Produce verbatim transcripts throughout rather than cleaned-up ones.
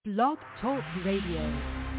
Blog Talk Radio.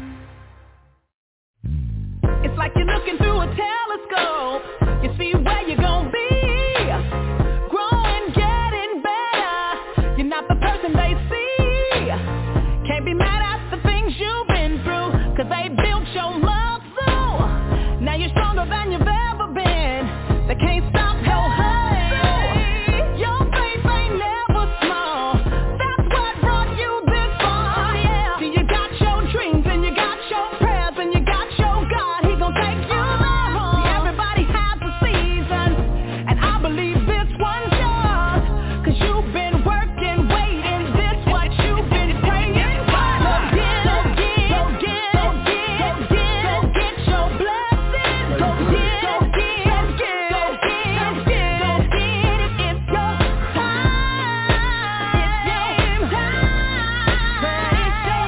It's like you're looking through a telescope. You see where you're gonna be. Growing, getting better. You're not the person they see. Can't be mad at the things you've been through, 'cause they built your muscle. Now you're stronger than you've ever been. They can't stop your hustle. Your faith ain't never small. That's what brought you this far. Yeah. See, you got your dreams and you got your prayers and you got your God. He gon' take you there. See, everybody has a season, and I believe this one's yours, 'cause you've been working, waiting. This what you've been praying for. Go get, go get, go get, go get, go get, go get your blessings. Go get, go get, go get, go get, go get, go get it. It's your time. It's your time. It's your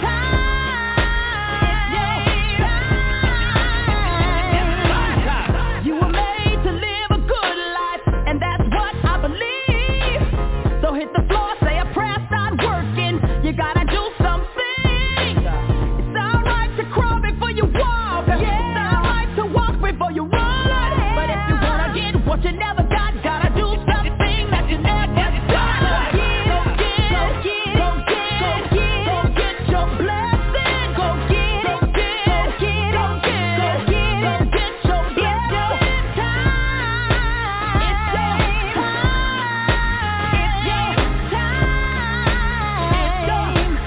time. You were made to live a good life, and that's what I believe. So hit the floor, say a prayer, start working. You gotta do something. It's alright to crawl before you walk. It's alright to walk before you run. But if you wanna get what you never got, gotta do something that you never got. Go get, go get, go get, go get, go get, go get your blessing. Go get, go get, go get, go get, go get, go get your blessing. It's time. It's your time. It's your time. It's your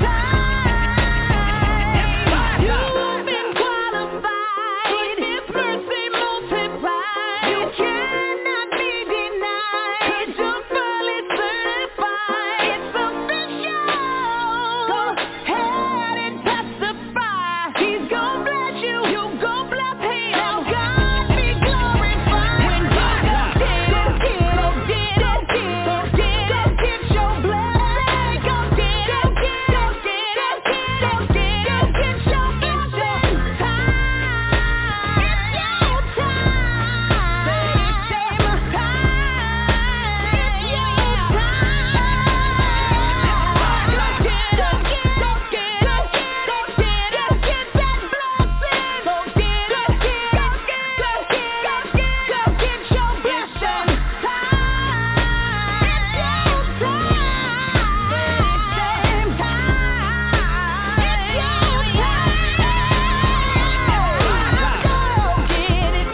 time. You've been qualified with His mercy multiplied. You cannot be denied, 'cause you're fully certified. It's official. Go ahead and testify. He's gon' bless you. You gon' bless Him. Now God be glorified. When you go get, go get, go get, go get, go get, go get your blessing. Go get, go get, go get, go get, go get, go get your blessing. It's time. It's your time. Say it's your time. It's your time. Go get, go get, go get, go get, go get, go get that blessing. Go get, go get, go get, go get, go get, go get your blessing. Time. It's your time. It's your time. It's your time. Go get it.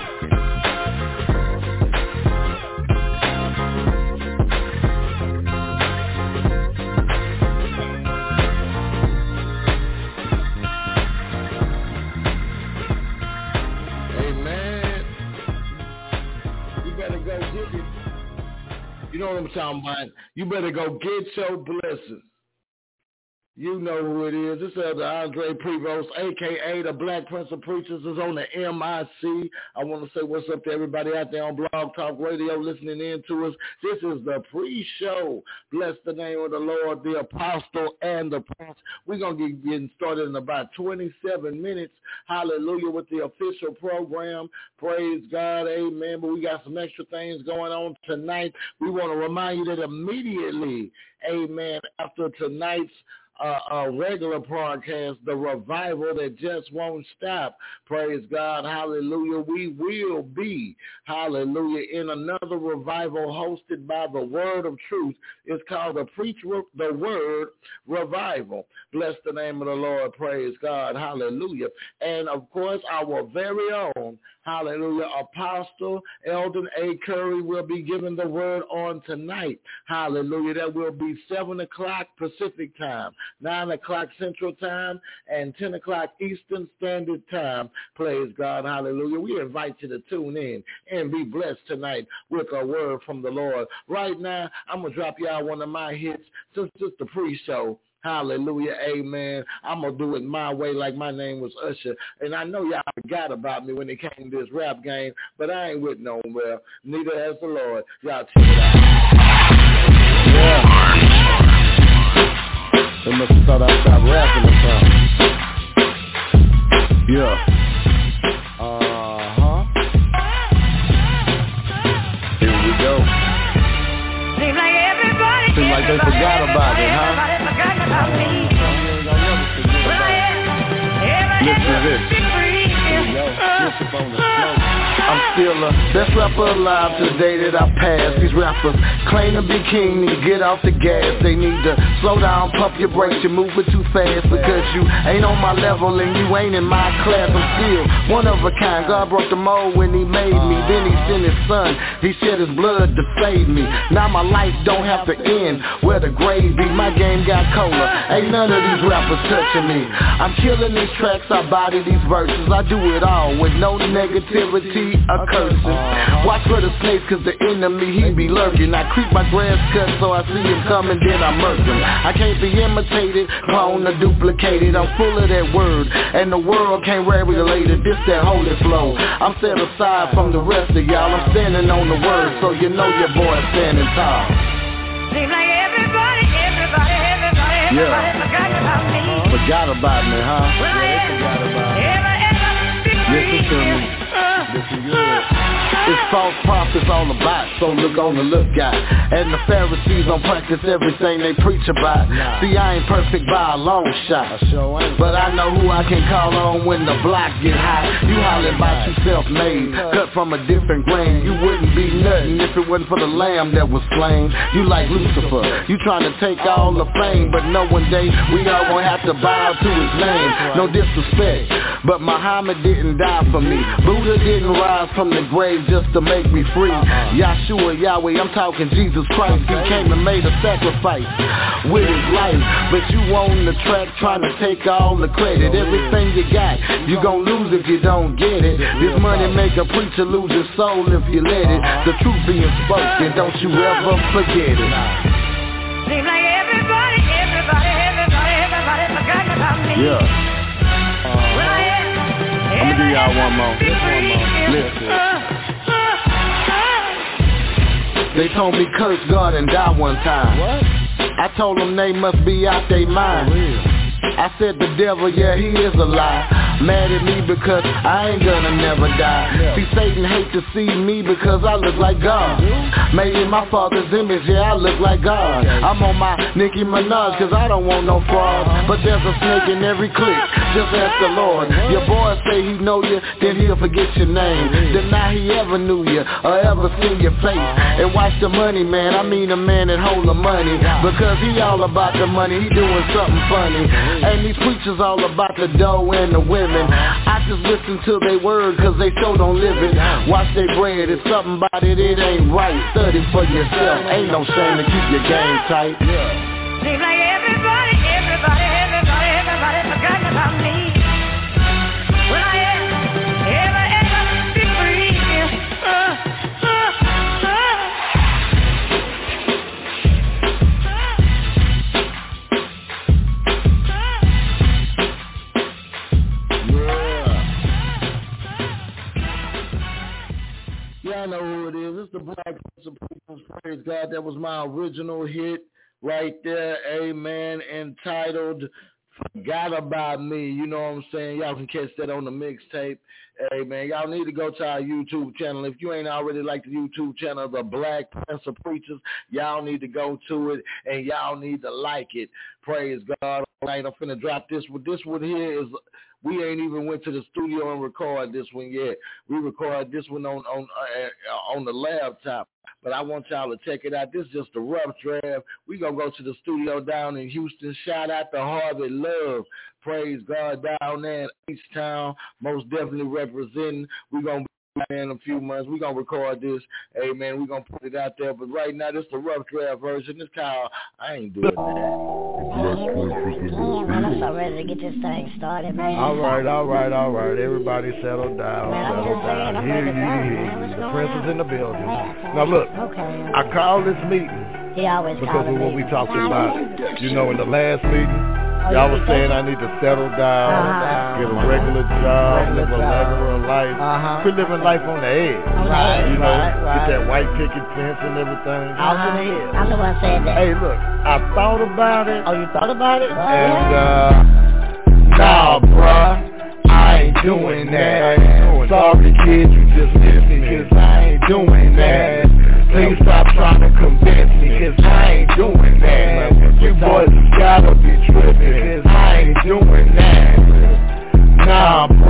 Amen. You better go get it. You know what I'm talking about. You better go get your blessings. You know who it is. This is Elder Andre Prevost, a k a the Black Prince of Preachers, is on the M I C. I want to say what's up to everybody out there on Blog Talk Radio listening in to us. This is the pre-show. Bless the name of the Lord, the Apostle, and the Prince. We're going to get getting started in about twenty-seven minutes. Hallelujah, with the official program. Praise God, amen. But we got some extra things going on tonight. We want to remind you that immediately, amen, after tonight's Uh, a regular broadcast, the revival that just won't stop. Praise God, hallelujah. We will be, hallelujah, in another revival hosted by the Word of Truth. It's called the Preach the Word Revival. Bless the name of the Lord, praise God, hallelujah. And of course, our very own, hallelujah, Apostle Eldon A. Curry will be giving the word on tonight. Hallelujah. That will be seven o'clock Pacific time, nine o'clock Central Time, and ten o'clock Eastern Standard Time. Praise God. Hallelujah. We invite you to tune in and be blessed tonight with a word from the Lord. Right now, I'm going to drop y'all one of my hits since it's the pre-show. Hallelujah, amen. I'm going to do it my way like my name was Usher. And I know y'all forgot about me when it came to this rap game, but I ain't with nowhere. Neither has the Lord. Y'all check it out. Yeah. They must have thought I stopped rapping or something. Yeah. Uh-huh. Here we go. Seems like everybody, Seems like they forgot about it, huh? Everybody forgot about me. this. Here we go. Bishop on the floor. I'm still a best rapper alive to the day that I pass. These rappers claim to be king, need to get off the gas. They need to slow down, pump your brakes, you're moving too fast. Because you ain't on my level and you ain't in my class. I'm still one of a kind. God broke the mold when he made me. Then he sent his son, he shed his blood to save me. Now my life don't have to end where the grave be. My game got colder, ain't none of these rappers touching me. I'm killing these tracks, I body these verses. I do it all with no negativity or cursing. Watch for the snakes cause the enemy he be lurking. I creep my grass cut so I see him coming, then I murk him. I can't be imitated, cloned or duplicated. I'm full of that word and the world can't regulate it. This that holy flow. I'm set aside from the rest of y'all. I'm standing on the word so you know your boy standing tall. Seems like everybody, everybody, everybody, everybody Yeah. forgot about me. Forgot about me, huh? Well, I Yeah, they forgot about me. ever, ever be Listen to me. Listen good. It's false prophets all about, so look on the lookout. And the Pharisees don't practice everything they preach about. Nah. See, I ain't perfect by a long shot, I sure ain't. but I know who I can call on when the block get hot. You holler about you self-made, cut from a different grain. You wouldn't be nothing if it wasn't for the lamb that was slain. You like Lucifer, you trying to take all the fame, but know one day we all gonna have to bow to his name. No disrespect, but Muhammad didn't die for me. Buddha didn't rise from the grave just to make me free. Yahshua, Yahweh, I'm talking Jesus Christ. He came and made a sacrifice with his life, but you on the track trying to take all the credit. Everything you got, you gon' lose if you don't get it. This money make a preacher lose his soul if you let it. The truth being spoken, don't you ever forget it. Seems like everybody, everybody, everybody, everybody forgot about me. Yeah. Well, I I'm gonna give y'all one more. Just one more. Listen. They told me curse God and die one time. What? I told them they must be out they mind. I said the devil, yeah, he is a lie. Mad at me because I ain't gonna never die. Yeah. See, Satan hate to see me because I look like God. Made in my father's image, yeah, I look like God. I'm on my Nicki Minaj cause I don't want no fraud. But there's a snake in every clique, just ask the Lord. Your boy say he know you, then he'll forget your name. Deny he ever knew you or ever seen your face. And watch the money, man, I mean the man that hold the money. Because he all about the money, he doing something funny. And these preachers all about the dough and the women. I just listen to their word cause they so don't live it. Watch their bread, it's something about it, it ain't right. Study for yourself, ain't no shame to keep your game tight. Seems like everybody, everybody, everybody, everybody forgot about me. Well, I ever, ever be free. Uh, uh, uh. Y'all know who it is. It's the Black Prince of Peoples. Praise God. That was my original hit right there. Amen. Entitled Forgot About Me. You know what I'm saying? Y'all can catch that on the mixtape. Amen. Y'all need to go to our YouTube channel. If you ain't already like the YouTube channel, The Black Prince of Preachers, y'all need to go to it and y'all need to like it. Praise God. All right, I'm finna drop this one. This one here is... We ain't even went to the studio and record this one yet. We recorded this one on on uh, on the laptop. But I want y'all to check it out. This is just a rough draft. We gonna go to the studio down in Houston. Shout out to Harvey Love. Praise God down there in H-Town. Most definitely representing. We gonna be in a few months. We gonna record this. Hey man, we gonna put it out there. But right now, this is the rough draft version. This called I Ain't Doing That. Yeah, man, I'm so ready to get this thing started, man. All right, all right, all right. Everybody settle down, Man, I'm settle just saying, down. I'm Here ready to you, go, here man. you. What's The going prince is on? in the building. Yeah. Now look, Okay. I called this meeting He always because of calling what me. we talked about. You know, in the last meeting, Oh, y'all you was think- saying I need to settle down, Uh-huh. get a regular job, Regular live a job. regular life, Uh-huh. quit living life on the edge. On the edge. You know, Right, right. get that white picket fence and everything. Uh-huh. I'm the one saying that. Hey, look, I thought about it, Oh, you thought about it? and uh, nah, bruh, I ain't doing that. Sorry, kid, you just missed me, cause I ain't doing that. Please stop trying to convince me, cause I ain't doing that. You boys gotta be tripping, cause I ain't doing that. Nah,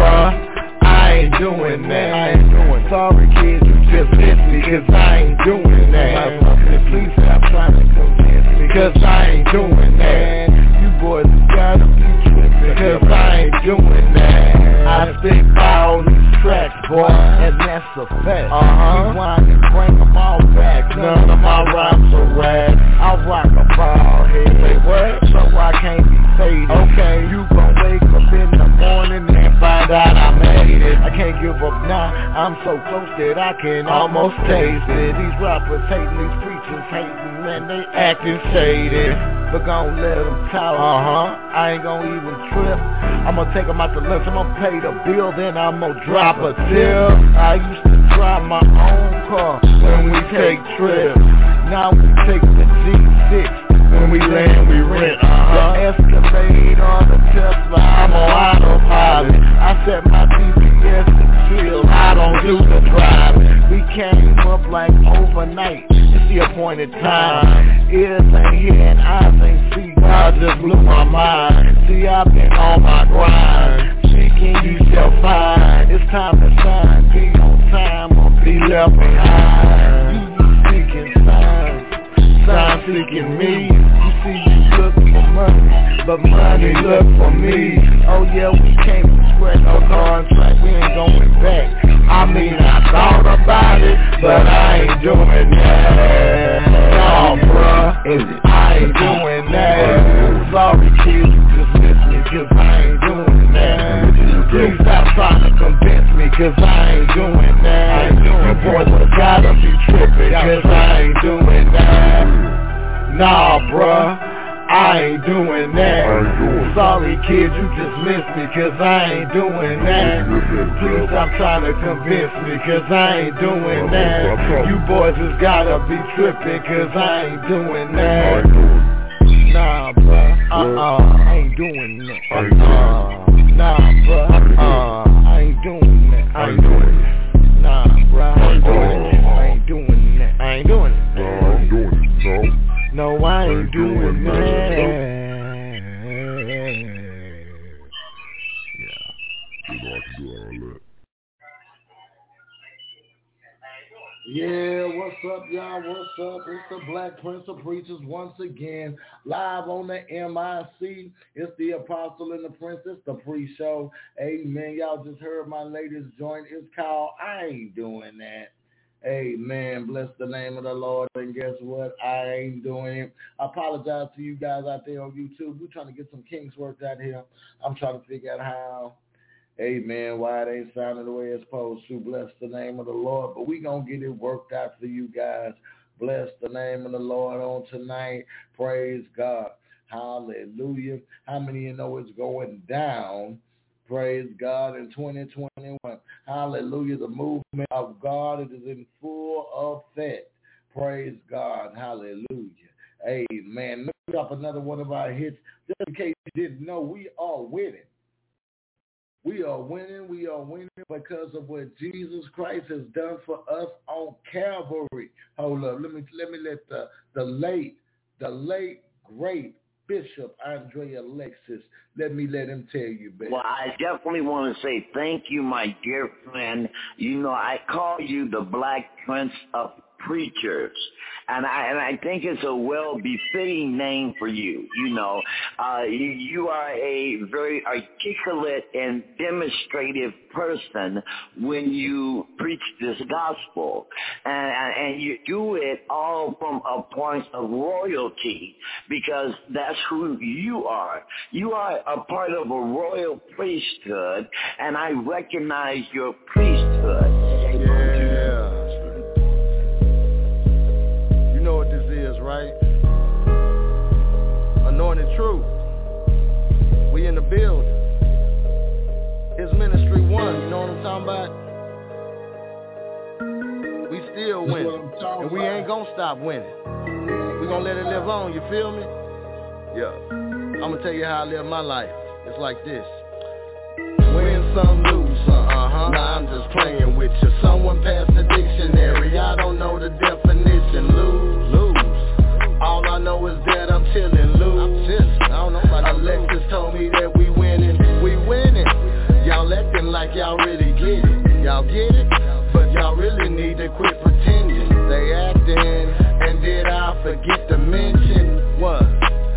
boy, and that's a fact. Uh-huh. Rewind and bring them all back. None of my rhymes are rap. I rock a ball head. Say what? So I can't be faded. Okay, you gon' wake up in the morning and find out I made it. I can't give up now. I'm so close that I can almost taste it. These rappers hating, these preachers hating, man, they acting shady. But gon' let them talk. Uh-huh. I ain't gon' even trip. I'ma take them out to lunch. I'ma pay the bill, then I'ma drop a tip. I used to drive my own car when we take trips. Now we take the G six. When we land, we rent. Uh-huh. The Escalade or the Tesla, I'm on autopilot. I set my G P S to chill. I don't do the driving. We came up like overnight. It's the appointed time. Ears ain't hear and eyes ain't see. God just blew my mind. See, I've been on my grind. Seeking you shall find. It's time to shine. Be on time or be left behind. You be seeking signs. Signs seeking me. You see you look for money, but money look for me. Oh yeah, we came from scratch. No contract, we ain't going back. I mean, I thought about it, but I ain't doing that. No, bruh, I ain't doing that. Sorry, kids, you just miss me, cause I ain't doing that. Please stop trying to convince me, cause I ain't doing that. You boys gotta be tripping, cause I ain't doing that. Nah, bruh, I ain't doing that. Sorry, kid, you just missed me, cause I ain't doing that. Please stop trying to convince me, cause I ain't doing that. You boys just gotta be tripping, cause I ain't doing that. Nah, bruh, uh-uh, I ain't doing that. Uh-uh, nah, bruh, uh-uh, I ain't doing that. I ain't doing it. Nah, bruh, I ain't doing it. I ain't doing that. I ain't doing it. No, I ain't doing it, no. No, I ain't doing that. Yeah, you know I can do all that. Yeah, what's up, y'all? What's up? It's the Black Prince of Preachers once again, live on the M I C. It's the Apostle and the Prince. It's the pre-show. Amen. Y'all just heard my latest joint. It's called I Ain't Doing That. Amen. Bless the name of the Lord. And guess what? I ain't doing it. I apologize to you guys out there on YouTube. We're trying to get some kinks worked out here. I'm trying to figure out how, amen, why it ain't sounding the way it's supposed to. Bless the name of the Lord. But we going to get it worked out for you guys. Bless the name of the Lord on tonight. Praise God. Hallelujah. How many of you know it's going down? Praise God in twenty twenty-one. Hallelujah. The movement of God, it is in full effect. Praise God. Hallelujah. Amen. Let me drop another one of our hits. Just in case you didn't know, we are winning. We are winning. We are winning because of what Jesus Christ has done for us on Calvary. Hold up. Let me let me let the, the late, the late, great Bishop Andre Alexis, let me let him tell you, baby. Well, I definitely want to say thank you, my dear friend. You know, I call you the Black Prince of Preachers, and I and I think it's a well-befitting name for you. You know, uh, you, you are a very articulate and demonstrative person when you preach this gospel, and, and you do it all from a point of royalty, because that's who you are. You are a part of a royal priesthood, and I recognize your priesthood. Yeah. You know what this is, right? Anointed Truth. We in the building. His ministry won. You know what I'm talking about? We still winning. And we ain't gonna stop winning. We gonna let it live on, you feel me? Yeah. I'm gonna tell you how I live my life. It's like this. Win some, lose some. Uh-huh. Nah, I'm just playing with you. Someone passed the dictionary. I don't know the definition. Lose, lose. All I know is that I'm chilling, lose. I'm chilling. I don't know about Alexis told me that we winning. We winning. Y'all acting like y'all really get it. Y'all get it? But y'all really need to quit pretending. They acting. And did I forget to mention what?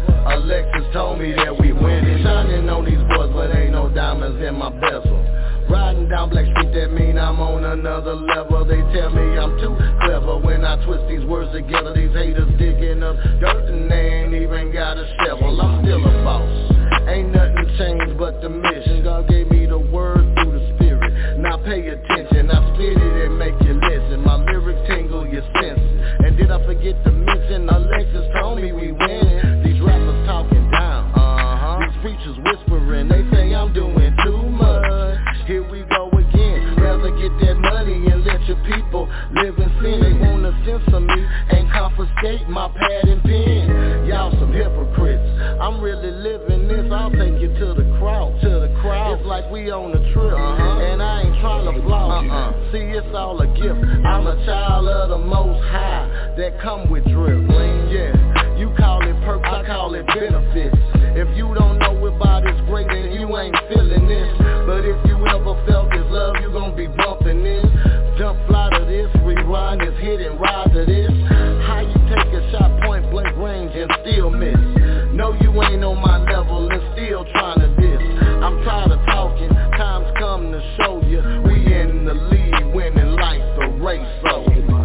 Alexis told me that we winning. Shining on these boys, but ain't no diamonds in my bezel. Riding down Black Street, that mean I'm on another level. They tell me I'm too clever when I twist these words together. These haters digging up dirt and they ain't even got a shovel. I'm still a boss. Ain't nothing changed but the mission. God gave me the word through the spirit. Now pay attention, I spit it and make you listen. My lyrics tingle your senses. And did I forget to mention Alexis told me we winning. These rappers talking down, uh-huh. These preachers whispering, they say I'm doing too much. Here we go again. Rather get that money and let your people live in sin. They wanna censor me and confiscate my pad and pen. Y'all some hypocrites. I'm really living this. I'll take you to the crowd, to the crowd. It's like we on a trip, uh-huh. And I ain't trying to flout. Uh-uh. See, it's all a gift. I'm a child of the Most High that come with drip. Yeah, you call it perks, I call it benefits. If you don't know about it's great, then you ain't feeling this. But if you ever felt this love, you gon' be bumping this. Jump fly to this, rewind this, hit and ride to this. How you take a shot point blank range and still miss? No, you ain't on my level and still trying to diss. I'm tired of talking, time's come to show you. We in the lead, winning life's a race, so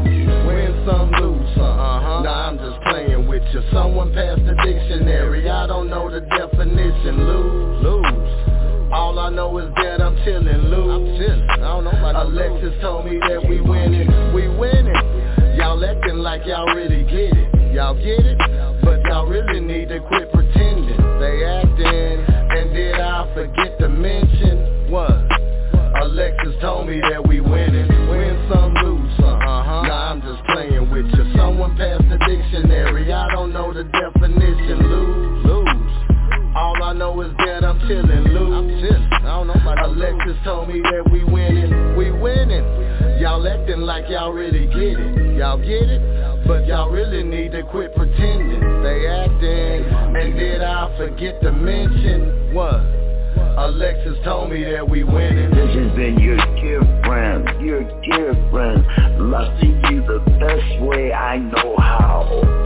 win some, lose some. Uh-huh. Nah, I'm just playing with you. Someone passed the dictionary, I don't know the definition. Lose, lose. All I know is that I'm chillin', lose. I'm chillin'. I don't know about Alexis lose. Told me that we winning, we winning. Y'all acting like y'all really get it. Y'all get it? But y'all really need to quit pretending. They acting, and did I forget to mention what? Alexis told me that we winning. Win some, lose some. Uh-huh. Nah, I'm just playing with you. Someone passed the dictionary, I don't know the definition. Lose, lose. All I know is that I'm chillin', lose. I'm chillin'. I don't know about Alexis told me that we winning, we winning. Y'all acting like y'all really get it. Y'all get it? But y'all really need to quit pretending. They acting, and did I forget to mention what? Alexis told me that we winning. This has been your dear friend, your dear friend, lusting you the best way I know how.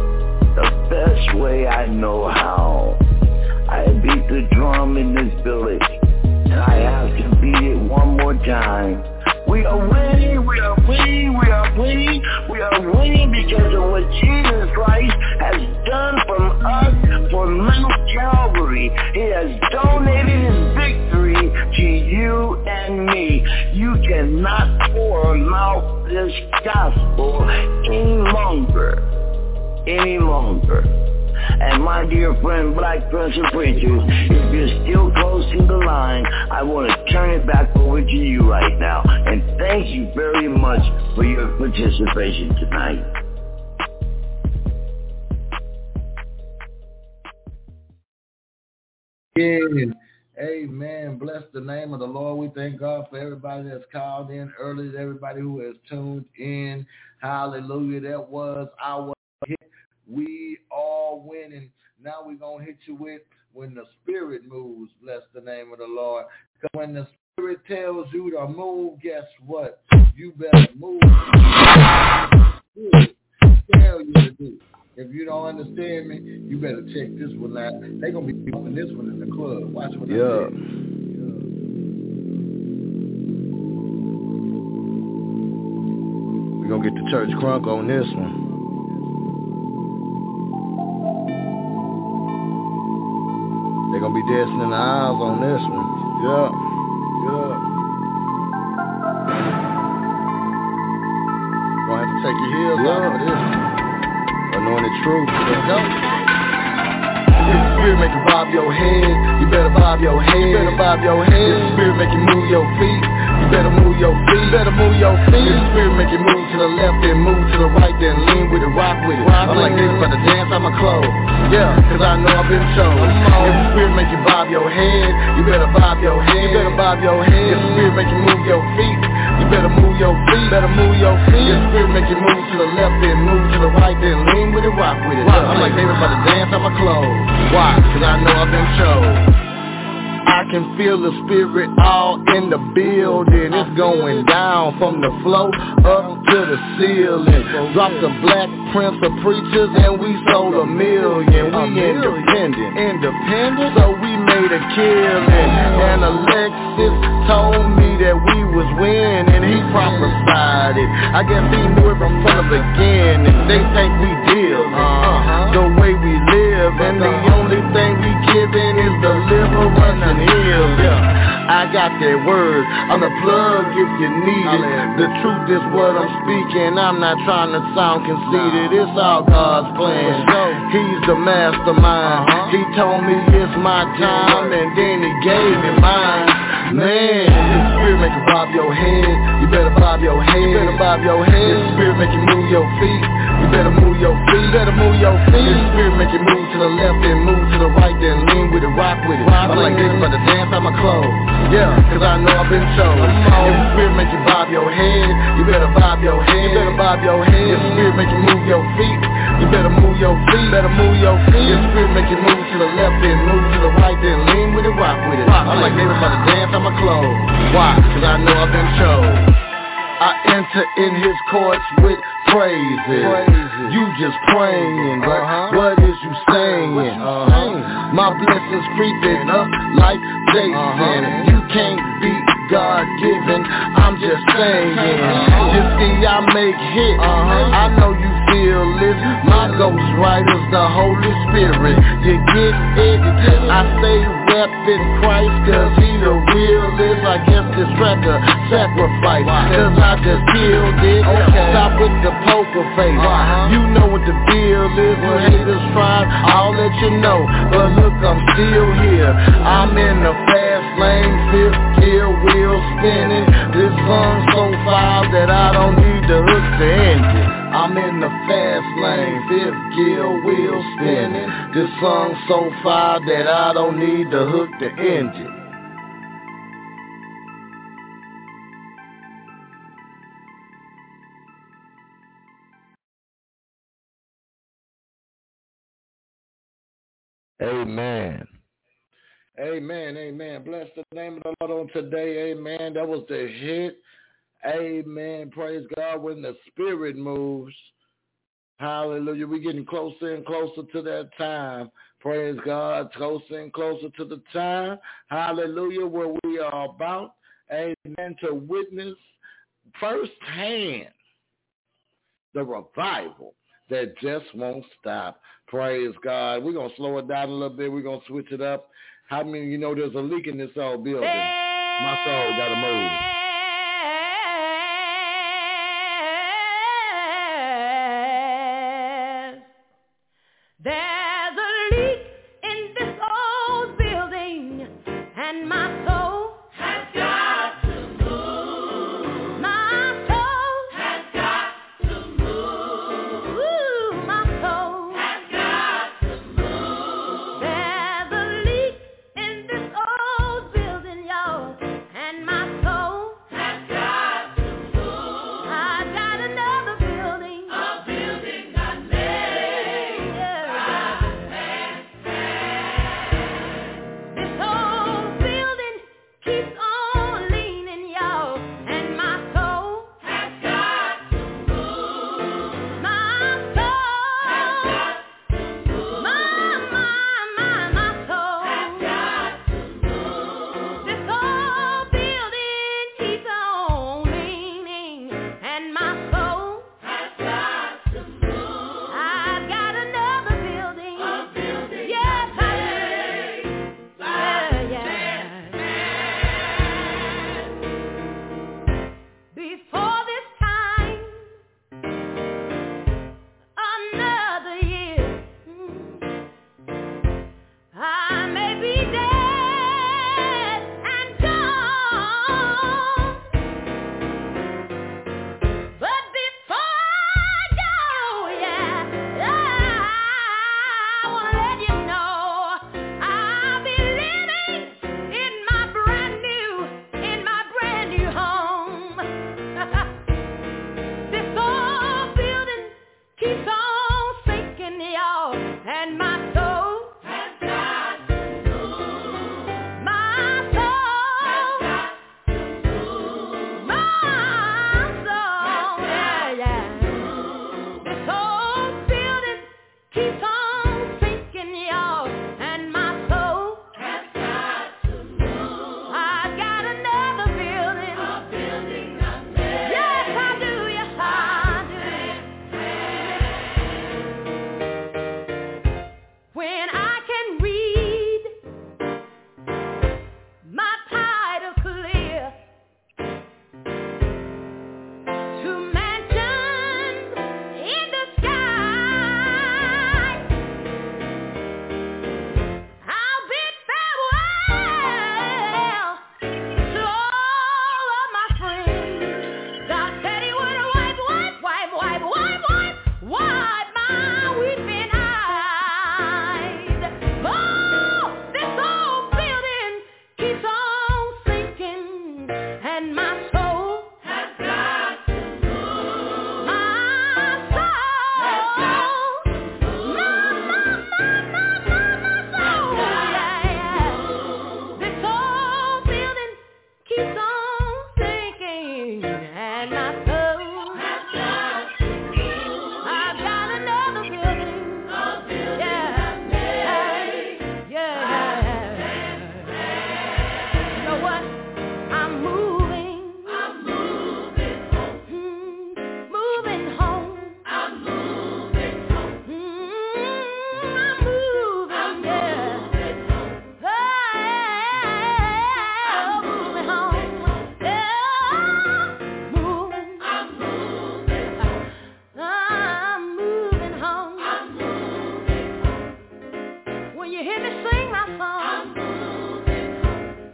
The best way I know how. I beat the drum in this village, and I have to beat it one more time. We are winning, we are winning, we are winning, we are winning because of what Jesus Christ has done from us for Mount Calvary. He has donated his victory to you and me. You cannot pour out this gospel any longer, any longer. And my dear friend, Black Prince of Preachers, if you're still close to the line, I want to turn it back over to you right now. And thank you very much for your participation tonight. Amen. Amen. Bless the name of the Lord. We thank God for everybody that's called in early, everybody who has tuned in. Hallelujah. That was our hit. We are winning. Now we're going to hit you with when the Spirit moves. Bless the name of the Lord. Because when the Spirit tells you to move, guess what? You better move. Tell you to do. If you don't understand me, you better check this one out. They're going to be doing this one in the club. Watch what yeah. I tell you. We're going to get the church crunk on this one. They're gonna be dancing in the aisles on this one. Yeah, yeah. Gonna have to take your heels yeah. off for this one. Anointed truth. Let's go. If the Spirit make you bob your head, you better bob your head. You better bob your head. If the Spirit make you move your feet, you better move your feet. You better move your feet. If the Spirit make you move to the left, then move to the right, then lean with it, rock with it. I'm like this about to dance on my clothes. Yeah, cause I know I've been chosen. If the Spirit make you bob your head, you better bob your head. You better bob your head. If the Spirit make you move your feet, you better move your feet. Better move your feet. If the Spirit make you move to the left, then move to the right, then lean with it, rock with it. I'm like David about to dance on my clothes. Why? Cause I know I've been chosen. I can feel the Spirit all in the building. It's going down from the floor up to the ceiling. Drop the Black Prince of Preachers and we sold a million. We independent, independent. So we made a killing. And Alexis told me that win, and he prophesied it. I guess he knew it from the beginning. They think we deal uh, the way we live, and the only thing we giving is deliverance and healing. I got that word, I'm the plug if you need it. The truth is what I'm speaking, I'm not trying to sound conceited. It's all God's plan, he's the mastermind. He told me it's my time, and then he gave me mine. Man, this spirit make you bob your head. You better bob your head. You better bob your head. This spirit make you move your feet. You better move your feet. You better move your feet. This spirit make you move to the left and move to the right, then lean with it, rock with it. I'm like this, but to dance on my clothes. Yeah, cause I know I've been chosen. If the spirit make you bob your head, you better bob your head. You better bob your head. If the spirit make you move your feet, you better move your feet. Better move your feet. If the spirit make you move to the left and move to the right, then lean with it, rock with it. I'm like David, but to dance on my clothes. Why? Cause I know I've been chosen. I enter in his courts with praises. praises. You just praying, but uh-huh. what is you saying? Uh-huh. My blessings creeping up like Jason. Uh-huh. You can't beat God-given, I'm just saying. Uh-huh. You see, I make hits. Uh-huh. I know you feel this. My ghostwriter's the Holy Spirit. You get it? I stay reppin' Christ, cause he the realest. I guess this record sacrifice, cause I just killed it. Okay. Stop with the poker face. Uh-huh. You know what the deal is. When haters try, I'll let you know. But look, I'm still here. I'm in the fast lane, fifth gear, wheel spinning. This song's so foul that I don't need the hook to end it. I'm in the fast lane, fifth gear, wheel spinning. This song's so foul that I don't need the hook to end it. Amen. Amen, amen. Bless the name of the Lord on today, amen. That was the hit. Amen. Praise God. When the Spirit moves, hallelujah. We're getting closer and closer to that time. Praise God. Closer and closer to the time, hallelujah, where we are about, amen, to witness firsthand the revival that just won't stop. Praise God. We're going to slow it down a little bit. We're going to switch it up. How many of you know there's a leak in this old building? My soul got to move. There's a leak in this old building, and my soul has got to move. My soul has got to move. Ooh, my soul has got to move. There's a leak in this old building, y'all, and my soul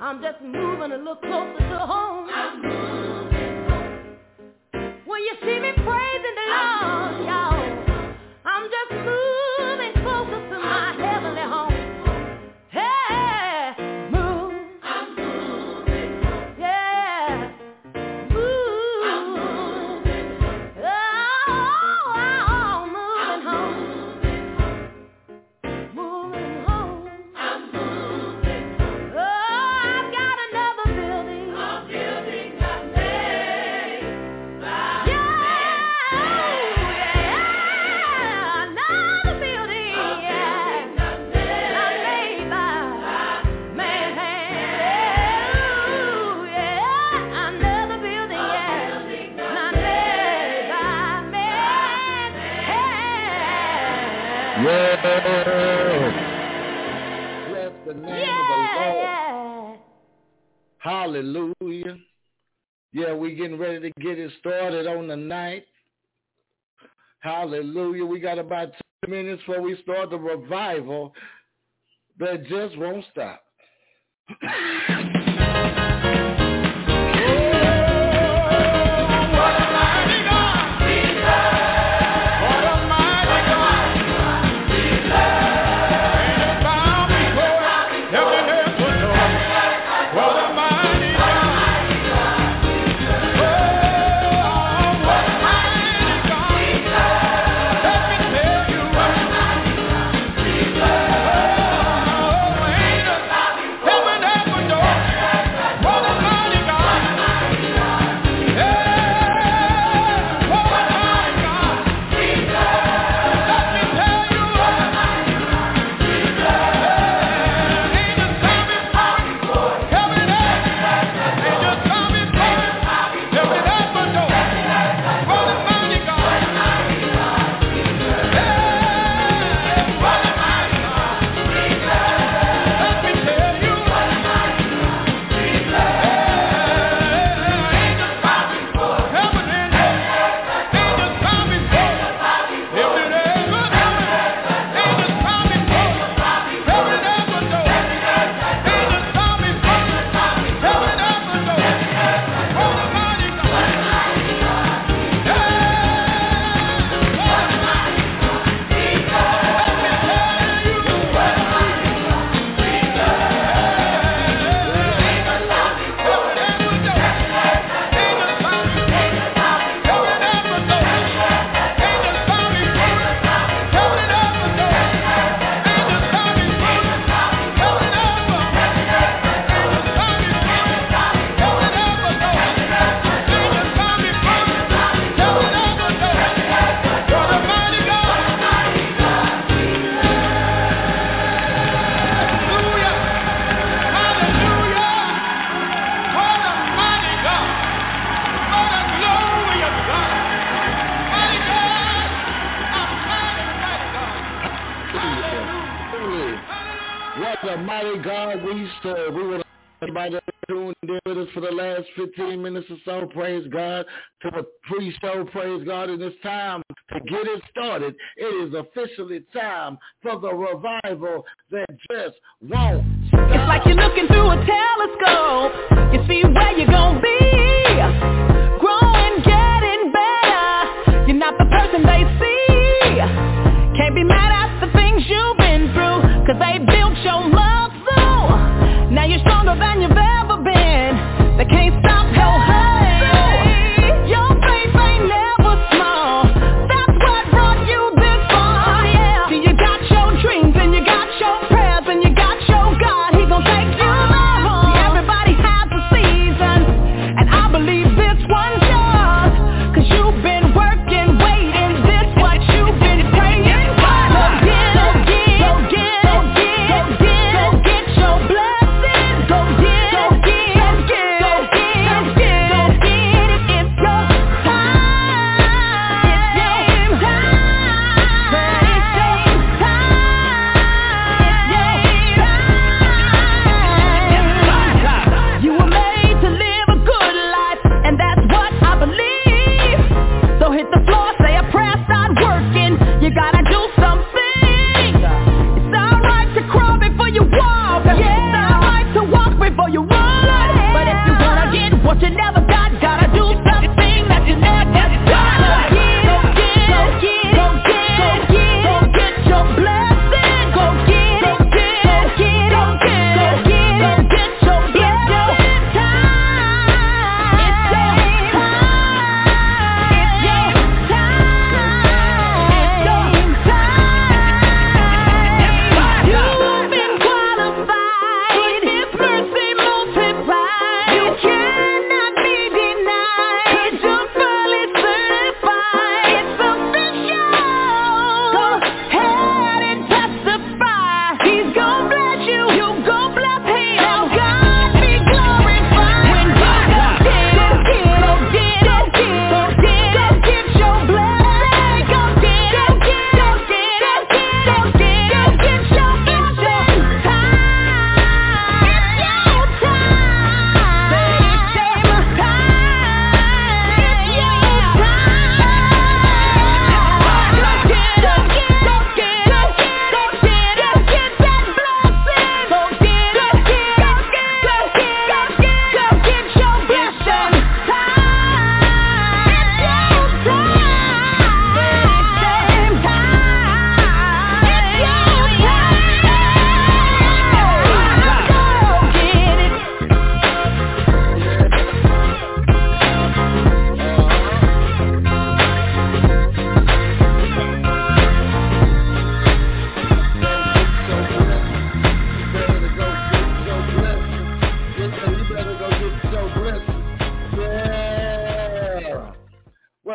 I'm just moving a little closer to home. I'm moving home. When you see me praising the Lord, y'all, I'm just moving closer to my heavenly home. Hey, move. I'm moving home. Yeah, move. I'm moving home. Oh, I'm moving home. Moving home. I'm moving home. Oh, I've got another building. A building I made by yeah, yeah, another building. Yeah, I made by man's hand. Ooh, yeah, another building. Yeah, not made by man's hand. Yeah. Bless the name of the Lord. Yeah. Hallelujah. Yeah, we getting ready to get it started on the night. Hallelujah. We got about two minutes before we start the revival that just won't stop. What a mighty God we serve. We would everybody that tuned in with us for the last fifteen minutes or so. Praise God. To the pre-show, praise God. And it's time to get it started. It is officially time for the revival that just won't stop. It's like you're looking through a telescope. You see where you're gonna be. Growing, getting better. You're not the person they see. Can't be mad at the things you've been through, 'cause they built your muscle. Now you're stronger than you've ever been. They can't stop your hustle. Your faith ain't never small. That's what brought you this far. Yeah. See, you got your dreams and you got your prayers and you got your God. He gon' take you there.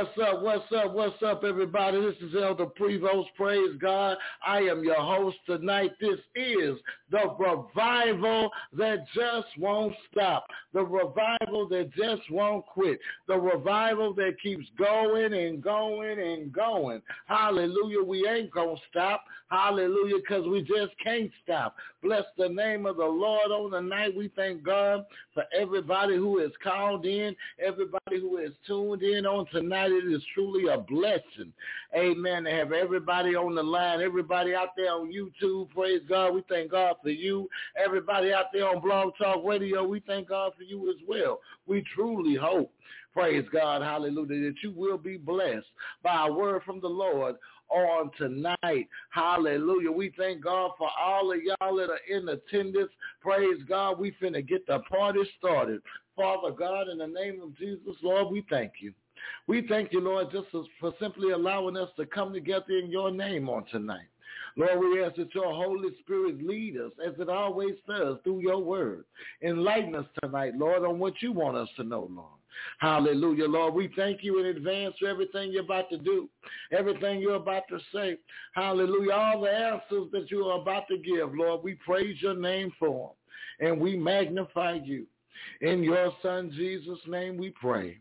What's up, what's up, what's up, everybody? This is Elder Prevost. Praise God. I am your host tonight. This is the revival that just won't stop. The revival that just won't quit. The revival that keeps going and going and going. Hallelujah. We ain't going to stop. Hallelujah, because we just can't stop. Bless the name of the Lord on the night. We thank God for everybody who has called in, everybody who has tuned in on tonight. It is truly a blessing, amen, to have everybody on the line, everybody out there on YouTube. Praise God. We thank God for you. Everybody out there on Blog Talk Radio, we thank God for you as well. We truly hope, praise God, hallelujah, that you will be blessed by a word from the Lord on tonight. Hallelujah. We thank God for all of y'all that are in attendance. Praise God. We finna get the party started. Father God, in the name of Jesus, Lord, we thank you. We thank you, Lord, just for simply allowing us to come together in your name on tonight. Lord, we ask that your Holy Spirit lead us, as it always does, through your word. Enlighten us tonight, Lord, on what you want us to know, Lord. Hallelujah, Lord. We thank you in advance for everything you're about to do, everything you're about to say. Hallelujah. All the answers that you are about to give, Lord, we praise your name for them, and we magnify you. In your Son, Jesus' name, we pray.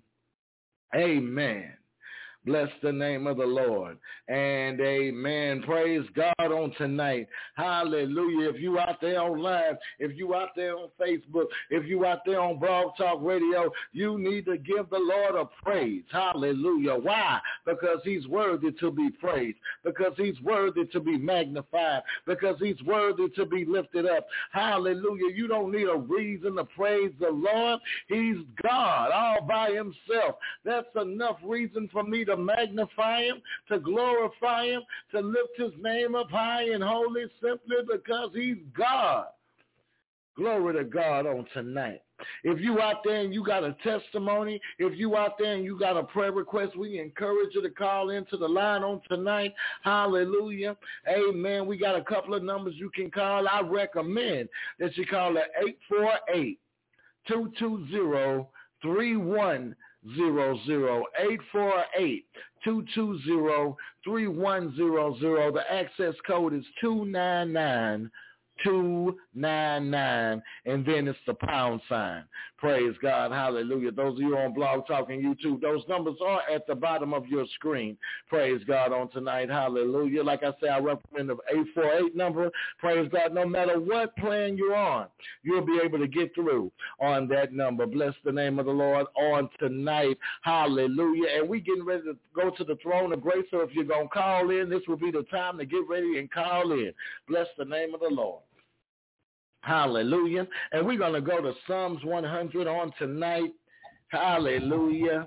Amen. Bless the name of the Lord. And amen. Praise God on tonight. Hallelujah. If you out there on live, if you out there on Facebook, if you out there on Blog Talk Radio, you need to give the Lord a praise. Hallelujah. Why? Because he's worthy to be praised. Because he's worthy to be magnified. Because he's worthy to be lifted up. Hallelujah. You don't need a reason to praise the Lord. He's God all by himself. That's enough reason for me to to magnify him, to glorify him, to lift his name up high and holy, simply because he's God. Glory to God on tonight. If you out there and you got a testimony, if you out there and you got a prayer request, we encourage you to call into the line on tonight. Hallelujah. Amen. We got a couple of numbers you can call. I recommend that you call at eight four eight, two two zero, three one zero zero, eight four eight, two two zero, three one zero zero. The access code is two nine nine two nine nine, and then it's the pound sign. Praise God. Hallelujah. Those of you on Blog Talk and YouTube, those numbers are at the bottom of your screen. Praise God on tonight. Hallelujah. Like I said, I recommend the eight four eight number. Praise God. No matter what plan you're on, you'll be able to get through on that number. Bless the name of the Lord on tonight. Hallelujah. And we getting ready to go to the throne of grace. So if you're going to call in, this will be the time to get ready and call in. Bless the name of the Lord. Hallelujah. And we're going to go to Psalms one hundred on tonight. Hallelujah.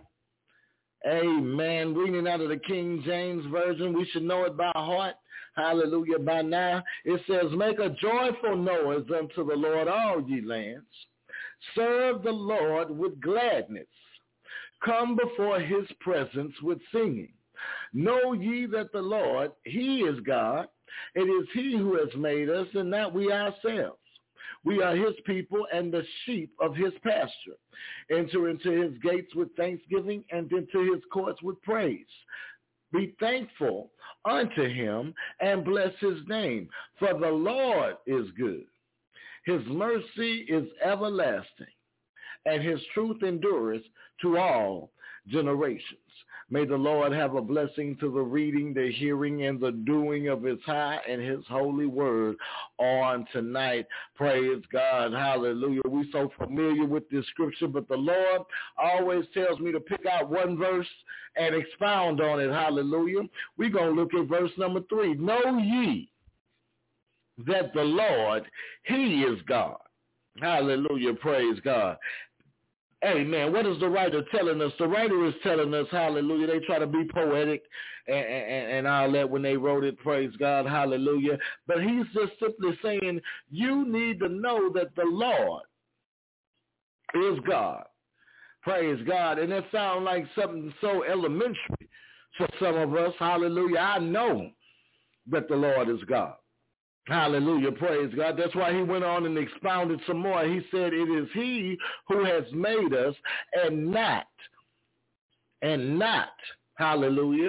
Amen. Reading out of the King James Version. We should know it by heart. Hallelujah. By now, it says, make a joyful noise unto the Lord, all ye lands. Serve the Lord with gladness. Come before his presence with singing. Know ye that the Lord, he is God. It is he who has made us, and not we ourselves. We are his people and the sheep of his pasture. Enter into his gates with thanksgiving and into his courts with praise. Be thankful unto him and bless his name, for the Lord is good. His mercy is everlasting, and his truth endureth to all generations. May the Lord have a blessing to the reading, the hearing, and the doing of his high and his holy word on tonight. Praise God. Hallelujah. We're so familiar with this scripture, but the Lord always tells me to pick out one verse and expound on it. Hallelujah. We're going to look at verse number three. Know ye that the Lord, he is God. Hallelujah. Praise God. Amen. What is the writer telling us? The writer is telling us, hallelujah, they try to be poetic and, and, and all that when they wrote it, praise God, hallelujah. But he's just simply saying, you need to know that the Lord is God. Praise God. And that sounds like something so elementary for some of us, hallelujah. I know that the Lord is God. Hallelujah. Praise God. That's why he went on and expounded some more. He said, it is he who has made us and not, and not Hallelujah.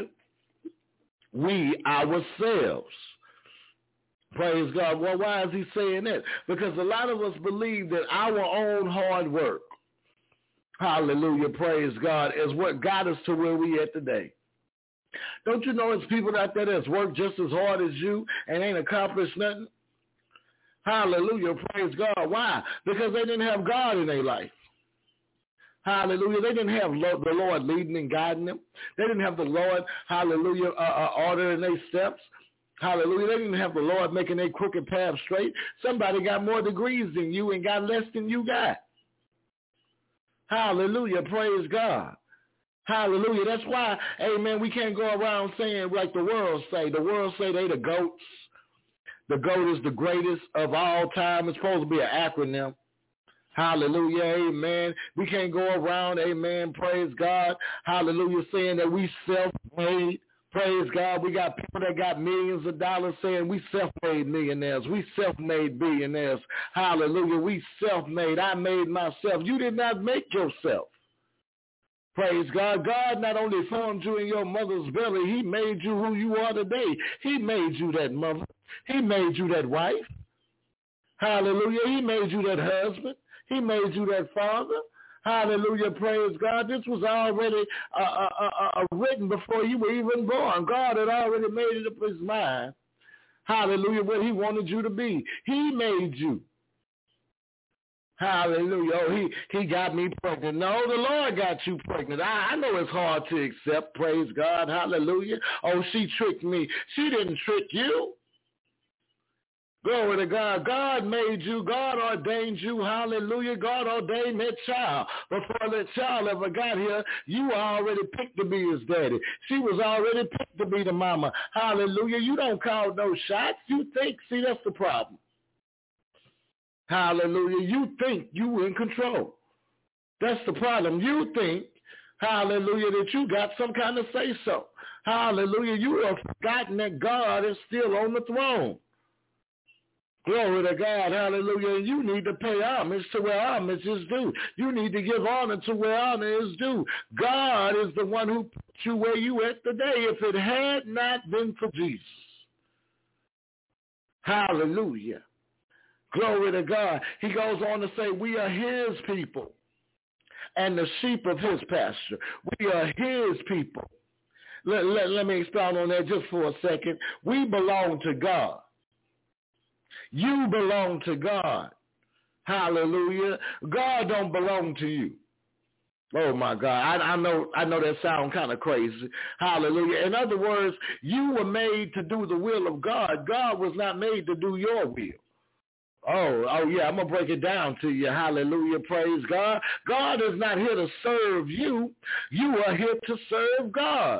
We ourselves. Praise God. Well, why is he saying that? Because a lot of us believe that our own hard work, hallelujah, praise God, is what got us to where we at today. Don't you know it's people out there that's worked just as hard as you and ain't accomplished nothing? Hallelujah, praise God. Why? Because they didn't have God in their life. Hallelujah. They didn't have the Lord leading and guiding them. They didn't have the Lord, hallelujah, uh, uh, ordering their steps. Hallelujah. They didn't have the Lord making their crooked path straight. Somebody got more degrees than you and got less than you got. Hallelujah. Praise God. Hallelujah. That's why, amen, we can't go around saying like the world say. The world say they the goats. The GOAT is the greatest of all time. It's supposed to be an acronym. Hallelujah, amen. We can't go around, amen, praise God, hallelujah, saying that we self-made. Praise God. We got people that got millions of dollars saying we self-made millionaires. We self-made billionaires. Hallelujah. We self-made. I made myself. You did not make yourself. Praise God. God not only formed you in your mother's belly, he made you who you are today. He made you that mother. He made you that wife. Hallelujah. He made you that husband. He made you that father. Hallelujah, praise God. This was already uh, uh, uh, uh, written before you were even born. God had already made it up his mind. Hallelujah, what he wanted you to be. He made you. Hallelujah. Oh, he, he got me pregnant. No, the Lord got you pregnant. I, I know it's hard to accept, praise God. Hallelujah. Oh, she tricked me. She didn't trick you. Glory to God. God made you. God ordained you. Hallelujah. God ordained that child. Before that child ever got here, you were already picked to be his daddy. She was already picked to be the mama. Hallelujah. You don't call no shots. You think. See, that's the problem. Hallelujah. You think you in control. That's the problem. You think, hallelujah, that you got some kind of say-so. Hallelujah. You have forgotten that God is still on the throne. Glory to God, hallelujah. You need to pay homage to where homage is due. You need to give honor to where honor is due. God is the one who put you where you at today. If it had not been for Jesus. Hallelujah. Glory to God. He goes on to say, we are his people and the sheep of his pasture. We are his people. Let, let, let me expound on that just for a second. We belong to God. You belong to God. Hallelujah. God don't belong to you. Oh my God. I, I know I know that sounds kind of crazy. Hallelujah. In other words, you were made to do the will of God. God was not made to do your will. Oh, oh yeah, I'm going to break it down to you. Hallelujah. Praise God. God is not here to serve you. You are here to serve God.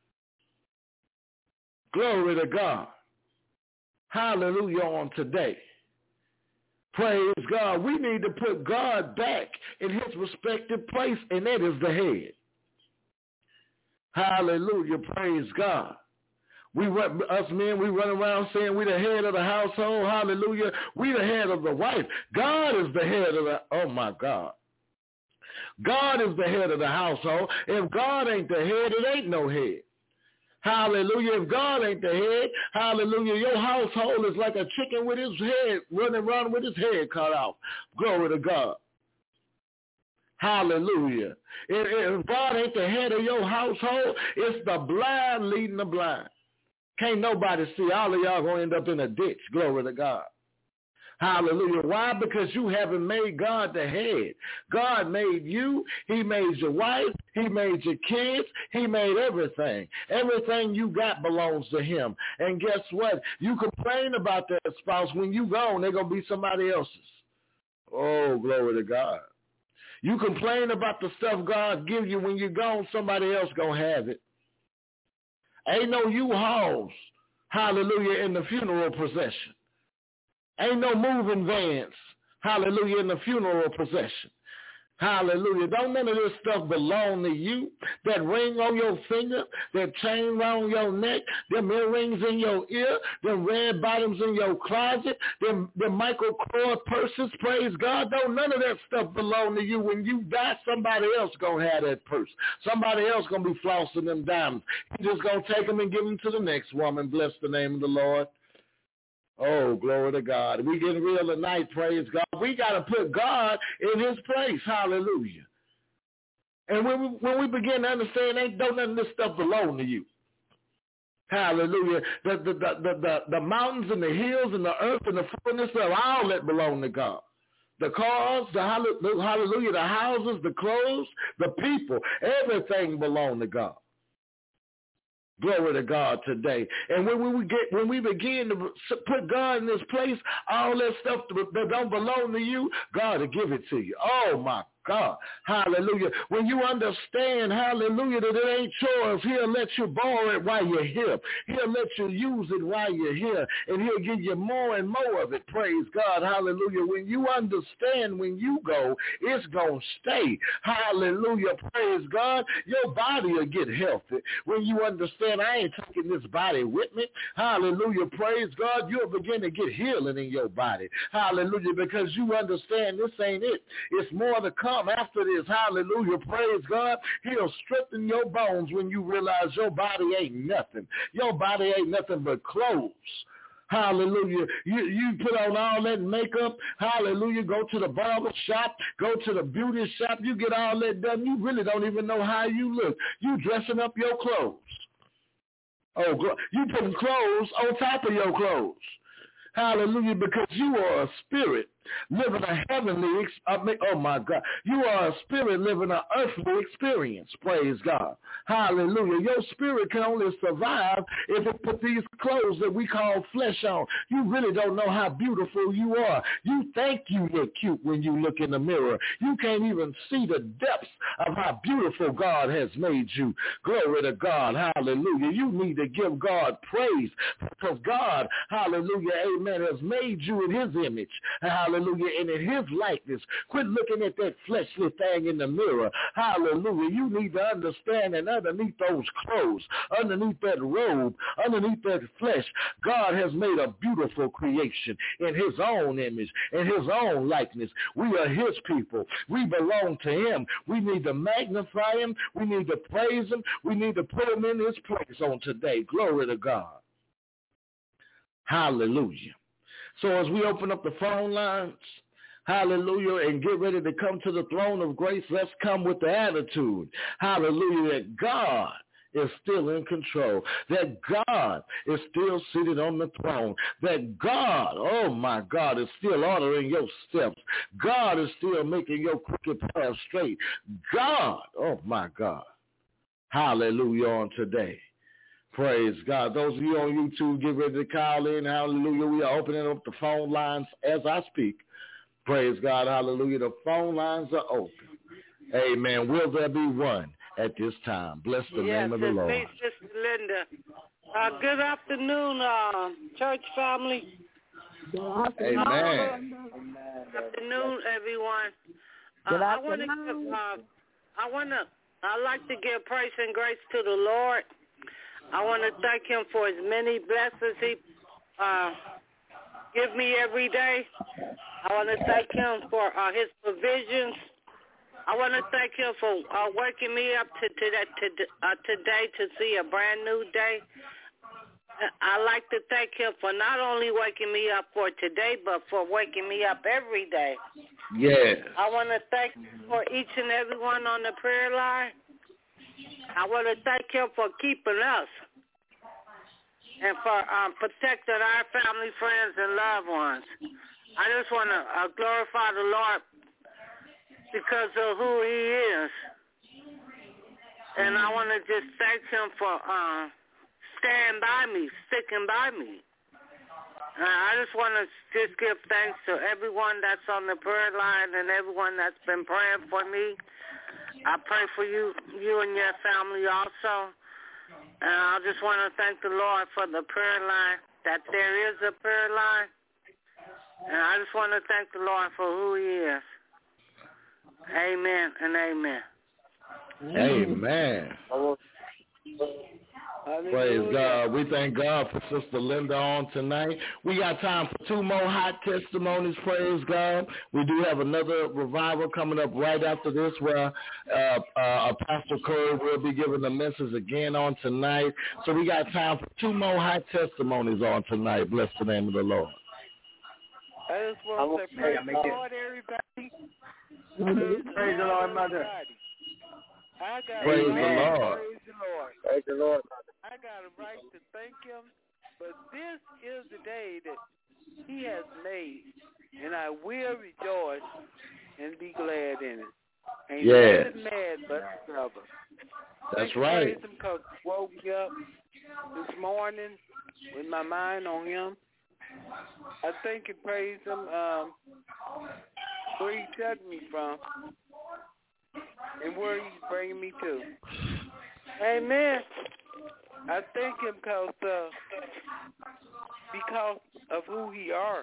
Glory to God. Hallelujah on today. Praise God. We need to put God back in his respective place, and that is the head. Hallelujah. Praise God. We run, us men, we run around saying we the head of the household. Hallelujah. We the head of the wife. God is the head of the, oh my God. God is the head of the household. If God ain't the head, it ain't no head. Hallelujah. If God ain't the head, hallelujah, your household is like a chicken with his head, running around with his head cut off. Glory to God. Hallelujah. If, if God ain't the head of your household, it's the blind leading the blind. Can't nobody see. All of y'all going to end up in a ditch. Glory to God. Hallelujah. Why? Because you haven't made God the head. God made you. He made your wife. He made your kids. He made everything. Everything you got belongs to him. And guess what? You complain about that spouse. When you gone, they're going to be somebody else's. Oh, glory to God. You complain about the stuff God give you. When you're gone, somebody else going to have it. Ain't no U-Hauls, hallelujah, in the funeral procession. Ain't no moving vans, hallelujah, in the funeral procession. Hallelujah. Don't none of this stuff belong to you. That ring on your finger, that chain around your neck, them earrings in your ear, them red bottoms in your closet, them, them Michael Kors purses, praise God. Don't none of that stuff belong to you. When you die, somebody else going to have that purse. Somebody else going to be flossing them diamonds. He just going to take them and give them to the next woman. Bless the name of the Lord. Oh, glory to God. We getting real tonight, praise God. We got to put God in his place. Hallelujah. And when we, when we begin to understand, ain't don't none of this stuff belong to you. Hallelujah. The, the, the, the, the, the mountains and the hills and the earth and the fullness of all that belong to God. The cars, the hallelujah, the houses, the clothes, the people, everything belong to God. Glory to God today. And when we get, when we begin to put God in this place, all that stuff that don't belong to you, God will give it to you. Oh my God. Hallelujah. When you understand, hallelujah, that it ain't yours, he'll let you borrow it while you're here. He'll let you use it while you're here. And he'll give you more and more of it. Praise God. Hallelujah. When you understand when you go, it's going to stay. Hallelujah. Praise God. Your body will get healthy. When you understand, I ain't taking this body with me. Hallelujah. Praise God. You'll begin to get healing in your body. Hallelujah. Because you understand this ain't it. It's more to come after this. Hallelujah. Praise God. He'll strengthen your bones when you realize your body ain't nothing. Your body ain't nothing but clothes. Hallelujah. You you put on all that makeup. Hallelujah. Go to the barber shop. Go to the beauty shop. You get all that done. You really don't even know how you look. You dressing up your clothes. Oh, you putting clothes on top of your clothes. Hallelujah. Because you are a spirit living a heavenly, oh my God, you are a spirit living an earthly experience, praise God. Hallelujah. Your spirit can only survive if it put these clothes that we call flesh on. You really don't know how beautiful you are. You think you look cute when you look in the mirror. You can't even see the depths of how beautiful God has made you. Glory to God. Hallelujah. You need to give God praise because God, hallelujah, amen, has made you in his image. Hallelujah. And in his likeness. Quit looking at that fleshly thing in the mirror. Hallelujah. You need to understand that underneath those clothes, underneath that robe, underneath that flesh, God has made a beautiful creation in his own image, in his own likeness. We are his people. We belong to him. We need to magnify him. We need to praise him. We need to put him in his place on today. Glory to God. Hallelujah. So as we open up the phone lines, hallelujah, and get ready to come to the throne of grace, let's come with the attitude, hallelujah, that God is still in control, that God is still seated on the throne, that God, oh my God, is still ordering your steps. God is still making your crooked path straight. God, oh my God, hallelujah on today. Praise God. Those of you on YouTube, get ready to call in. Hallelujah. We are opening up the phone lines as I speak. Praise God. Hallelujah. The phone lines are open. Amen. Will there be one at this time? Bless the yes, name of the Lord. Yes, it's me, Sister Linda. Uh, good afternoon, uh, church family. Amen. Good afternoon, everyone. Uh, Good I want to afternoon. give, uh, I want to, I like to give praise and grace to the Lord. I want to thank him for his many blessings he uh, give me every day. I want to thank him for uh, his provisions. I want to thank him for uh, waking me up to, to that, to, uh, today to see a brand new day. I like to thank him for not only waking me up for today, but for waking me up every day. Yes. I want to thank him for each and every one on the prayer line. I want to thank him for keeping us and for um, protecting our family, friends, and loved ones. I just want to uh, glorify the Lord because of who he is. And I want to just thank him for uh, staying by me, sticking by me. Uh, I just want to just give thanks to everyone that's on the prayer line and everyone that's been praying for me. I pray for you, you and your family also. And I just want to thank the Lord for the prayer line, that there is a prayer line. And I just want to thank the Lord for who he is. Amen and amen. Amen. Praise God. We thank God for Sister Linda on tonight. We got time for two more hot testimonies. Praise God. We do have another revival coming up right after this where uh, uh, Pastor Corey will be giving the message again on tonight. So we got time for two more hot testimonies on tonight. Bless the name of the Lord. I just want to say praise the Lord, everybody. Praise the Lord, Mother. I got praise the right, Lord. Praise the Lord. Praise the Lord. I got a right to thank him, but this is the day that he has made, and I will rejoice and be glad in it. Ain't yes. nothing mad but the brother. That's thank right. Praise him because he woke me up this morning with my mind on him. I thank and praise him um, where he took me from and where he's bringing me to. Amen. I thank him because uh, because of who he are.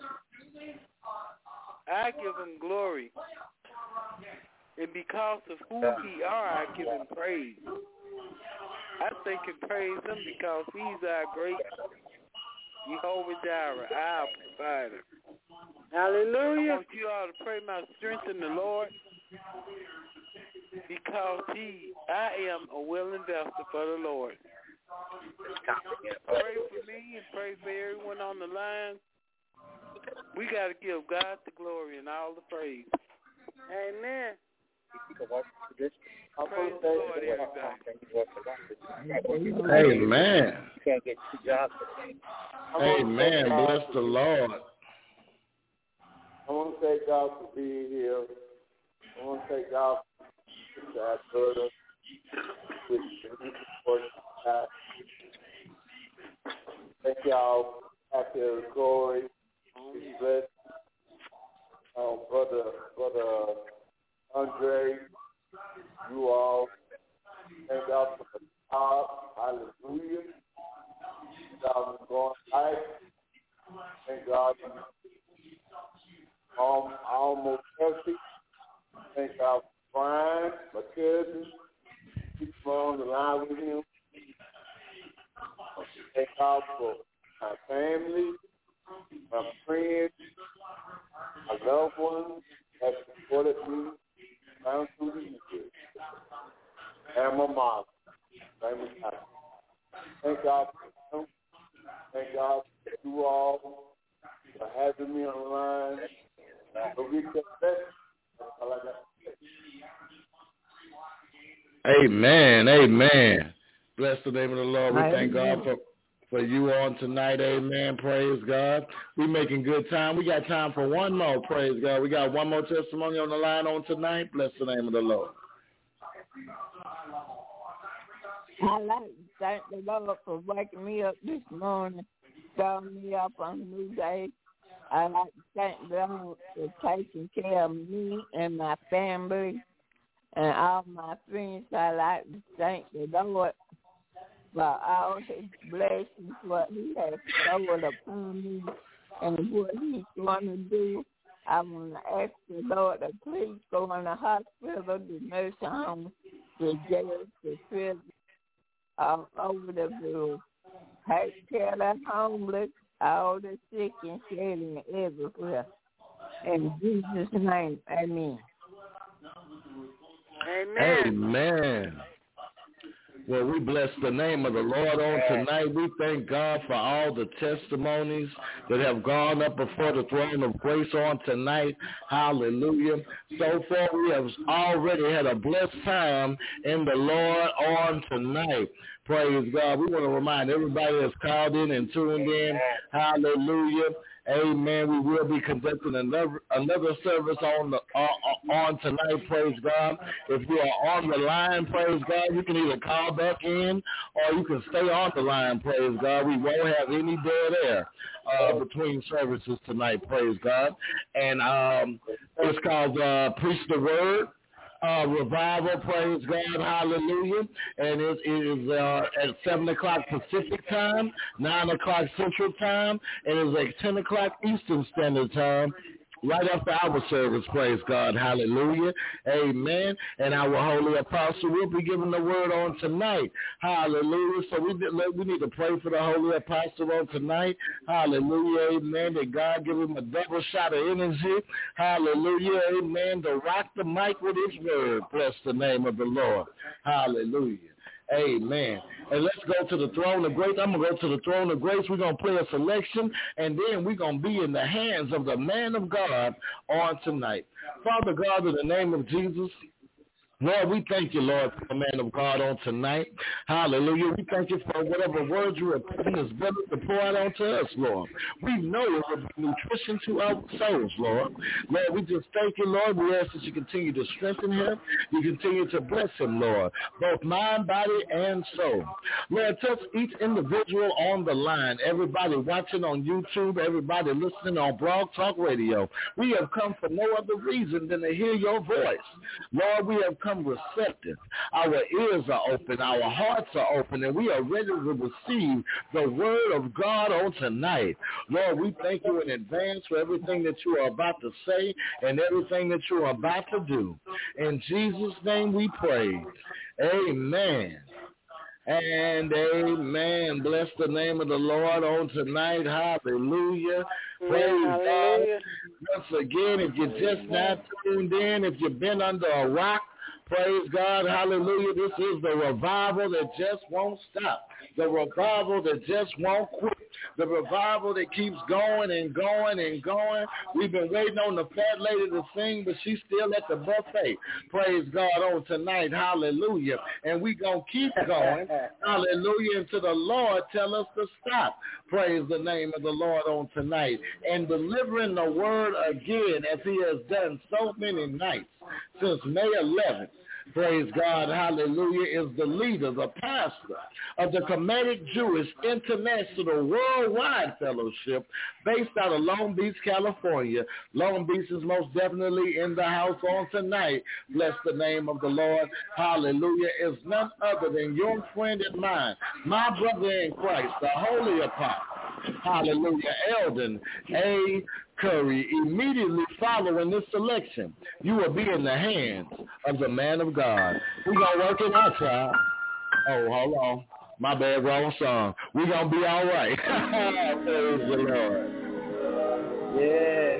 I give him glory. And because of who he are, I give him praise. I thank and praise him because he's our great Jehovah Jireh, our provider. Hallelujah. I want you all to pray my strength in the Lord because he, I am a willing vessel for the Lord. Pray for me and pray for everyone on the line. We got to give God the glory and all the praise. Amen. Praise the Lord, everybody. Amen. You can't get two jobs. Amen. Bless the Lord. I want to thank God for being here. I want to thank God for our brother with the thank y'all after glory. He's blessed. Um, brother, brother Andre, you all. Thank God for the top. Hallelujah. Thank God for going life. Thank God for um, almost perfect. Thank God for Brian, my cousin. Keep on the line with him. Thank God for my family, my friends, my loved ones that supported me down through the years. And my mom. Thank God for them. Thank God for you all for having me on the line. So we can best. That's all I got to say. Amen. Amen. Bless the name of the Lord. We thank God for, for you on tonight. Amen. Praise God. We're making good time. We got time for one more. Praise God. We got one more testimony on the line on tonight. Bless the name of the Lord. I like to thank the Lord for waking me up this morning, starting me up on a new day. I like to thank the Lord for taking care of me and my family and all my friends. I like to thank the Lord for all his blessings, what he has bestowed upon me and what he's going to do. I want to ask the Lord to please go in the hospital, the nursing home, the jail, the prison, all over the world. Take care of the homeless, all the sick and shedding everywhere. In Jesus' name, amen. Amen. Amen. Well, we bless the name of the Lord on tonight. We thank God for all the testimonies that have gone up before the throne of grace on tonight. Hallelujah. So far, we have already had a blessed time in the Lord on tonight. Praise God. We want to remind everybody that's called in and tuned in. Hallelujah. Amen. We will be conducting another another service on the uh, on tonight. Praise God. If you are on the line, praise God, you can either call back in or you can stay on the line. Praise God. We won't have any dead air uh, between services tonight. Praise God. And um, it's called uh, Preach the Word. Uh, revival, praise God, hallelujah, and it is uh, at seven o'clock Pacific time, nine o'clock Central time, and it's at ten o'clock Eastern Standard Time, right after our service, praise God, hallelujah, amen, and our holy apostle will be giving the word on tonight, hallelujah, so we we need to pray for the holy apostle on tonight, hallelujah, amen, that God give him a double shot of energy, hallelujah, amen, to rock the mic with his word, bless the name of the Lord, hallelujah. Amen. And let's go to the throne of grace. I'm going to go to the throne of grace. We're going to play a selection, and then we're going to be in the hands of the man of God on tonight. Father God, in the name of Jesus, Lord, we thank you, Lord, for the man of God on tonight. Hallelujah. We thank you for whatever words you are putting in his belly to pour out onto us, Lord. We know it will be nutrition to our souls, Lord. Lord, we just thank you, Lord. We ask that you continue to strengthen him. You continue to bless him, Lord, both mind, body, and soul. Lord, touch each individual on the line, everybody watching on YouTube, everybody listening on Blog Talk Radio. We have come for no other reason than to hear your voice. Lord, we have come receptive. Our ears are open, our hearts are open, and we are ready to receive the word of God on tonight. Lord, we thank you in advance for everything that you are about to say and everything that you are about to do. In Jesus' name we pray. Amen. And amen. Bless the name of the Lord on tonight. Hallelujah. Praise Hallelujah. God. Once again, if you're just not tuned in, if you've been under a rock, praise God, hallelujah. This is the revival that just won't stop. The revival that just won't quit. The revival that keeps going and going and going. We've been waiting on the fat lady to sing, but she's still at the buffet. Praise God on tonight, hallelujah. And we're going to keep going, hallelujah, until the Lord tell us to stop. Praise the name of the Lord on tonight. And delivering the word again as he has done so many nights since May eleventh. Praise God, hallelujah, is the leader, the pastor of the Kemetic Jewish International Worldwide Fellowship based out of Long Beach, California. Long Beach is most definitely in the house on tonight. Bless the name of the Lord, hallelujah, is none other than your friend and mine, my brother in Christ, the holy apostle, hallelujah, Eldon A. Curry. Immediately following this selection, you will be in the hands of the man of God. We're going to work it out, child. Oh, hold on. My bad, wrong song. We're going to be all right. Praise the Lord. Yeah.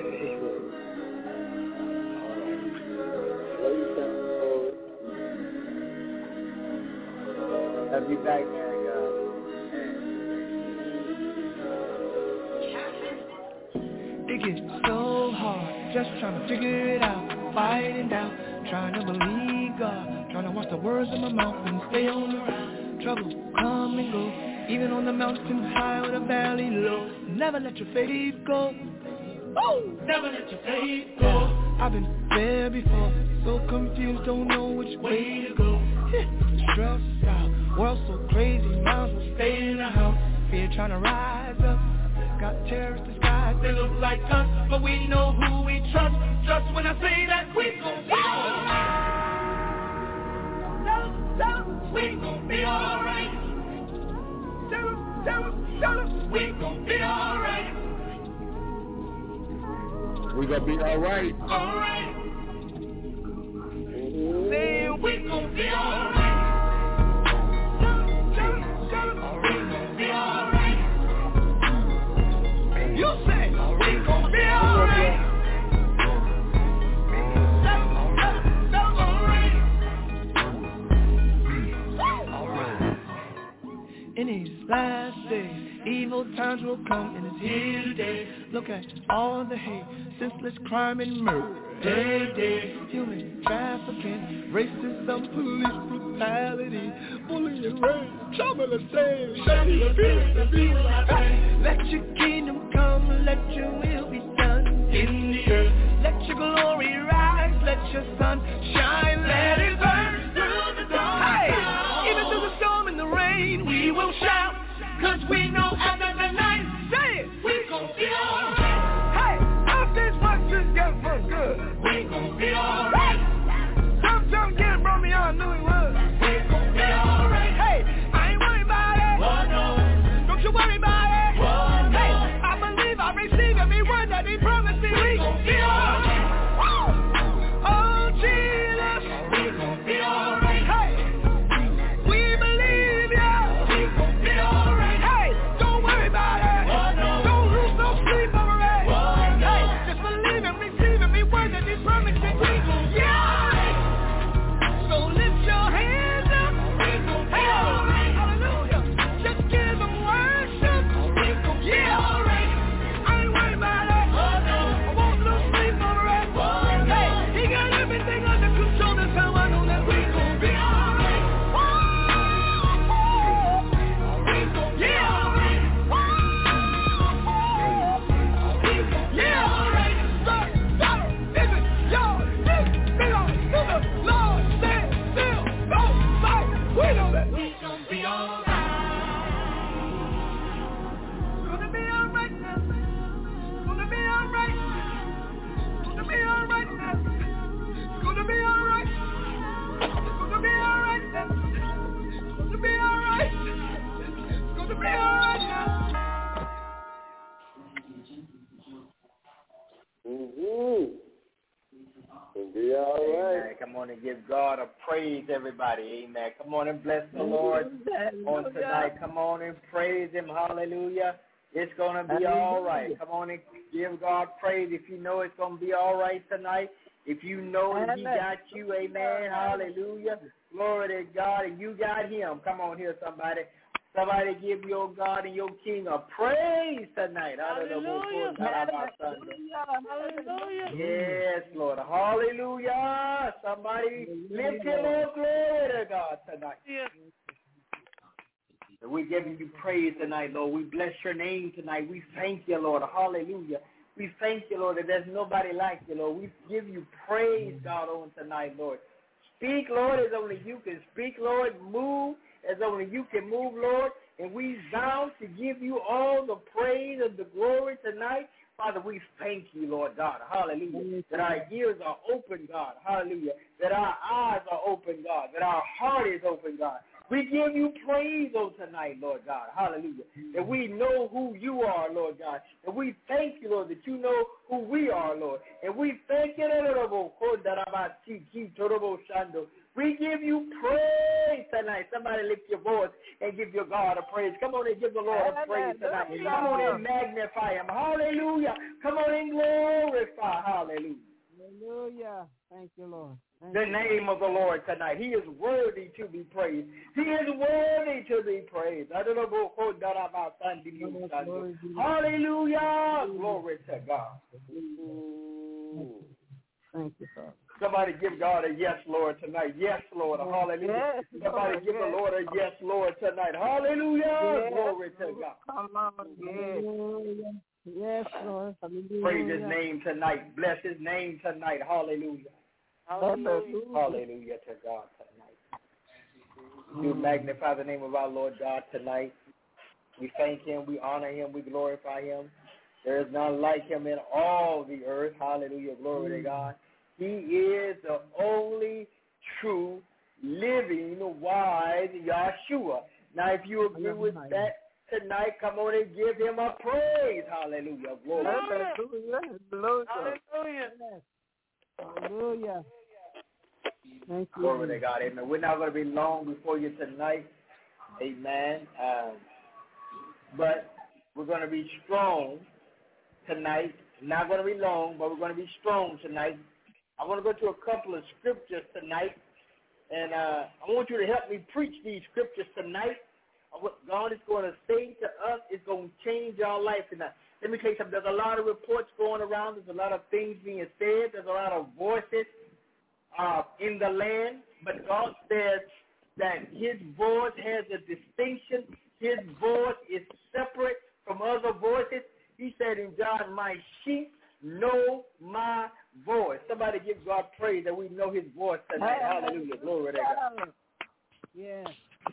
I'll be back there, God. It gets so hard, just trying to figure it out, fighting out, trying to believe God, trying to watch the words of my mouth and stay on the ride. Trouble come and go, even on the mountain high or the valley low. Never let your faith go. Woo! Never let your faith go. I've been there before, so confused, don't know which way to go. Stressed out, world so crazy, miles will stay in the house. Fear trying to rise up. Got terrorists disguised, they look like us, but we know who we trust. Just when I say that, we gon' be alright. We gon' be alright. We gon' be alright. We gon' be alright. Alright. Say we gon' be alright. We gon' be alright. You say, we gon' be alright. Alright. In these last days, evil times will come and it's here today. Look at all the hate, senseless crime and murder. Day, day, human trafficking, racism, police brutality, bullying, rape, trouble and shame, shady abuse, abuse. Let your kingdom come, let your will be done in the earth. Let your glory rise, let your sun shine, let it burn through the dawn. Hey, even through the storm and the rain, we will shout, cause we know after the night, say it, we gon' be alright. Good. We gon' be alright. Sometimes get from me, I knew it was. We gon' be alright. Hey, I ain't worried about it. Oh no. Don't you worry about it. Oh no. Hey, I believe I receive every word that he promised me. We gon' be alright. and give God a praise, everybody. Amen. Come on and bless the Lord on tonight. Come on and praise him. Hallelujah. It's going to be all right. Come on and give God praise if you know it's going to be all right tonight. If you know that he got you, amen. Hallelujah. Glory to God. And you got him. Come on here, somebody. Somebody give your God and your King a praise tonight. Hallelujah. Hallelujah. Yes, Lord. Hallelujah. Somebody lift him up. Glory to God tonight. Yes. We're giving you praise tonight, Lord. We bless your name tonight. We thank you, Lord. Hallelujah. We thank you, Lord, that there's nobody like you, Lord. We give you praise, God, on tonight, Lord. Speak, Lord, as only you can speak, Lord. Move as only you can move, Lord. And we vow to give you all the praise and the glory tonight. Father, we thank you, Lord God. Hallelujah. That our ears are open, God. Hallelujah. That our eyes are open, God. That our heart is open, God. We give you praise on tonight, Lord God. Hallelujah. That we know who you are, Lord God. And we thank you, Lord, that you know who we are, Lord. And we thank you, we give you praise tonight. Somebody lift your voice and give your God a praise. Come on and give the Lord a praise tonight. Come on and magnify him. Hallelujah. Come on and glorify. Hallelujah. Hallelujah. Thank you, Lord. Thank the you. name of the Lord tonight. He is worthy to be praised. He is worthy to be praised. Hallelujah. Glory to God. Thank you, Father. Somebody give God a yes, Lord, tonight. Yes, Lord. Hallelujah. Yes, Somebody Lord, give yes. the Lord a yes, Lord, tonight. Hallelujah. Yes, Glory to God. Come on. Yes. Yes, Lord. Hallelujah. Praise his name tonight. Bless his name tonight. Hallelujah. Hallelujah. Hallelujah to God tonight. We magnify the name of our Lord God tonight. We thank him. We honor him. We glorify him. There is none like him in all the earth. Hallelujah. Glory mm. to God. He is the only true, living, wise Yahshua. Now, if you agree with that tonight, come on and give him a praise. Hallelujah. Glory. Hallelujah. Hallelujah. Hallelujah. Thank you. Glory to God. Amen. We're not going to be long before you tonight. Amen. Um, but we're going to be strong tonight. Not going to be long, but we're going to be strong tonight. I want to go to a couple of scriptures tonight, and uh, I want you to help me preach these scriptures tonight. What God is going to say to us is going to change our life tonight. Let me tell you something. There's a lot of reports going around. There's a lot of things being said. There's a lot of voices uh, in the land, but God says that his voice has a distinction. His voice is separate from other voices. He said in John, my sheep know my voice. Somebody give God praise that we know his voice tonight. Hey, hallelujah. Glory to God. Yes.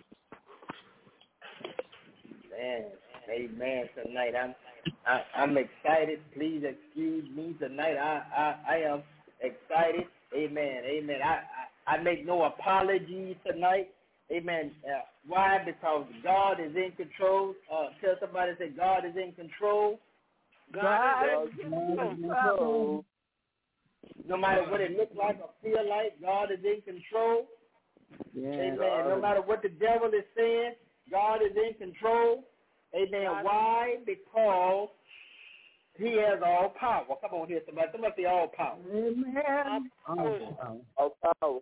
Man, amen tonight. I'm I, I'm excited. Please excuse me tonight. I, I, I am excited. Amen. Amen. I, I, I make no apologies tonight. Amen. Uh, why? Because God is in control. Uh, tell somebody, say God is in control. God, God is in control. No matter what it looks like or feel like, God is in control. Yeah. Amen. No matter what the devil is saying, God is in control. Amen. God. Why? Because he has all power. Come on here, somebody. Somebody say all power. Amen. All power.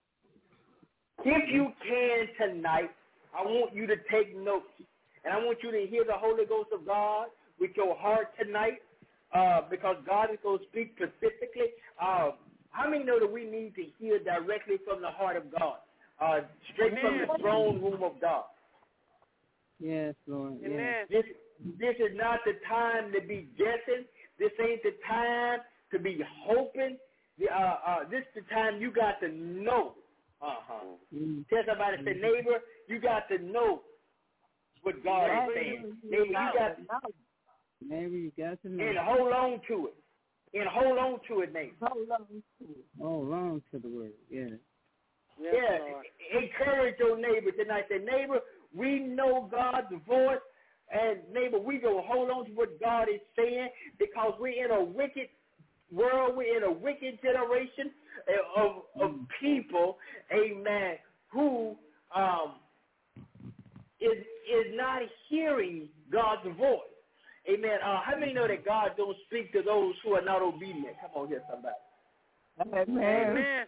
If you can tonight, I want you to take notes. And I want you to hear the Holy Ghost of God with your heart tonight, uh, because God is going to speak specifically. Uh, how many know that we need to hear directly from the heart of God, uh, straight Amen. From the throne room of God? Yes, Lord. Amen. This, this is not the time to be guessing. This ain't the time to be hoping. The, uh, uh, this is the time you got to know. Uh-huh. Mm. Tell somebody, say, neighbor, you got to know what God yeah, is saying. Neighbor, you got to know. Neighbor, you got to know. And hold on to it. And hold on to it, neighbor. Hold on to it. Hold on to the word, yeah. Yes, yeah, Lord. Encourage your neighbor tonight. Say, neighbor, we know God's voice, and neighbor, we go hold on to what God is saying because we're in a wicked world. We're in a wicked generation of, of people, amen, who um, is is not hearing God's voice. Amen. Uh, how many know that God don't speak to those who are not obedient? Come on here, somebody. Amen. Amen.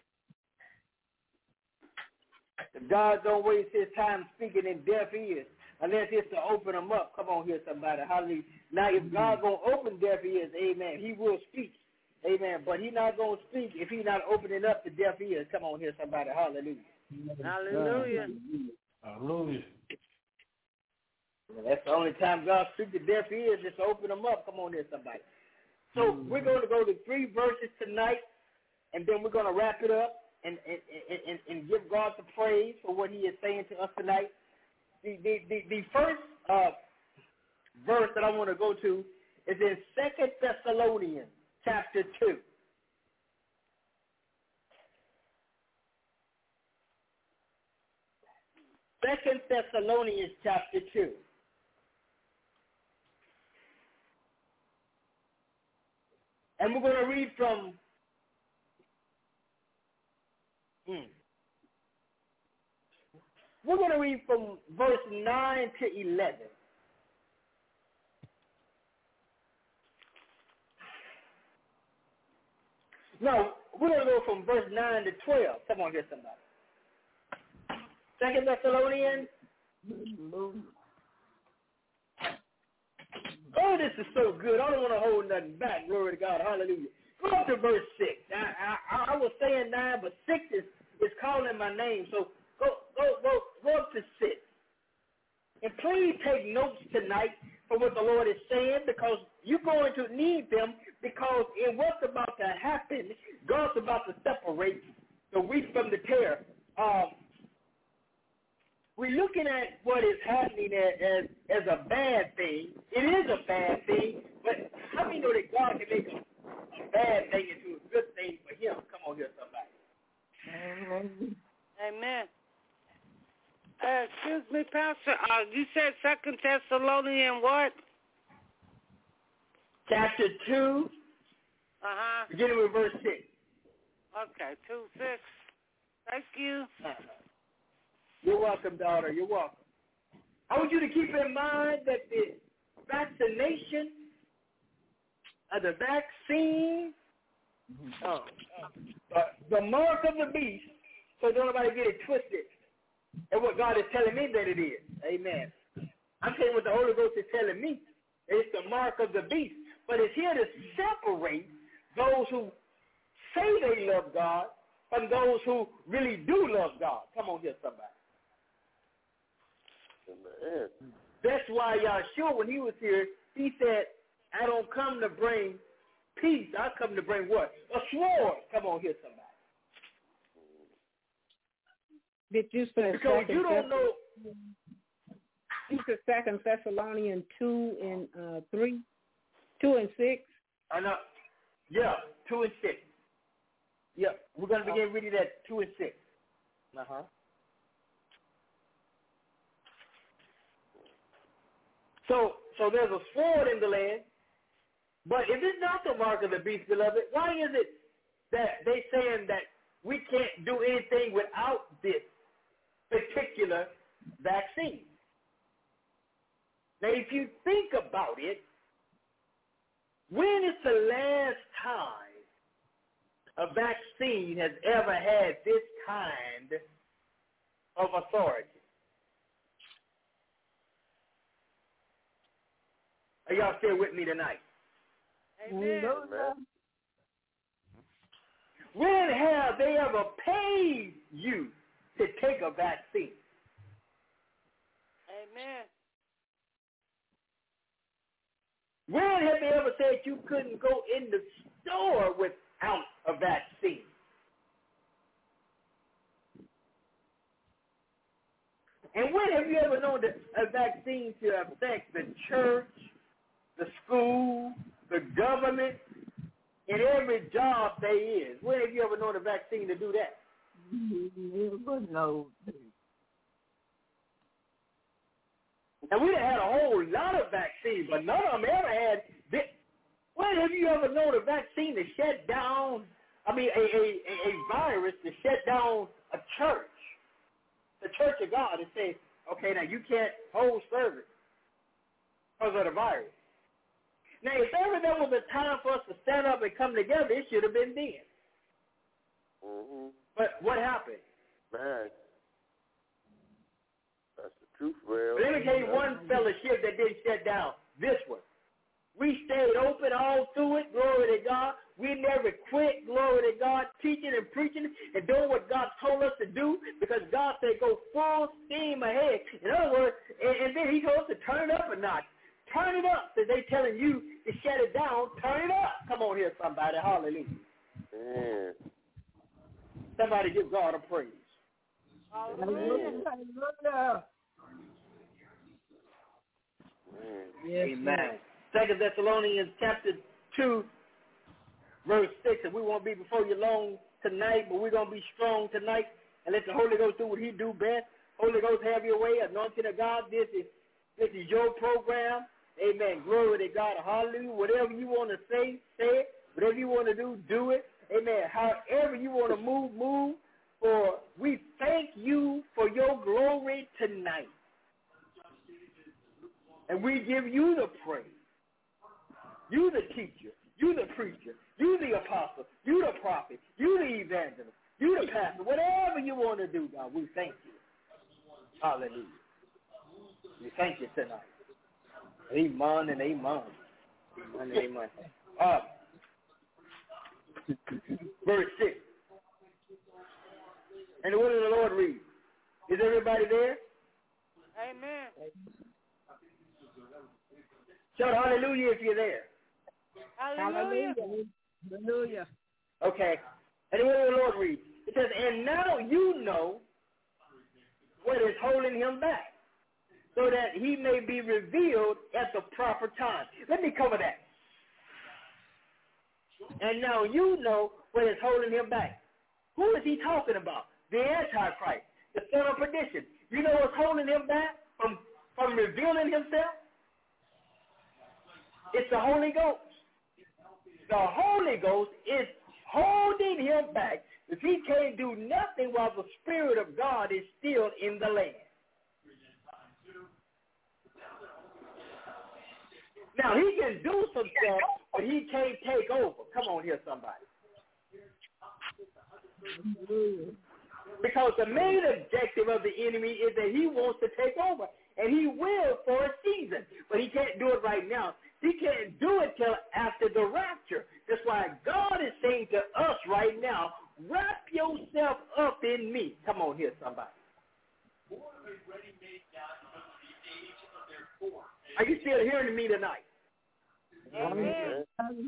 God don't waste his time speaking in deaf ears unless it's to open them up. Come on here, somebody. Hallelujah. Now, if God going to open deaf ears, amen, he will speak. Amen. But he not going to speak if he not opening up the deaf ears. Come on here, somebody. Hallelujah. Hallelujah. Hallelujah. That's the only time God speaks to deaf ears is to open them up. Come on here, somebody. So mm-hmm. we're going to go to three verses tonight, and then we're going to wrap it up and, and, and, and give God the praise for what he is saying to us tonight. The, the, the, the first uh, verse that I want to go to is in Second Thessalonians chapter two. Second Thessalonians chapter two. And we're going to read from hmm, we're going to read from verse nine to eleven. No, we're going to go from verse nine to twelve. Come on here, somebody. Second Thessalonians. Oh, this is so good. I don't want to hold nothing back. Glory to God. Hallelujah. Go up to verse six. I, I, I was saying nine, but six is, is calling my name. So go, go, go, go up to six. And please take notes tonight for what the Lord is saying, because you're going to need them, because in what's about to happen, God's about to separate the wheat from the tare. Um, We're looking at what is happening as, as as a bad thing. It is a bad thing, but how many know that God can make a, a bad thing into a good thing for him? Come on here, somebody. Amen. Amen. Uh, excuse me, Pastor. Uh, you said Second Thessalonians what? Chapter two. Uh-huh. Beginning with verse six. Okay, two, six. Thank you. Uh-huh. You're welcome, daughter. You're welcome. I want you to keep in mind that the vaccination, uh, the vaccine, uh, uh, the mark of the beast, so don't nobody get it twisted, and what God is telling me that it is. Amen. I'm saying what the Holy Ghost is telling me. It's the mark of the beast. But it's here to separate those who say they love God from those who really do love God. Come on here, somebody. That's why Yahshua, when he was here, he said, I don't come to bring peace. I come to bring what? A sword. Come on here, somebody. Did you say because you don't know. You said Second Thessalonians two and uh, three, two and six. I know. Yeah, two and six. Yeah, we're gonna begin reading at two and six. Uh huh. So, so there's a sword in the land, but if it's not the mark of the beast, beloved, why is it that they saying that we can't do anything without this particular vaccine? Now, if you think about it, when is the last time a vaccine has ever had this kind of authority? Are y'all still with me tonight? Amen. When have they ever paid you to take a vaccine? Amen. When have they ever said you couldn't go in the store without a vaccine? And when have you ever known that a vaccine to affect the church, the school, the government, in every job there is? When have you ever known a vaccine to do that? No. And we done had a whole lot of vaccines, but none of them ever had this. When have you ever known a vaccine to shut down, I mean, a, a, a, a virus to shut down a church, the church of God, and say, okay, now you can't hold service because of the virus. Now, if ever there was a time for us to stand up and come together, it should have been then. Mm-hmm. But what happened? Man, that's the truth, real. But let me tell you one fellowship that didn't shut down. This one. We stayed open all through it, glory to God. We never quit, glory to God, teaching and preaching and doing what God told us to do because God said go full steam ahead. In other words, and, and then he told us to turn it up a notch. Turn it up. So they telling you to shut it down, turn it up. Come on here, somebody. Hallelujah. Man. Somebody give God a praise. Hallelujah. Hallelujah. Yes, amen. Second Thessalonians chapter two, verse six. And we won't be before you long tonight, but we're gonna be strong tonight and let the Holy Ghost do what He do best. Holy Ghost, have your way. Anointing of God. This is this is your program. Amen. Glory to God. Hallelujah. Whatever you want to say, say it. Whatever you want to do, do it. Amen. However you want to move, move. For we thank you for your glory tonight. And we give you the praise. You the teacher. You the preacher. You the apostle. You the prophet. You the evangelist. You the pastor. Whatever you want to do, God, we thank you. Hallelujah. We thank you tonight. Amen and amen. Amen and amen. Uh, verse six. And what does the Lord read? Is everybody there? Amen. Shout hallelujah if you're there. Hallelujah. Hallelujah. Okay. And what does the Lord read? It says, and now you know what is holding him back, so that he may be revealed at the proper time. Let me cover that. And now you know what is holding him back. Who is he talking about? The Antichrist, the son of perdition. You know what's holding him back from, from revealing himself? It's the Holy Ghost. The Holy Ghost is holding him back because he can't do nothing while the Spirit of God is still in the land. Now, he can do some stuff, but he can't take over. Come on here, somebody. Because the main objective of the enemy is that he wants to take over, and he will for a season, but he can't do it right now. He can't do it till after the rapture. That's why God is saying to us right now, wrap yourself up in me. Come on here, somebody. Are you still hearing me tonight? Amen.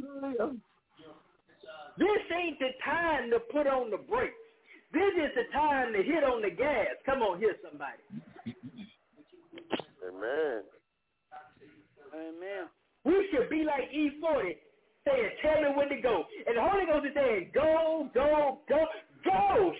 This ain't the time to put on the brakes. This is the time to hit on the gas. Come on here, somebody. Amen. Amen. We should be like E forty, saying, tell me when to go. And the Holy Ghost is saying, go, go, go, go.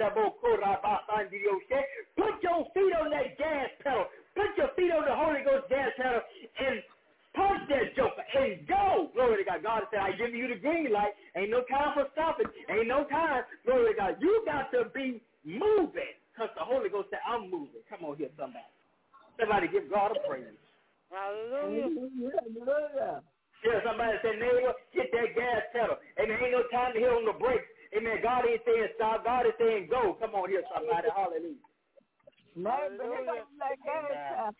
Put your feet on that gas pedal. Put your feet on the Holy Ghost gas pedal and punch that joker and go. Glory to God. God said, I give you the green light. Ain't no time for stopping. Ain't no time. Glory to God. You got to be moving because the Holy Ghost said, I'm moving. Come on here, somebody. Somebody give God a praise. Hallelujah. Hallelujah. Yeah, somebody said, neighbor, hit that gas pedal. And there ain't no time to hit on the brakes. Amen. God ain't saying stop. God is saying go. Come on here, somebody. Hallelujah. Neighbor, hit on that gas pedal.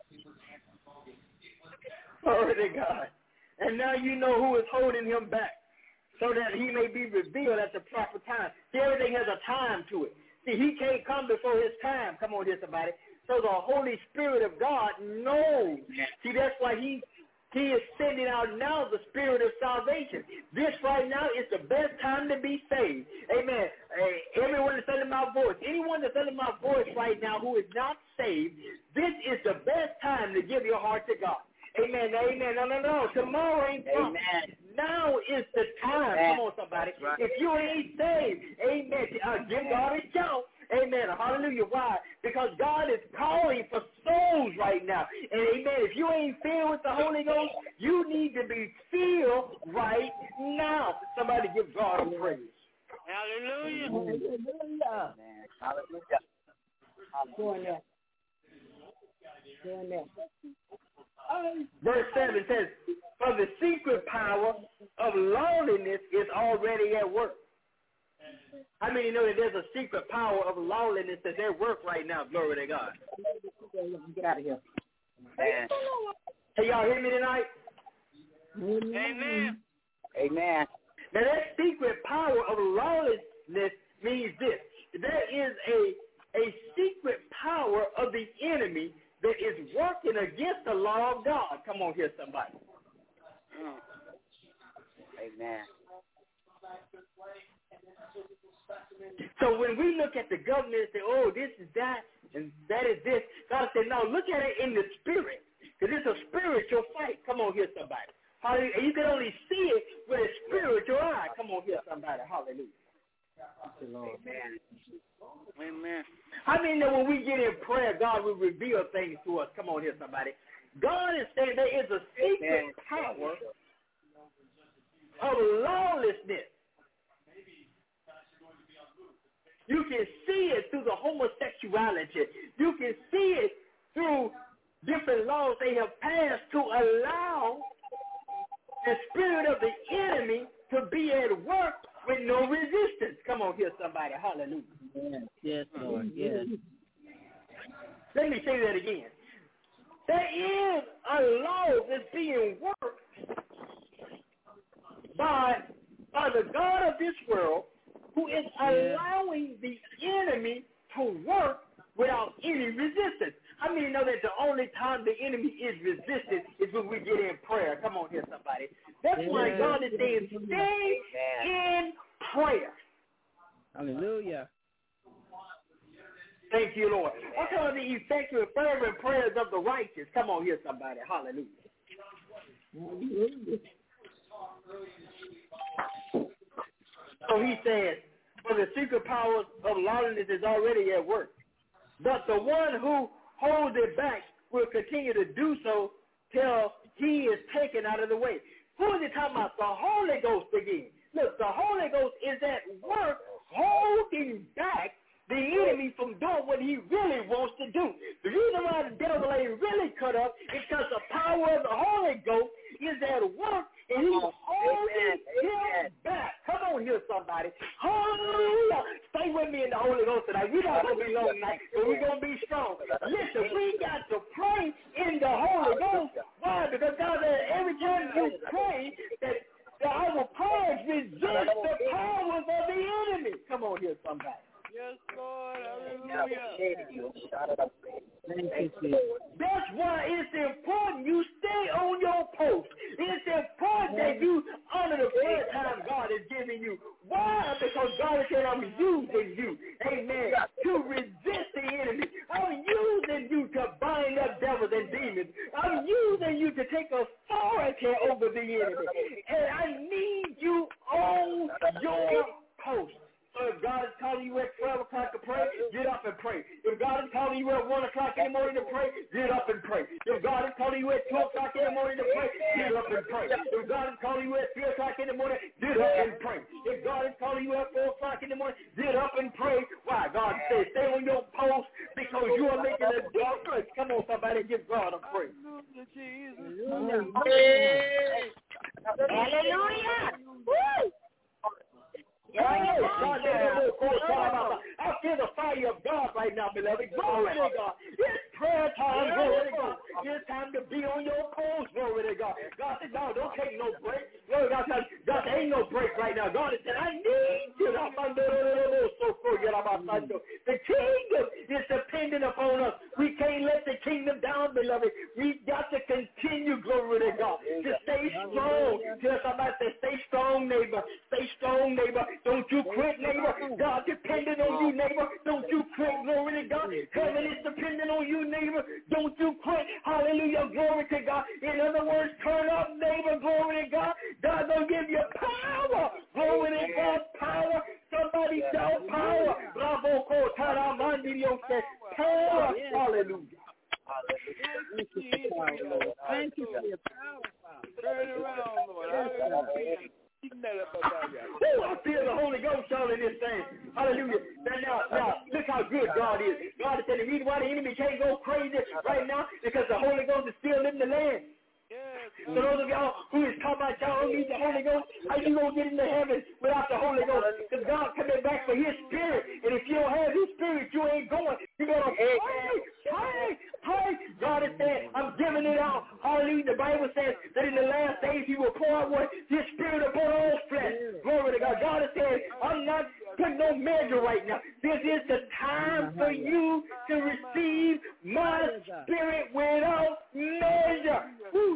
Glory to God. And now you know who is holding him back so that he may be revealed at the proper time. See, everything has a time to it. See, he can't come before his time. Come on here, somebody. So the Holy Spirit of God knows. See, that's why he he is sending out now the Spirit of salvation. This right now is the best time to be saved. Amen. Hey, everyone that's under my voice, anyone that's under my voice right now who is not saved, this is the best time to give your heart to God. Amen. Amen. No, no, no. Tomorrow ain't promised. Amen. Now is the time. Amen. Come on, somebody. Right. If you ain't saved, amen, uh, give God a shout. Amen. Hallelujah. Why? Because God is calling for souls right now. And amen, if you ain't filled with the Holy Ghost, You need to be filled right now. Somebody give God a praise. Hallelujah. Hallelujah. Hallelujah. Go in there. Go in there. Verse seven says, for the secret power of lawlessness is already at work. How many know that there's a secret power of lawlessness that's at work right now? Glory to God. Get out of here. Man. Hey, y'all hear me tonight? Amen. Amen. Now that secret power of lawlessness means this. There is a, a secret power of the enemy that is working against the law of God. Come on here, somebody. Mm. Amen. So when we look at the government and say, oh, this is that, and that is this, God said, no, look at it in the spirit. Because it's a spiritual fight. Come on here, somebody. Hallelujah. And you can only see it with a spiritual eye. Come on here, somebody. Hallelujah. Amen. Amen. How many know when we get in prayer, God will reveal things to us? Come on here, somebody. God is saying there is a secret power of lawlessness. You can see it through the homosexuality. You can see it through different laws they have passed to allow the spirit of the enemy to be at work with no resistance. Come on here, somebody. Hallelujah. Yes, yes, Lord. Yes. Let me say that again. There is a law that's being worked by, by the God of this world, who is allowing the enemy to work without any resistance. How many know that the only time the enemy is resisted is when we get in prayer? Come on here, somebody. That's yes. why God is saying, stay in prayer. Hallelujah. Thank you, Lord. I'm telling the effective fervent prayers of the righteous. Come on here, somebody. Hallelujah. Hallelujah. So he says, for the secret power of lawlessness is already at work. But the one who holds it back will continue to do so till he is taken out of the way. Who is he talking about? The Holy Ghost again. Look, the Holy Ghost is at work holding back the enemy from doing what he really wants to do. The reason why the devil ain't really cut up is because the power of the Holy Ghost is at work and he's holding him back. Come on here, somebody. Hallelujah. Stay with me in the Holy Ghost tonight. We're not going to be long tonight, but we're going to be strong. Listen, we got to pray in the Holy Ghost. Why? Because God said every time you pray that that our prayers resist the powers of the enemy. Come on here, somebody. Yes, Lord. Hallelujah. Thank you, That's why it's important you stay on your post. It's important that you honor the prayer time God is giving you. Why? Because God is saying, I'm using you, amen, to resist the enemy. I'm using you to bind up devils and demons. I'm using you to take authority over the enemy. And I need you on your post. So if God is calling you at twelve o'clock to pray, get up and pray. If God is calling you at one o'clock in the morning to pray, get up and pray. If God is calling you at two o'clock in the morning to pray, get up and pray. If God is calling you at three o'clock in the morning, get up and pray. If God is calling you at four o'clock in the morning, get up and pray. Why? God says stay on your post because you are making a difference. Come on, somebody, give God a praise. Hallelujah. Hallelujah. Woo! Oh, God, I feel the fire of God right now, beloved. Glory to God. It's prayer time. Glory to God. It's time to be on your post. Glory to God. God said, no, don't take no break. Glory to God. God said, ain't no break right now. God said, I need you. The kingdom is dependent upon us. We can't let the kingdom down, beloved. We've got to continue, glory to God, to stay strong. Tell somebody, say, stay strong, neighbor. Stay strong, neighbor. Don't you quit, neighbor. God dependent on you, neighbor. Don't you quit, glory to God. Heaven is dependent on you, neighbor. Don't you quit. Hallelujah, glory to God. In other words, turn up, neighbor, glory to God. God's going to give you power. Glory to God, power. Somebody shout power. Bravo, power. Hallelujah. Thank you for your power. Thank you for your power, Father. Turn around, Lord. Hallelujah. Ooh, I feel the Holy Ghost all in this thing. Hallelujah. Now, now, now, look how good God is. God is telling me why the enemy can't go crazy right now because the Holy Ghost is still in the land. So those of y'all who is talking about y'all don't need the Holy Ghost, how you gonna get into heaven without the Holy Ghost? Because God coming back for His Spirit, and if you don't have His Spirit, you ain't going. You gotta pray, pray, pray. God is saying, I'm giving it out. Hallelujah. The Bible says that in the last days He will pour out what His Spirit upon all flesh. Glory to God. God is saying, I'm not putting no measure right now. This is the time for you to receive my Spirit without measure. Ooh,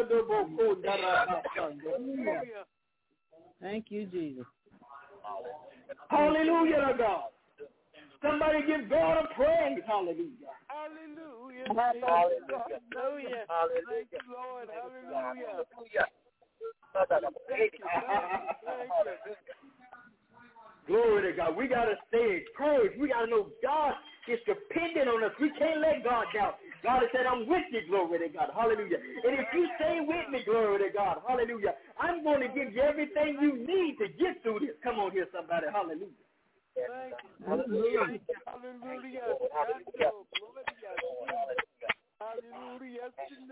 thank you, Jesus. Hallelujah to God. Somebody give God a praise. Hallelujah. Hallelujah. Hallelujah. Hallelujah. Thank you, Lord. Hallelujah. Thank you. Thank you. Glory to God. We got to stay encouraged. We got to know God is dependent on us. We can't let God down. God has said, I'm with you, glory to God. Hallelujah. And if you stay with me, glory to God. Hallelujah. I'm going to give you everything you need to get through this. Come on here, somebody. Hallelujah. Thank you. Hallelujah. Hallelujah. Hallelujah.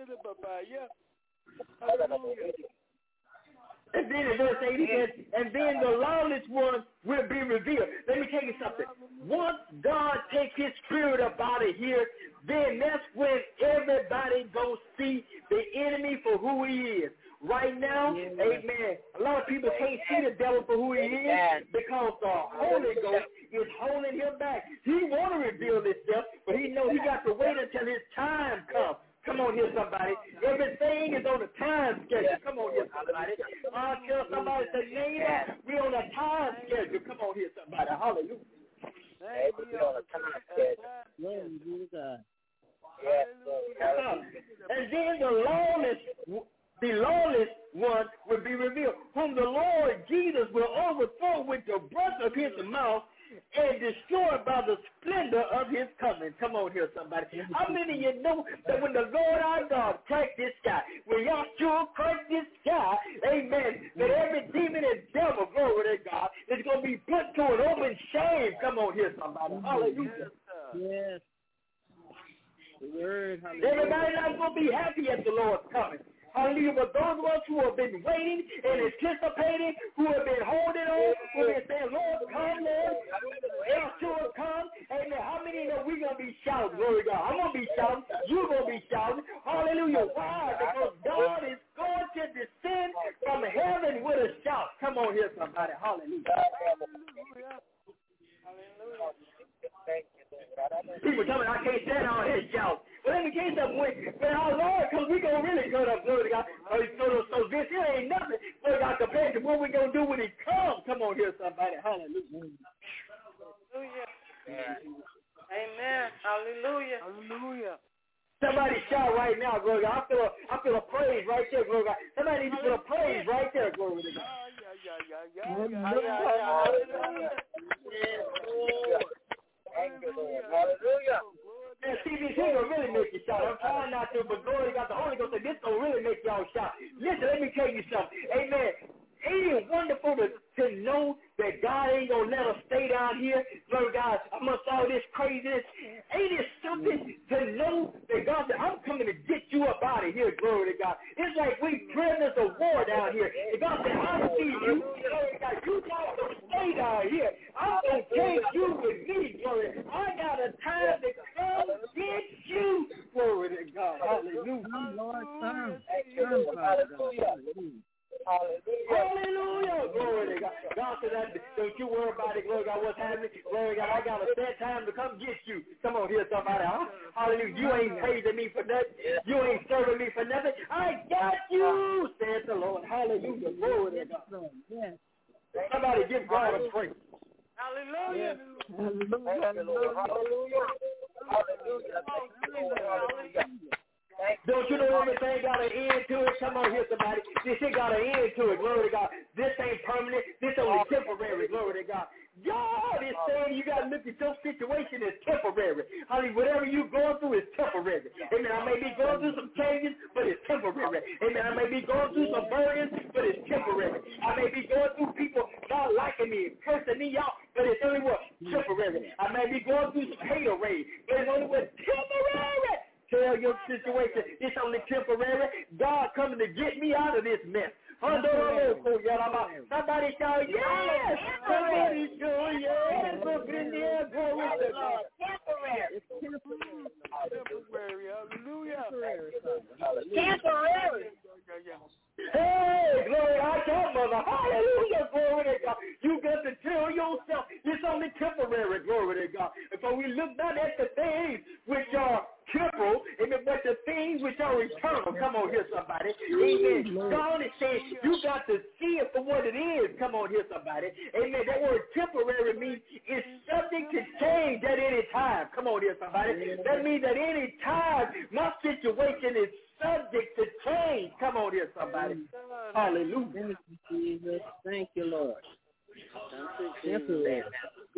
Hallelujah. And then in verse eight, he says, and then the lawless one will be revealed. Let me tell you something. Once God takes His Spirit up out of here, then that's when everybody gonna see the enemy for who he is. Right now, amen, a lot of people can't see the devil for who he is because the Holy Ghost is holding him back. He want to reveal this stuff, but he know he got to wait until his time comes. Come on here, somebody. Everything is on a time schedule. Come on here, somebody. I tell somebody, say, neighbor, we on a time schedule. Come on here, somebody. Hallelujah. Hey, we on a time schedule. And then the lawless, the lawless one will be revealed, whom the Lord Jesus will overthrow with the breath of His mouth and destroy by the splendor of His coming. Come on here, somebody. How many of you know that when the Lord our God cracked this sky, when Yahshua cracked this sky, amen, that every demon and devil, glory to God, is going to be put to an open shame. Come on here, somebody. Hallelujah. Yes. The word, hallelujah. Everybody not going to be happy at the Lord's coming. Hallelujah. But those of us who have been waiting and anticipating, who have been holding on, who have been saying, Lord, come, Lord. Yeshua, come. Amen. How many know we're going to be shouting? Glory to God. I'm going to be shouting. You're going to be shouting. Hallelujah. Why? Because God is going to descend from heaven with a shout. Come on here, somebody. Hallelujah. Hallelujah. Hallelujah. People tell me I can't stand all his shout. Well, let me tell you something. When, when our Lord comes, we going to really cut up, glory to God. So, so, so this here ain't nothing, glory to God, compared to what we going to do when He comes. Come on here, somebody. Hallelujah. Hallelujah. Amen. Hallelujah. Hallelujah. Somebody shout right now, glory to God. I feel a, I feel a praise right there, glory to God. Somebody needs to put a praise right there, glory to God. Hallelujah. Hallelujah. And see, this here will really make you shout. I'm trying not to, but glory to God, the Holy Ghost said this will really make y'all shout. Listen, let me tell you something. Amen. Ain't it wonderful to, to know that God ain't going to let us stay down here, glory to God, amongst all this craziness? Ain't it something to know that God said, I'm coming to get you up out of here, glory to God? It's like we prisoners of war down here. And God said, I see you, glory to God. You got to stay down here. I'm going to take you with me, glory. I got a time to come get you, glory to God. Hallelujah. Lord, come. Come, Father God. Hallelujah. Hallelujah. Hallelujah. Glory to God. God said, that, don't you worry about it. Glory to God, what's happening? Glory to God, I got a set time to come get you. Come on here, somebody. Huh? Hallelujah. You ain't praising me for nothing. You ain't serving me for nothing. I got you, said the Lord. Hallelujah. Glory to God. Yes. Somebody give God a praise. Hallelujah. Hallelujah. Hallelujah. Hallelujah. Hallelujah. Don't you know everything got an end to it? Come on here, somebody. This shit got an end to it. Glory to God. This ain't permanent. This only temporary. Glory to God. God is saying you got to look at your situation as temporary. Honey, whatever you're going through is temporary. Amen. I may be going through some changes, but it's temporary. Amen. I may be going through some burdens, but it's temporary. I may be going through people not liking me, cursing me out, but it's only what? Temporary. I may be going through some haterade, but it's only what? Temporary. Tell your situation, it's only temporary. God coming to get me out of this mess. Somebody shout, yes! Somebody shout, yes! Up in there, glory to God. Temporary. Temporary. Hallelujah. Temporary. Hey, glory, I tell mother, hallelujah, glory to God. You got to tell yourself it's only temporary, glory to God. And so we look not at the things which are temporal, amen, but the things which are eternal. Come on here, somebody. Amen. God is saying you got to see it for what it is. Come on here, somebody. Amen. That word temporary means it's subject to change at any time. Come on here, somebody. That means at any time my situation is subject to change. Come on here, somebody. Hallelujah. Thank you, Jesus. Thank you, Lord. Temporary.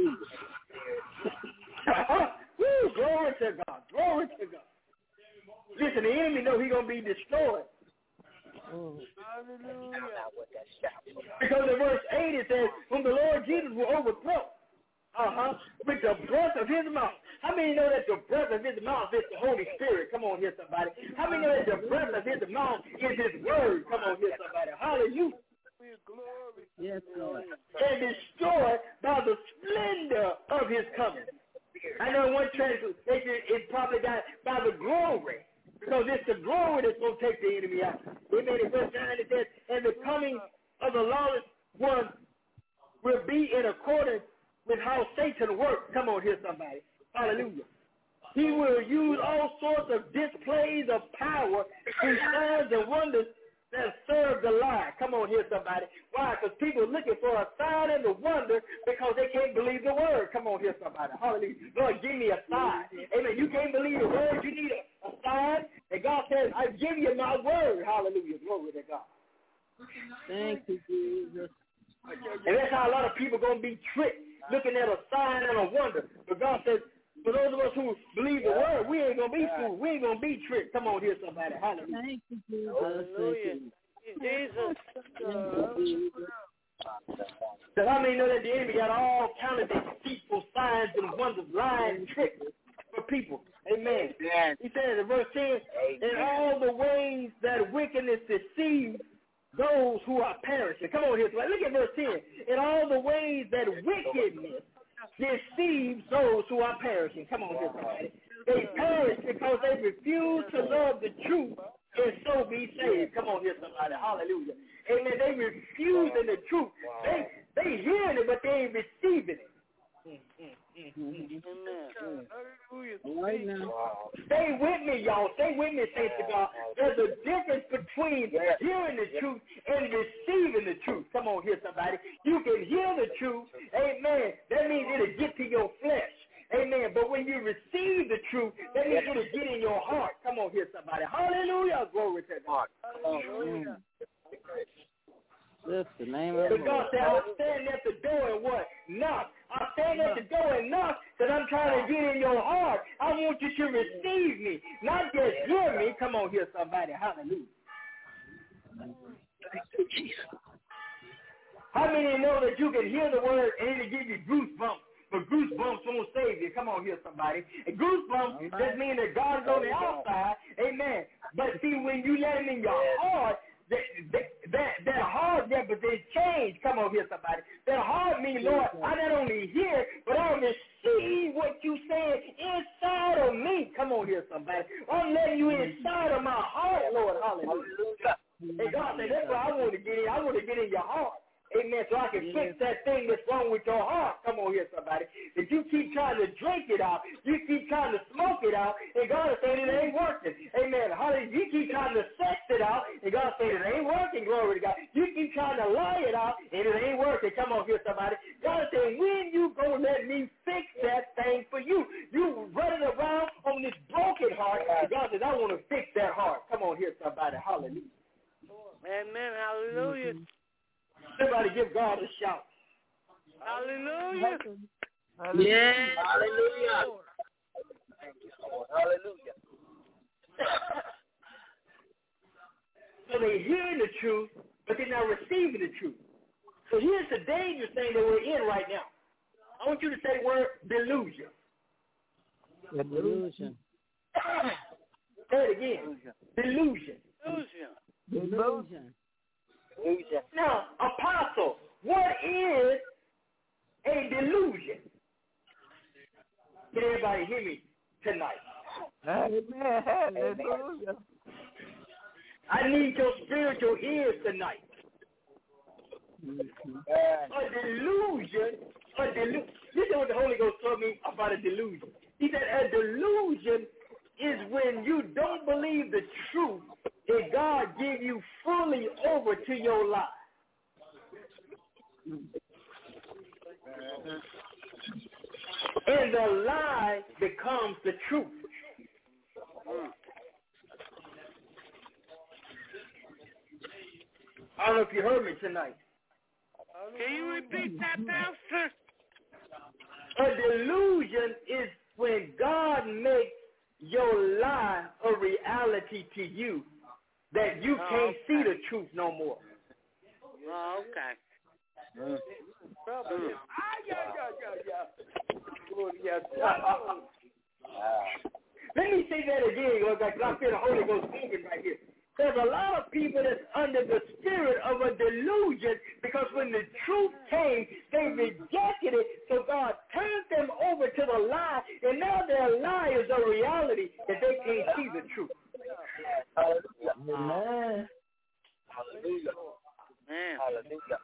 Woo, glory to God. Glory to God. Listen, the enemy know he's going to be destroyed. Mm. Hallelujah. Because in verse eight it says, whom the Lord Jesus will overthrow, uh-huh, with the breath of his mouth. How many know that the breath of his mouth is the Holy Spirit? Come on here, somebody. How many know that the breath of his mouth is his word? Come on here, somebody. Hallelujah. Yes, Lord. And destroyed by the splendor of his coming. I know one translation it probably got by the glory, because it's the glory that's going to take the enemy out. Amen. In verse nine it says, and the coming of the lawless one will be in accordance with how Satan works. Come on here, somebody. Hallelujah. He will use all sorts of displays of power through signs and wonders that serve the lie. Come on here, somebody. Why? Because people are looking for a sign and a wonder because they can't believe the word. Come on here, somebody. Hallelujah. Lord, give me a sign. Amen. You can't believe the word. You need a, a sign. And God says, I give you my word. Hallelujah. Glory to God. Thank you, Jesus. And that's how a lot of people are going to be tricked, looking at a sign and a wonder. But God says, for those of us who believe the word, we ain't going to be fooled. We ain't going to be tricked. Come on here, somebody. Hallelujah. Thank you, Jesus. Hallelujah. Jesus. Because how many know that the enemy got all kinds of deceitful signs and wonders, lying tricks for people? Amen. Amen. He says in verse ten, in all the ways that wickedness deceives those who are perishing. Come on here. Look at verse ten. In all the ways that wickedness deceives those who are perishing. Come on here, somebody. They perish because they refuse to love the truth and so be saved. Come on here, somebody. Hallelujah. Amen. They refuse in the truth. They they hearing it, but they ain't receiving it. Amen. Right now. Stay with me, y'all. Stay with me, saints of God. There's a difference between hearing the truth and receiving the truth. Come on here, somebody. You can hear the truth. Amen. That means it'll get to your flesh. Amen. But when you receive the truth, that means it'll get in your heart. Come on here, somebody. Hallelujah. Glory to God. Hallelujah. That's the name of But God said, I'll stand at the door and what? Knock. I'll stand at the door and knock because I'm trying to get in your heart. I want you to receive me, not just hear me. Come on here, somebody. Hallelujah. Thank you, Jesus. How many know that you can hear the word and it'll give you goosebumps? But goosebumps won't save you. Come on here, somebody. And goosebumps right. just mean that God is on the outside. Amen. But see, when you let him in your heart, That, that, that, that heart represents change. Come on here, somebody. That heart means, Lord, I not only hear, but I receive what you said inside of me. Come on here, somebody. I'm letting you inside of my heart, Lord. Hallelujah. And God said, that's why I want to get in. I want to get in your heart. Amen. So I can fix that thing that's wrong with your heart. Come on here, somebody. If you keep trying to drink it out, you keep trying to smoke it out, and God is saying it ain't working. Amen. Hallelujah. You keep trying to sex it out, and God is saying it ain't working. Glory to God. You keep trying to lie it out, and it ain't working. Come on here, somebody. God is saying, when you go let me fix that thing for you, you running around on this broken heart, and God says, I want to fix that heart. Come on here, somebody. Hallelujah. Amen. Hallelujah. Mm-hmm. Somebody give God a shout. Hallelujah. Hallelujah. So they're hearing the truth, but they're not receiving the truth. So here's the dangerous thing that we're in right now. I want you to say the word delusion. Delusion. Say it again. Delusion. Delusion. Delusion. Delusion. Now, apostle, what is a delusion? Can everybody hear me tonight? Amen. Hallelujah. I need your spiritual ears tonight. Mm-hmm. A delusion, a delusion. This is what the Holy Ghost told me about a delusion. He said a delusion is when you don't believe the truth that God give you fully over to your life. And the lie becomes the truth. I don't know if you heard me tonight. Can you repeat that, Pastor? A delusion is when God makes your lie a reality to you, that you Oh, can't okay. see the truth no more. Oh, okay. Mm. Mm. Let me say that again, because I feel the Holy Ghost moving right here. There's a lot of people that's under the spirit of a delusion because when the truth came, they rejected it. So God turned them over to the lie, and now their lie is a reality that they can't see the truth. Amen. Hallelujah. Man. Hallelujah.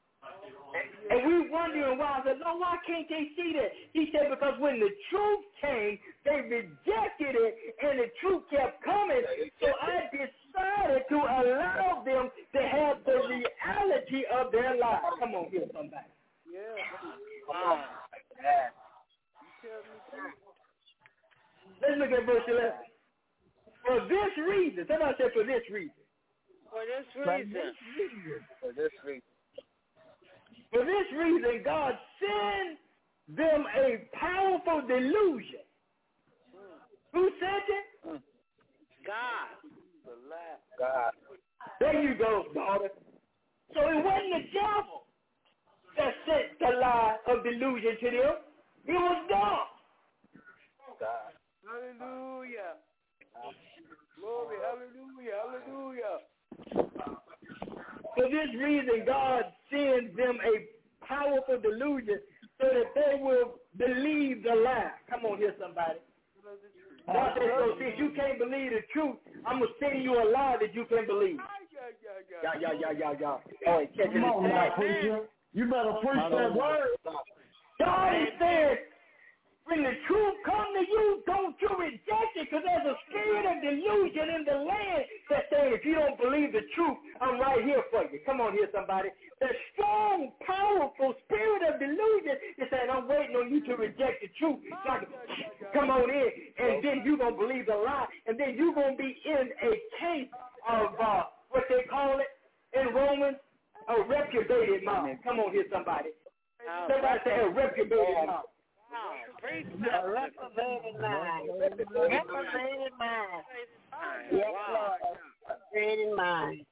And we wondering why. I said, no, why can't they see that? He said, because when the truth came, they rejected it, and the truth kept coming. So I decided to allow them to have the reality of their life. Come on, here, somebody. Yeah. Wow. Yeah. Let's look at verse eleven. For this reason, somebody said for this reason. For this For reason. this reason. For this reason. For this reason, God sent them a powerful delusion. Who said it? God. God. There you go, daughter. So it wasn't the devil that sent the lie of delusion to them. It was God. God. Hallelujah. Glory, hallelujah, hallelujah. For this reason, God sends them a powerful delusion so that they will believe the lie. Come on here, somebody. God said, so since you can't believe the truth, I'm going to send you a lie that you can believe. Yeah, yeah, yeah, yeah, yeah. Oh, catch it tonight. You better preach that word. God is saying, when the truth come to you, don't you reject it, because there's a spirit of delusion in the land that says, if you don't believe the truth, I'm right here for you. Come on here, somebody. The strong, powerful spirit of delusion is saying, I'm waiting on you to reject the truth. Like, come on in, and then you're going to believe the lie, and then you're going to be in a case of uh, what they call it in Romans, a reprobated mind. Come on here, somebody. Somebody say a reprobated mind. A reprobated mind. Reprobated mind. Yes, Lord. Reprobated mind.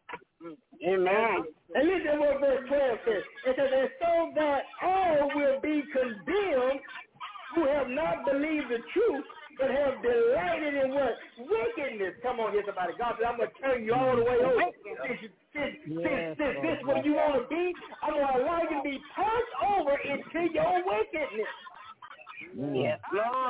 Amen. And listen to what verse twelve says. It says, and so that all will be condemned who have not believed the truth, but have delighted in what? Wickedness. Come on here, somebody. God said, I'm going to turn you all the way over. Since, you, since, since, since this is where you want to be, I'm going to allow you to be turned over into your wickedness. Yes, Lord.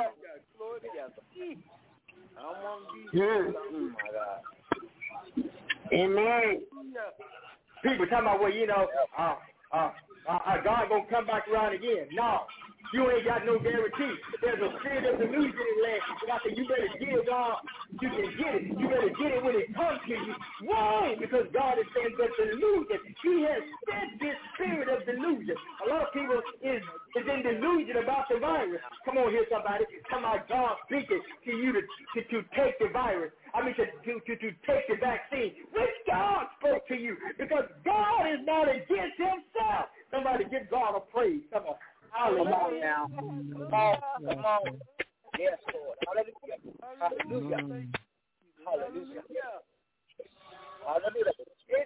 I want to be. Oh, my God. Amen. People talking about, well, you know, uh, uh, uh, God going to come back around again. No. You ain't got no guarantee. There's a spirit of delusion in the land. And I said, you better get it, God. You can get it. You better get it when it comes to you. Why? Because God is saying that delusion. He has sent this spirit of delusion. A lot of people is, is in delusion about the virus. Come on here, somebody. Come on, God speaking to you to, to, to take the virus. I mean, to, to, to, to take the vaccine. Which God spoke to you. Because God is not against himself. Somebody give God a praise. Come on. Come on now. Come on. Come on. Yes, Lord. Hallelujah. Hallelujah. Mm. Hallelujah. Hallelujah.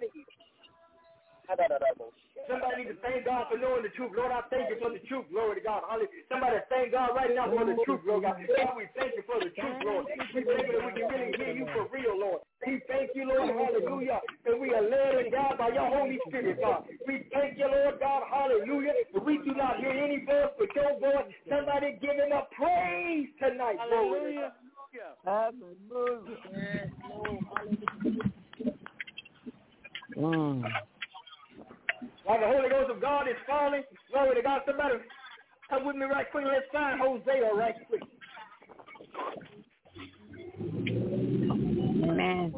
Somebody need to thank God for knowing the truth. Lord, I thank you for the truth. Glory to God. Hallelujah. Somebody thank God right now for the truth, Lord God. God, we thank you for the truth, Lord. We thank you that we can really hear you for real, Lord. We thank you, Lord, hallelujah, that we are led and guided by your Holy Spirit, God. We thank you, Lord God, hallelujah, that we do not hear any voice but your voice. Somebody giving up praise tonight, hallelujah. Hallelujah. Mm. While the Holy Ghost of God is falling, glory to God. Somebody come with me right quick. Let's find Hosea right quick. Amen.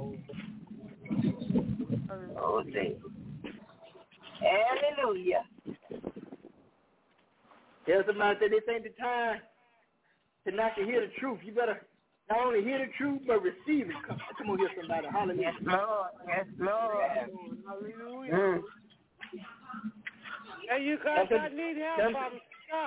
Hosea. Hallelujah. Tell somebody that this ain't the time to not to hear the truth. You better not only hear the truth, but receive it. Come, come on here, somebody. Hallelujah. Yes, Lord. Yes, Lord. Hallelujah. Mm. Hey, you guys, I need help. I'm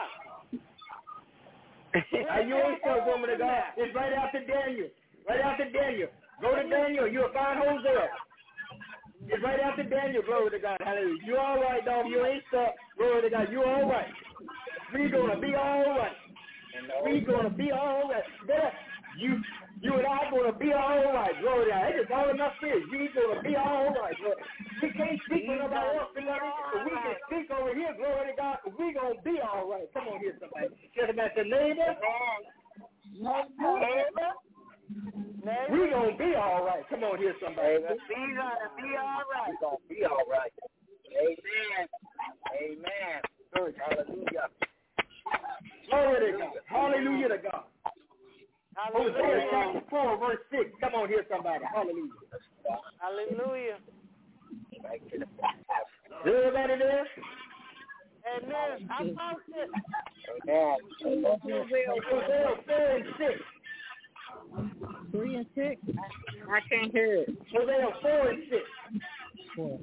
stuck. Are you ain't stuck, woman of God? It's right after Daniel. Right after Daniel. Go to Daniel. You'll find Hosea. It's right after Daniel. Glory to God. Hallelujah. You all right, dog. You ain't stuck. Glory to God. You all right. We gonna be all right. We gonna be all right. There, you, you and I gonna be all right. Glory to God. It's just all in my spirit. We gonna be all right. Glory. We can't speak for nobody else, beloved, but we can speak over here. Glory to God. We gonna be all right. Come on here, somebody. Tell about the neighbor. Neighbor. We gonna be all right. Come on here, somebody. We gonna be all right. We gonna be all right. Amen. Amen. Good. Hallelujah. Glory to God. Hallelujah to God. Hosea chapter four, verse six. Come on here, somebody. Hallelujah. Hallelujah. Is everybody there? Amen. I found it. Amen. Hosea four and six. Three and six. I can't hear it. Hosea four and six. Four.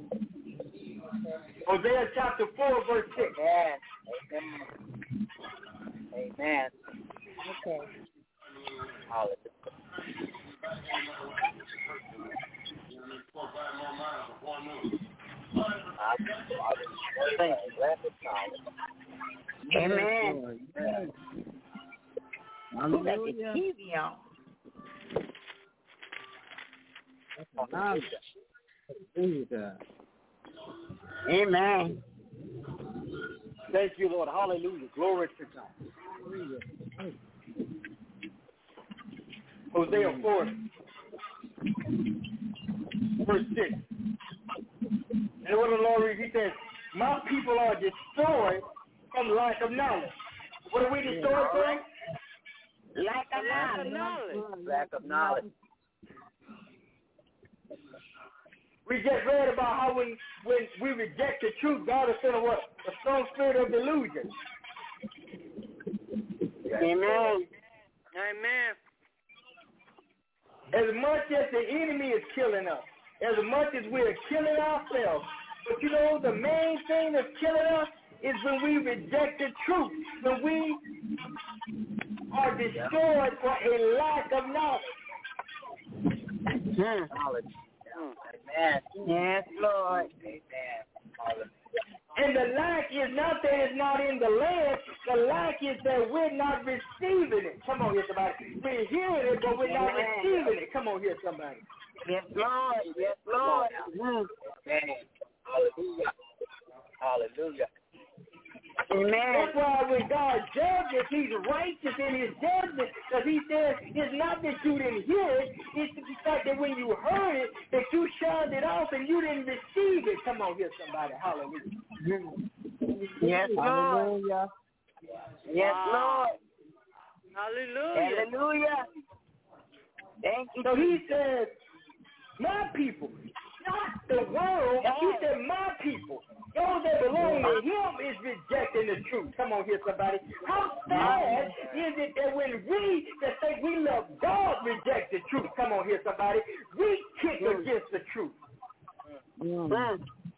Hosea chapter four, verse six. Amen. Amen. Okay. Hallelujah. Amen. Who got the Hallelujah. T V on? Hallelujah. Amen. Thank you, Lord. Hallelujah. Glory to God. Hosea four, verse six. And what the Lord reads, he says, my people are destroyed from lack of knowledge. What are we destroyed from? Lack of knowledge. Lack of knowledge. We just read about how when, when we reject the truth, God is sent a what? A strong spirit of delusion. Amen. Amen. As much as the enemy is killing us, as much as we're killing ourselves, but you know the main thing that's killing us is when we reject the truth, when we are destroyed for a lack of knowledge. Mm. Knowledge. Amen. Yes, Lord. Amen. And the lack is not that it's not in the land. The lack is that we're not receiving it. Come on here, somebody. We're hearing it, but we're not Amen. receiving it. Come on here, somebody. Yes, Lord. Yes, Lord. Mm. Amen. Hallelujah. Hallelujah. Amen. That's why when God judges, he's righteous in his judgment, because he says it's not that you didn't hear it, it's the fact that when you heard it, that you shunned it off and you didn't receive it. Come on here, somebody. Hallelujah. Yes, Lord. Hallelujah. Yes, Lord. Hallelujah. Hallelujah. Thank you. So he says, my people, not the world. He said, my people. Those that belong to him is rejecting the truth. Come on here, somebody. How sad is it that when we that think we love God reject the truth? Come on here, somebody. We kick against the truth. Mm.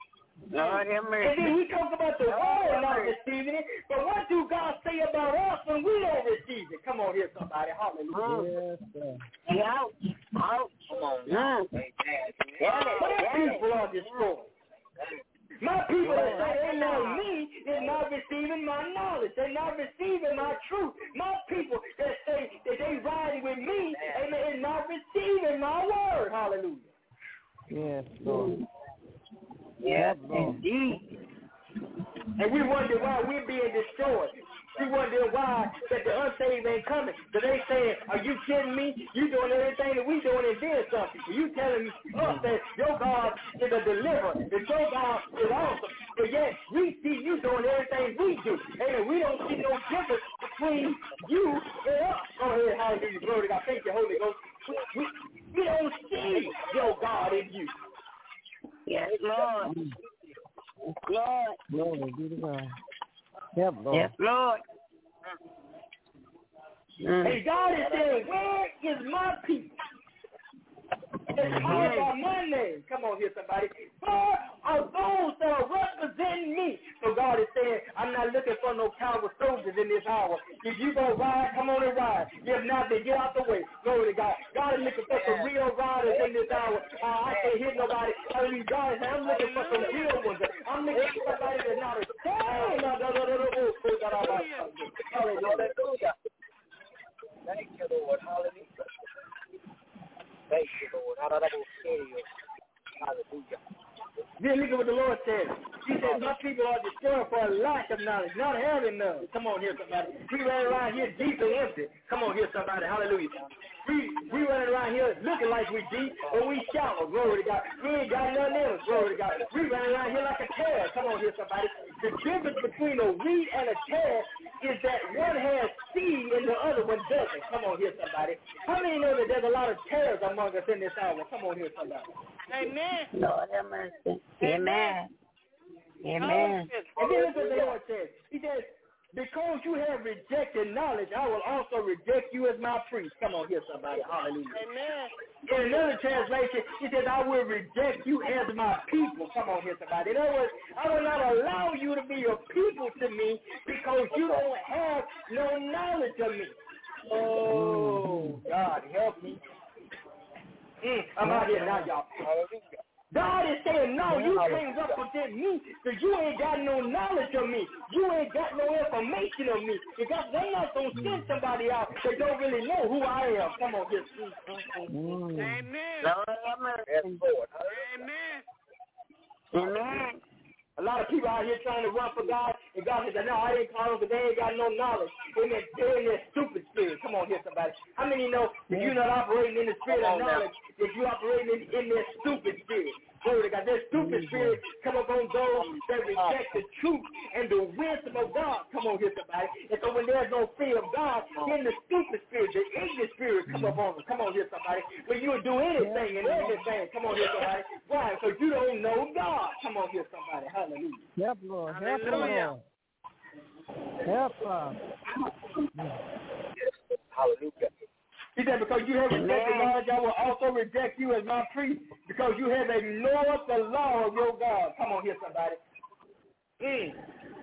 Lord have mercy. And then we talk about the world not receiving it, but what do God say about us when we don't receive it? Come on here, somebody. Hallelujah. Yes, sir. Out. Out. Come on now. My people are destroyed. My people that say they know me is not receiving my knowledge. They're not receiving my truth. My people that say that they riding with me, amen, is not receiving my word. Hallelujah. Yes, Lord. Yes, Lord. indeed. And we wonder why we're being destroyed. We wonder why that the unsaved ain't coming. So they saying, are you kidding me? You doing everything that we doing and then something. You telling us that your God is a deliverer, that your God is awesome. But yet we see you doing everything we do. And we don't see no difference between you and us. Go ahead, hallelujah, glory to God. Thank you, Holy Ghost. We, we don't see your God in you. Yes, Lord. Lord. Glory be to God. Help, Lord. Yes, Lord. Mm. And God is saying, where is my people? It's called by my name. Come on here, somebody. Where are those that are representing me? So God is saying, I'm not looking for no coward soldiers in this hour. If you go ride, come on and ride. If not, then get out the way. Glory to God. God is looking for some real riders in this hour. Uh, I can't hear nobody. I mean, God is saying, I'm looking for some real ones. I'm looking for somebody that's not a... Hallelujah. Thank you, Lord. Hallelujah. Thank you, Lord. Hallelujah. Then look at what the Lord says. He said, my people are destroyed for a lack of knowledge, not having none. Come on here, somebody. We ran around here deep and empty. Come on here, somebody. Hallelujah. We we running around here looking like we deep, but we shallow. Glory to God. We ain't got nothing in us. Glory to God. We running around here like a tear. Come on here, somebody. The difference between a wheat and a tear is that one has seed and the other one doesn't. Come on here, somebody. How many know that there's a lot of tares among us in this hour? Come on here, somebody. Amen. Lord have mercy. Amen. Amen. And then look what the Lord says. He says, because you have rejected knowledge, I will also reject you as my priest. Come on here, somebody. Hallelujah. Amen. In another translation, he says, I will reject you as my people. Come on here, somebody. In other words, I will not allow you to be a people to me because you don't have no knowledge of me. Oh, God, help me. Mm, I'm out here now, y'all. God is saying, no, you can't represent me because you ain't got no knowledge of me. You ain't got no information of me. Because they're not going to send somebody out that don't really know who I am. Come on, just mm. Amen. Lord have mercy. Amen. Amen. A lot of people out here trying to run for God, and God says, no, I didn't call them because they ain't got no knowledge. They're in their stupid spirit. Come on here, somebody. How many know that you're not operating in the spirit of knowledge, that you're operating in, in their stupid spirit? Glory to God. Their stupid spirit come upon those that reject the truth and the wisdom of God. Come on here, somebody. And so when there's no fear of God, then the stupid spirit, the ignorant spirit come upon them. Come on here, somebody. When you do anything and everything, come on here, somebody. Why? Because you don't know God. Come on here, somebody. Hallelujah. Help, Lord. Help, Lord. Help, Lord. Hallelujah. He said, because you have rejected knowledge, I will also reject you as my priest, because you have ignored the law of your God. Come on here, somebody. Mm.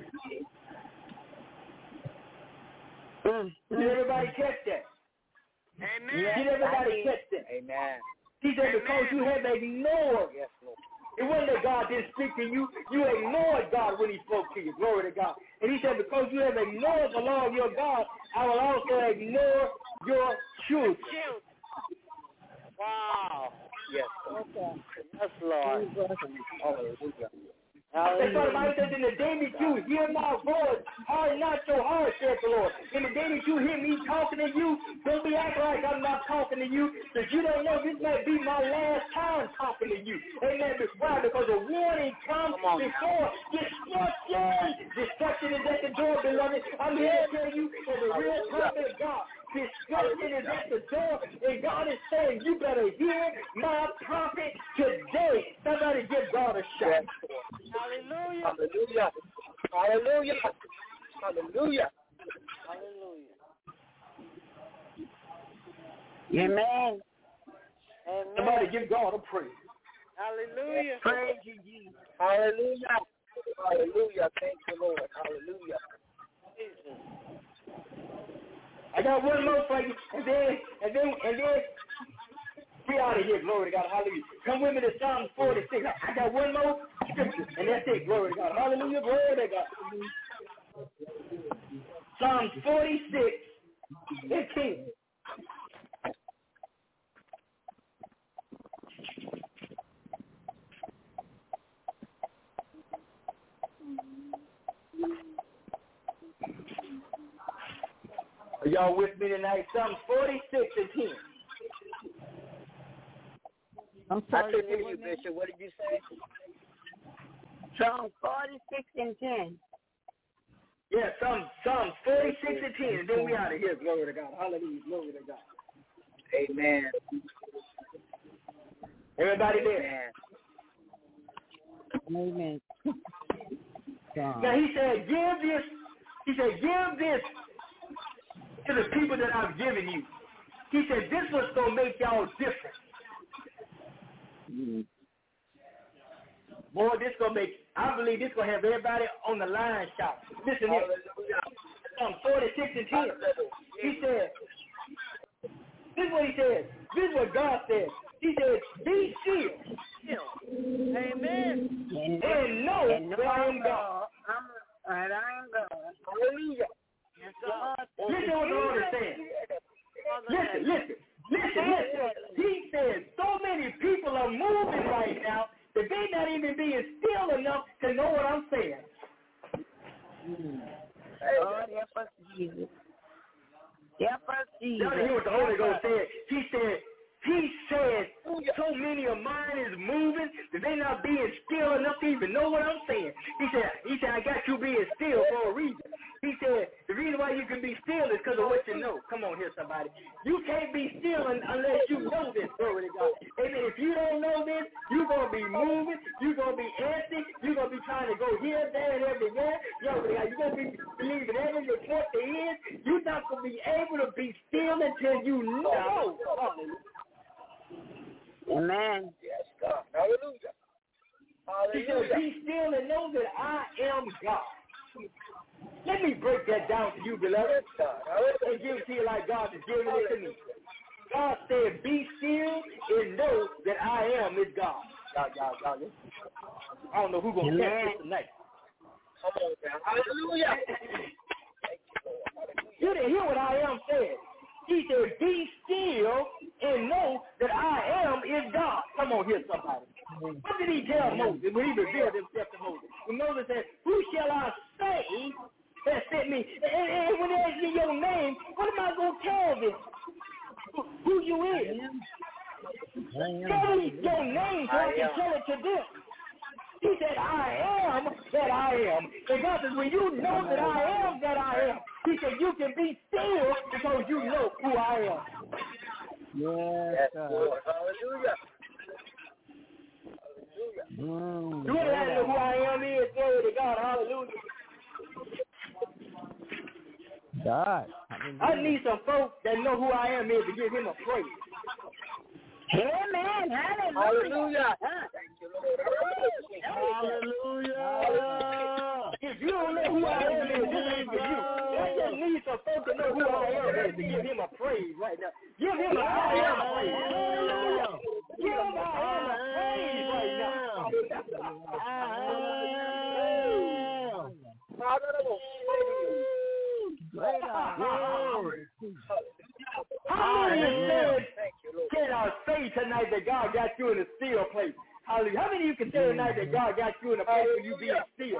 Mm. Did everybody catch that? Amen. Did everybody catch that? Amen. He said, because you have ignored. Yes, Lord. It wasn't that God didn't speak to you. You ignored God when he spoke to you. Glory to God. And he said, because you have ignored the law of your God, I will also ignore your truth. Wow. Yes. Okay. Yes, Lord. Hallelujah. That's why the Bible says, in the day that you hear my voice, harden not your heart, says the Lord. In the day that you hear me talking to you, don't be acting like I'm not talking to you, because you don't know this may be my last time talking to you. Amen. Why? Because a warning comes before destruction. Destruction is at the door, beloved. I'm here to tell you that the real prophet of God, destruction is at the door, and God is saying, you better hear my prophet today. Somebody give God a shout. Hallelujah. Hallelujah. Hallelujah. Hallelujah. Hallelujah. Amen. Amen. Somebody give God a praise. Hallelujah. Praise you, Jesus. Hallelujah. Hallelujah. Thank you, Lord. Hallelujah. Jesus. I got one more for you, and then, and then, and then, we out of here. Glory to God. Hallelujah. Come with me to Psalm forty-six. I got one more scripture, and that's it. Glory to God. Hallelujah. Glory to God. Psalm forty-six and ten. Are y'all with me tonight? Psalm forty-six and ten. I'm I sorry. couldn't hear you, Bishop. What did you say? Psalm forty-six and ten. Yeah, Psalm, Psalm forty-six and ten, and then we out of here. Glory to God. Hallelujah. Glory to God. Amen. Everybody there? Amen. Now he said, give this, he said, give this to the people that I've given you. He said, this was going to make y'all different. Mm-hmm. Boy, this going to make, I believe this going to have everybody on the line shout. Listen here. Psalm forty-six and ten. He said, this is what he said. This is what God said. He said, be still. Amen. And, and know and that I am God. I'm, and I am God. Hallelujah. Yes, God. Listen what the Lord is saying. Listen, listen, listen, listen. He says so many people are moving right now that they not even being still enough to know what I'm saying. Mm. Lord, help us, Jesus. Help us, Jesus. Y'all hear what the Holy Ghost said? He said, He said, so many of mine is moving that they not being still enough to even know what I'm saying. He said, he said, I got you being still for a reason. He said, the reason why you can be still is because of what you know. Come on here, somebody. You can't be still unless you know this, glory to God. Amen. If you don't know this, you're going to be moving. You're going to be antsy. You're going to be trying to go here, there, and everywhere. Yo, you're going to be believing every report there is. You're not going to be able to be still until you know. Amen. Yes, God. Hallelujah. He said, be still and know that I am God. Let me break that down to you, beloved, and give it to you like God is giving it to me. God said, be still and know that I am is God. Y'all, y'all, y'all, listen. I don't know who's going to catch this tonight. Come on, man. Hallelujah. You didn't hear what I am saying. He said, be still and know that I am is God. Come on here, somebody. What did he tell Moses when he revealed himself to Moses? When Moses said, who shall I say that sent me? And, and when they ask me your name, what am I going to tell them? Who, who you is? Tell me your name so I can tell it to them. He said, I am that I am. And God says, when you know that I am that I am, he said, you can be still because you know who I am. Yes, God. Hallelujah. Hallelujah. Mm, you really know who I am is, glory to God. Hallelujah. God. I need some folks that know who I am is to give him a praise. Amen. Hallelujah. Hallelujah. Hallelujah. If you don't know who I am is, this ain't for you. I just need some folks to know who I am is to give him a praise right now. Give him a I am praise. Hallelujah. Give him a I am a praise right now. Glory. How many of you can I say tonight that God got you in a still place? Hallelujah. How many of you can say tonight that God got you in a place where you being still?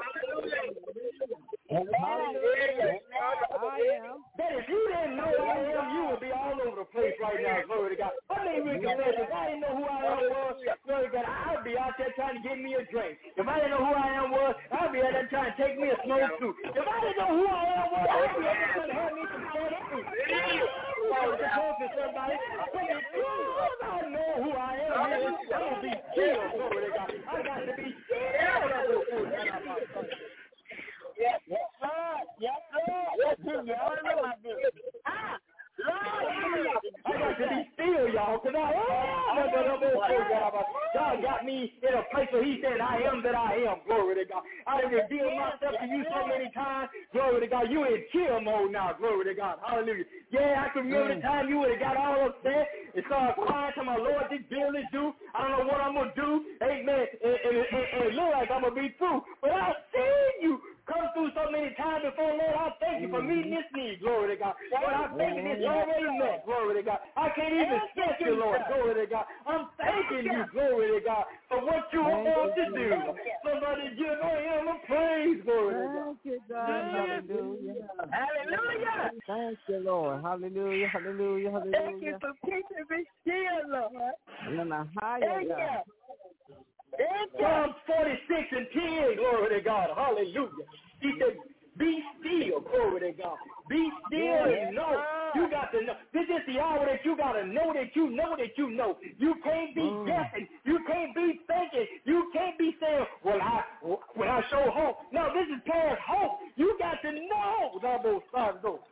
Hallelujah. I am. That if you didn't know who I am, you would be all over the place right now. Glory to God. How many of you can say, if I didn't know who I am was, glory to God, I'd be out there trying to get me a drink. If I didn't know who I am was, I'd be out there trying to take me a smoke too. If I didn't know who I am was, I'd be out there trying to have me some fun too. Oh, to talk to somebody. But as soon as I know who I am, I'm going to be still. Glory to God. I got to be still. Yes, Lord. Yes, Lord. Yes, Lord. Y'all know I do. Ah, Lord. I got to be still, y'all, because I am God got me in a place where he said, I am that I am. Glory to God. I done revealed myself to you so many times. Glory to God. You in chill mode now. Glory to God. Hallelujah. Yeah, I can remember the time you would have got all upset and started crying to my Lord, this bill is due. I don't know what I'm going to do. Amen. And, and, and, and it look like I'm going to be through. But I've seen you come through so many times before, Lord. I thank you for meeting this need. Glory to God. Lord, I thank you this already met. Glory to God. I can't even thank you, Lord. Glory to God. I'm thanking you, glory to God, for what you are about to do. Somebody give him a praise, glory to God. Thank you, God. Hallelujah. Hallelujah. Thank you, Lord. Hallelujah. Hallelujah. Hallelujah. Thank you for keeping me still, Lord. And a higher Thank God. you. Thank you. Psalm forty-six and ten, glory to God. Hallelujah. He said, be still, glory to God. Be still and know. You got to know. This is the hour that you got to know that you know that you know. You can't be Mm. guessing. You can't be thinking. You can't be saying, well, I when I show hope. No, this is past hope. You got to know. Double sons, though.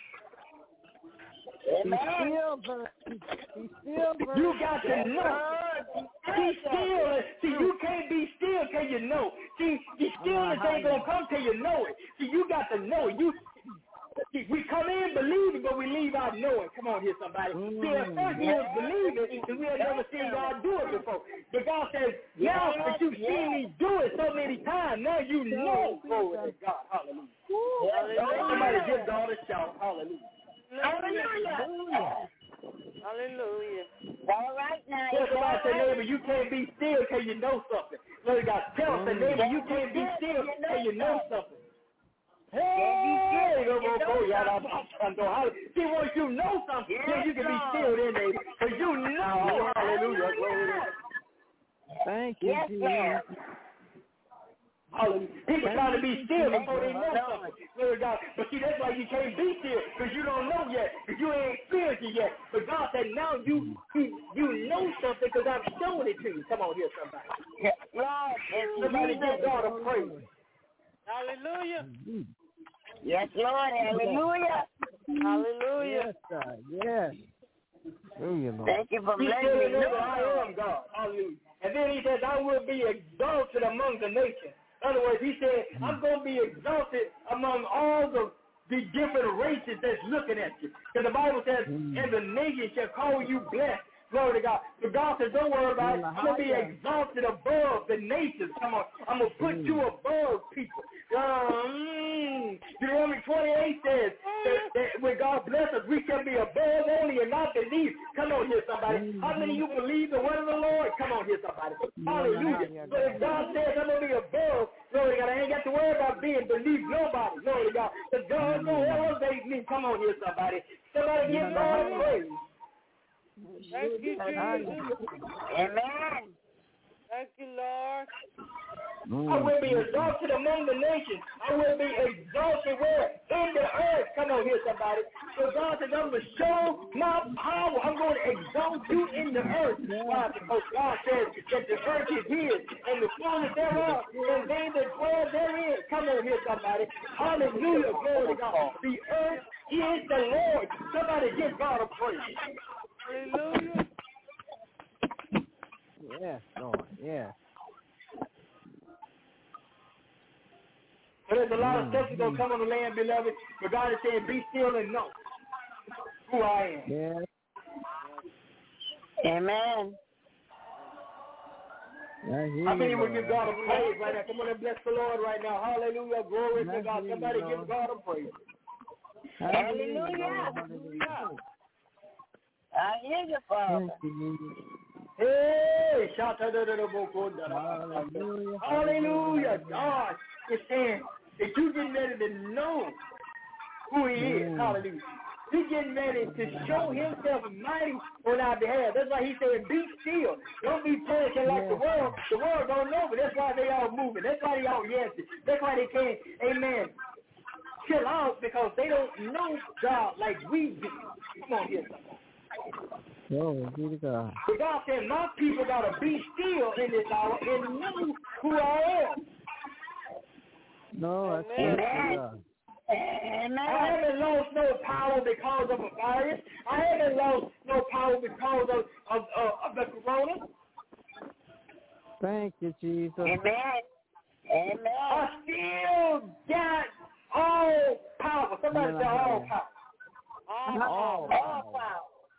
Be still, be still, You got to know. Be still. See, you can't be still till you know. See, the stillness ain't gonna come till you know it. See, you got to know it. You, see, we come in believing, but we leave out knowing. Come on here, somebody. Mm. See, at first we was believing, and we had never seen God do it before. But God says, now that you've seen me do it so many times, now you know. Glory to God. Hallelujah. Hallelujah. Somebody give God a shout. Hallelujah. Hallelujah. Hallelujah. All right now. Tell somebody, say, neighbor, you can't be still till you know something. Glory to God. Tell us, say, neighbor, you can't be still till you know something. Hey, see, once you know something, then you can be still then, neighbor. Because you know. Hallelujah. Glory to God. Thank you, Yes, Jesus. Lord. Hallelujah. People trying to be still before they know something. Glory to God. But see, that's why you can't be still, because you don't know yet, because you ain't experienced it yet. But God said, now you you, you know something because I've shown it to you. Come on here, somebody. Yes, Lord. Somebody give God a praise. Hallelujah. Yes, Lord. Hallelujah. Hallelujah. Yes, God. Yes. Hallelujah, Lord. Thank you for He letting still me know know. that I am God. Hallelujah. And then he says, I will be exalted among the nations. In other words, he said, I'm going to be exalted among all the, the different races that's looking at you. Because the Bible says, and the nations shall call you blessed. Glory to God. But God says, don't worry about it. I'm going to be exalted above the nations. Come on. I'm going to put you above people. Um, Deuteronomy twenty-eight says that, that when God blesses us, we shall be above only and not beneath. Come on here, somebody. How many of you believe the word of the Lord? Come on here, somebody. Hallelujah. So if God says I'm going to be above, glory to God, I ain't got to worry about being beneath nobody. Glory to God. Because God's going to elevate me. Come on here, somebody. Somebody give God a praise. Thank you, Jesus. Amen. Thank you, Lord. I will be exalted among the nations. I will be exalted where? In the earth. Come on here, somebody. So God says, I'm going to show my power. I'm going to exalt you in the earth. Why? Because God says that the earth is his and the fullness thereof, and they that dwell therein. Come on here, somebody. Hallelujah. Glory to God. The earth is the Lord. Somebody give God a praise. Hallelujah. Yes, Lord. Yes. So there's a lot of stuff that's going to come on the land, beloved. But God is saying, be still and know who I am. Yes. Amen. How many would give God a praise right now? Come on and bless the Lord right now. Hallelujah. Glory to God. Somebody give God a praise. Hallelujah. I hear you, Father. Hey, shout out to the Hallelujah. Hallelujah. God is saying that you getting ready to know who he is. Hallelujah. He's getting ready to show himself mighty on our behalf. That's why he said, be still. Don't be panicking like the world. The world don't know, but that's why they all moving. That's why they all yassing. That's why they can't, amen, chill out, because they don't know God like we do. Come on here, somebody. Glory be to God. But God said, my people got to be still in this hour and know who I am. No, that's Amen. right, God. Amen. I haven't lost no power because of a virus. I haven't lost no power because of, of, of, of the corona. Thank you, Jesus. Amen. Amen. I still got all power. Somebody say all power. All, all, all power.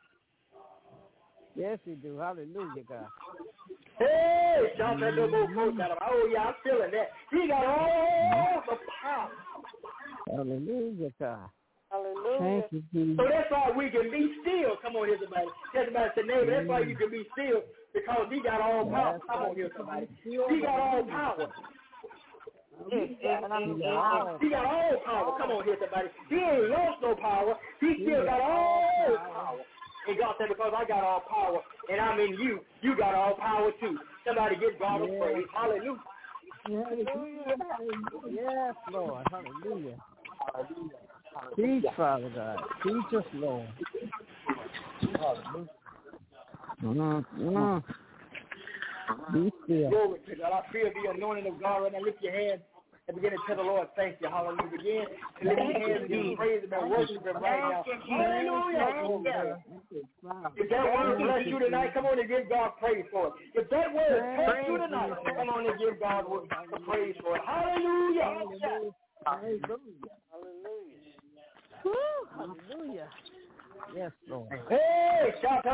Yes, you do. Hallelujah, God. Hey, John, mm-hmm. Oh, yeah, I'm feeling that. He got all the power. Hallelujah, God. Hallelujah. Thank you, Jesus. So that's why we can be still. Come on here, somebody. Tell somebody to neighbor. That's why you can be still, because he got all power. Come on here, somebody. He got all power. He got all power. Come on here, somebody. He ain't lost no power. He still got all power. And God said, because I got all power, and I'm in you, you got all power too. Somebody give God a praise. Hallelujah. Hallelujah. Yes, Lord. Hallelujah. Hallelujah. Teach, Father God. Teach us, Lord. Hallelujah. Mm-hmm. Be still. Glory to God. I feel the anointing of God right now. Lift your hands and begin to tell the Lord, thank you. Hallelujah. Begin to lift your hands and begin to praise Him and worship Him right now. Hallelujah. If that word bless you tonight, come on and give God praise for it. If that word touch you tonight, come on and give God praise for it. Hallelujah. Hallelujah. Hallelujah. Hallelujah. Yes, Lord. Hey,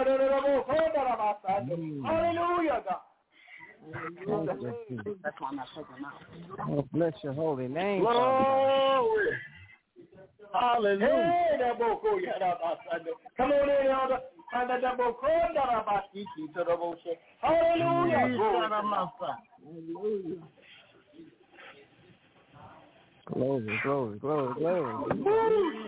hallelujah, God. Oh, bless your holy name. Glory. Hallelujah. Hey, come on in, Elder. Hallelujah. Hallelujah. Glory, glory, glory, glory. Oh,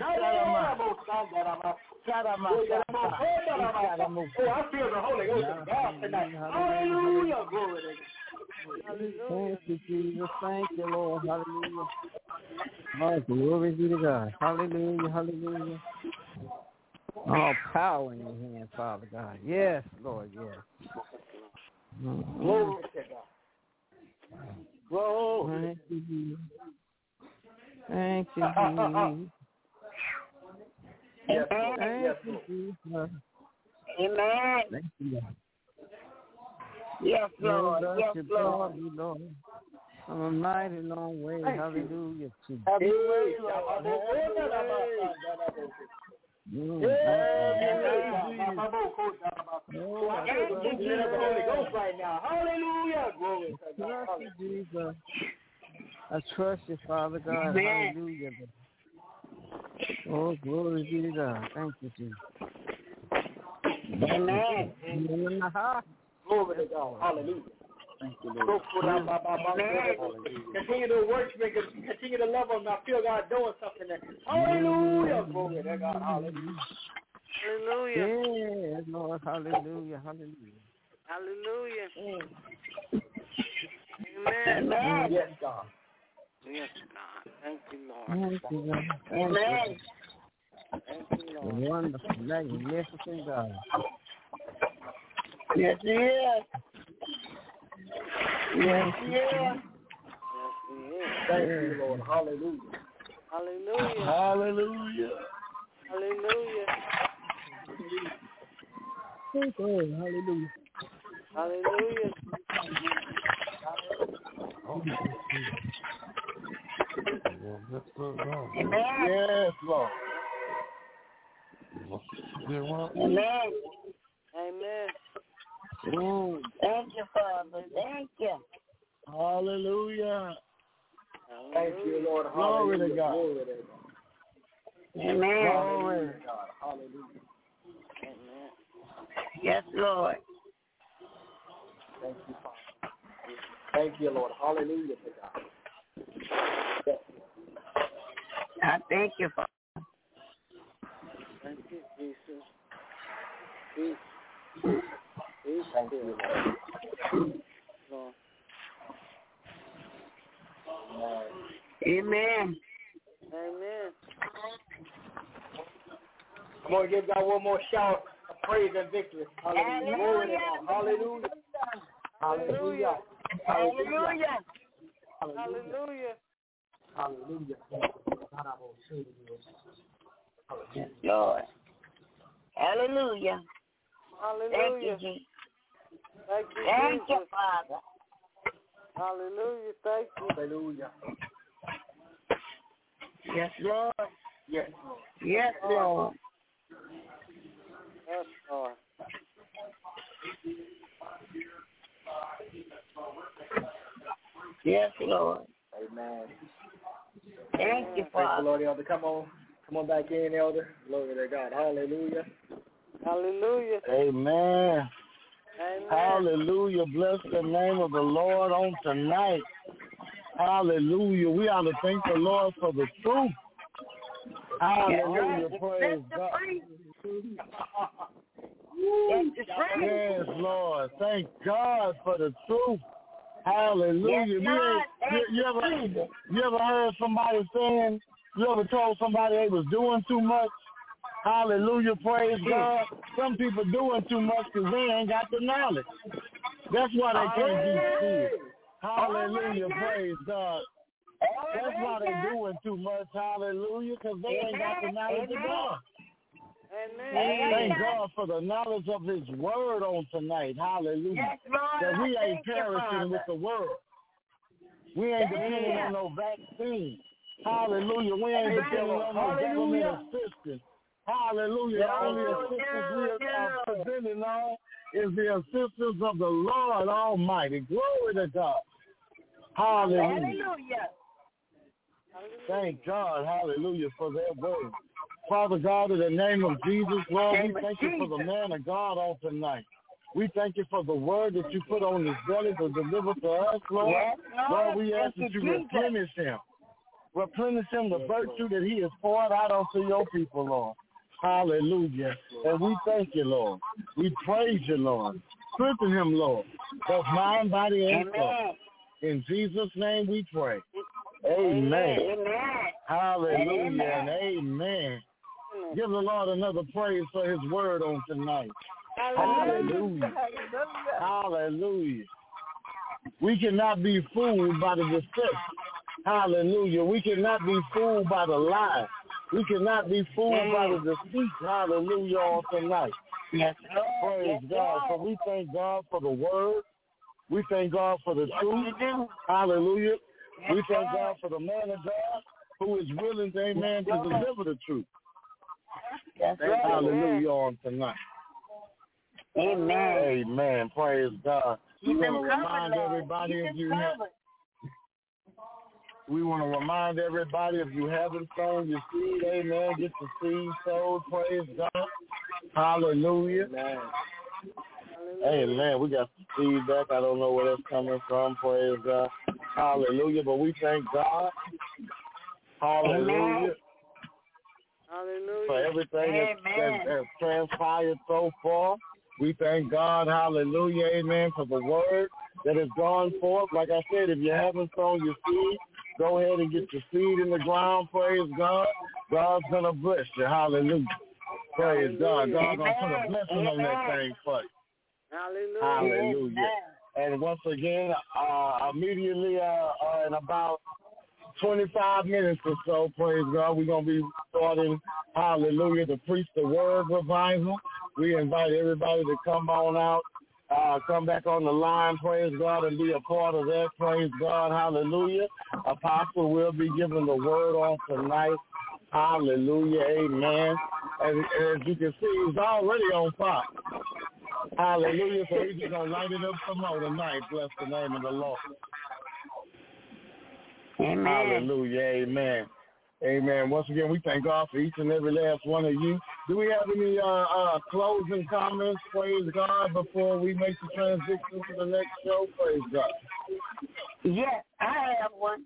I feel the Holy Ghost of God tonight. Hallelujah. Glory to God. Thank you, Jesus. Thank you, Lord. Hallelujah. Oh, glory be to God. Hallelujah, hallelujah. All power in your hand, Father God. Yes, Lord, yes. Glory to God. Glory. Thank you, Jesus. Thank you, Jesus. Yes, Thank you, Jesus. Amen. Thank you, Lord. Yes, Lord. Lord, yes, you Lord. You, Lord. From a mighty long way. Thank Hallelujah. You. To hey, you. Mm. Right now. Hallelujah. Glory to God. Trust you, Jesus. I trust you, Father God. Amen. Hallelujah. Oh, glory be to God. Thank you, Jesus. Amen. Glory to God. Hallelujah. Thank you, Lord. Amen. Continue to worship and continue to love Him. I feel God doing something there. Hallelujah. Glory to God. Hallelujah. Hallelujah. Yes, Lord. Hallelujah. Hallelujah. Hallelujah. Amen. Amen. Yes, God. Yes, God. Thank you, Lord. Thank you, Lord. Amen. Thank you, Lord. Wonderful, magnificent God. Yes, He is. Yes, He is. Yes, He is. Thank you, Lord. Hallelujah. Hallelujah. Hallelujah. Hallelujah. Thank you, Lord. Hallelujah. Hallelujah. Amen. Yes, Lord. Amen. Amen. Oh, thank you, Father. Thank you. Hallelujah. Thank you, Lord. Glory to God. Glory to God. Amen. Glory to God. Hallelujah. Amen. Yes, Lord. Thank you, Father. Thank you, Lord. Hallelujah to God. Yes. I thank you, Father. Thank you, Jesus. Peace. Peace. Thank you, Lord. Lord. Amen. Amen. I'm going to give God one more shout of praise and victory. Hallelujah. Hallelujah. Hallelujah. Hallelujah. Hallelujah. Hallelujah. Hallelujah. Yes, Lord. Hallelujah. Hallelujah. Thank you, Jesus. Thank you, Thank Jesus. you, Father. Hallelujah. Thank you. Hallelujah. Yes, Lord. Yes. Yes, Lord. Yes, Lord. Yes, Lord. Amen. Thank you, Praise the Father. Lord, Elder. Come on. Come on back in, Elder. Glory to God. Hallelujah. Hallelujah. Amen. Amen. Hallelujah. Bless the name of the Lord on tonight. Hallelujah. We ought to thank the Lord for the truth. Hallelujah. Praise God. Yes, Lord. Thank God for the truth. Hallelujah. You, ain't, you, you, ever, you ever heard somebody saying, you ever told somebody they was doing too much? Hallelujah. Praise God. Some people doing too much because they ain't got the knowledge. That's why they can't be still. Hallelujah. Praise God. That's why they doing too much. Hallelujah. Because they ain't got the knowledge of God. Amen. Thank God for the knowledge of his word on tonight. Hallelujah. Yes, Lord, that we I ain't thank you, perishing Father. with the world. We ain't depending on no vaccine. Hallelujah. We ain't depending on no government assistance. Hallelujah. The only assistance we are presenting on is the assistance of the Lord Almighty. Glory to God. Hallelujah. Hallelujah. Thank God. Hallelujah for their word. Father God, in the name of Jesus, Lord, we thank you for the man of God on tonight. We thank you for the word that you put on his belly to deliver to us, Lord. Yes, Lord. Lord, we ask that you replenish him. Replenish him the virtue that he has poured out onto your people, Lord. Hallelujah. And we thank you, Lord. We praise you, Lord. Strengthen him, Lord, both mind, body, and soul. In Jesus' name we pray. Amen. Amen. Hallelujah Amen. and amen. Give the Lord another praise for his word on tonight. Hallelujah. Hallelujah. Hallelujah. We cannot be fooled by the deception. Hallelujah. We cannot be fooled by the lie. We cannot be fooled by the deceit. Hallelujah on tonight. Yes, Praise yes, God. So we thank God for the word. We thank God for the truth. Hallelujah. We thank God for the man of God who is willing, to, amen, to deliver the truth. Yes, Hallelujah on tonight. Amen. Amen. Praise God. We Keep want him to remind covered, everybody Keep if him you have, covered. we want to remind everybody if you haven't sown your seed, amen, get the seed sold. Praise God. Hallelujah. Amen. Amen. We got some feedback. I don't know where that's coming from. Praise God. Hallelujah. But we thank God. Hallelujah. Hallelujah. For everything that, that has transpired so far. We thank God. Hallelujah. Amen. For the word that has gone forth. Like I said, if you haven't sown your seed, go ahead and get your seed in the ground. Praise God. God's going to bless you. Hallelujah. Praise God. God's going to put a blessing on that thing for you. Hallelujah. Hallelujah. And once again, uh, immediately uh, uh, in about twenty-five minutes or so, praise God, we're going to be starting, hallelujah, to preach the word revival. We invite everybody to come on out, uh, come back on the line, praise God, and be a part of that, praise God, hallelujah. Apostle will be giving the word on tonight. Hallelujah, amen. As, as you can see, he's already on fire. Hallelujah. So he's just going to light it up some more tonight. Bless the name of the Lord. Amen. Hallelujah. Amen. Amen. Once again, we thank God for each and every last one of you. Do we have any uh, uh, closing comments, praise God, before we make the transition to the next show? Praise God. Yes, I have one.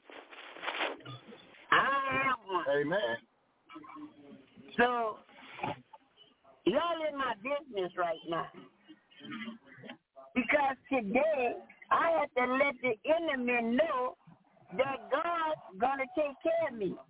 I have one. Amen. So, y'all in my business right now. Because today, I had to let the enemy know that God's going to take care of me.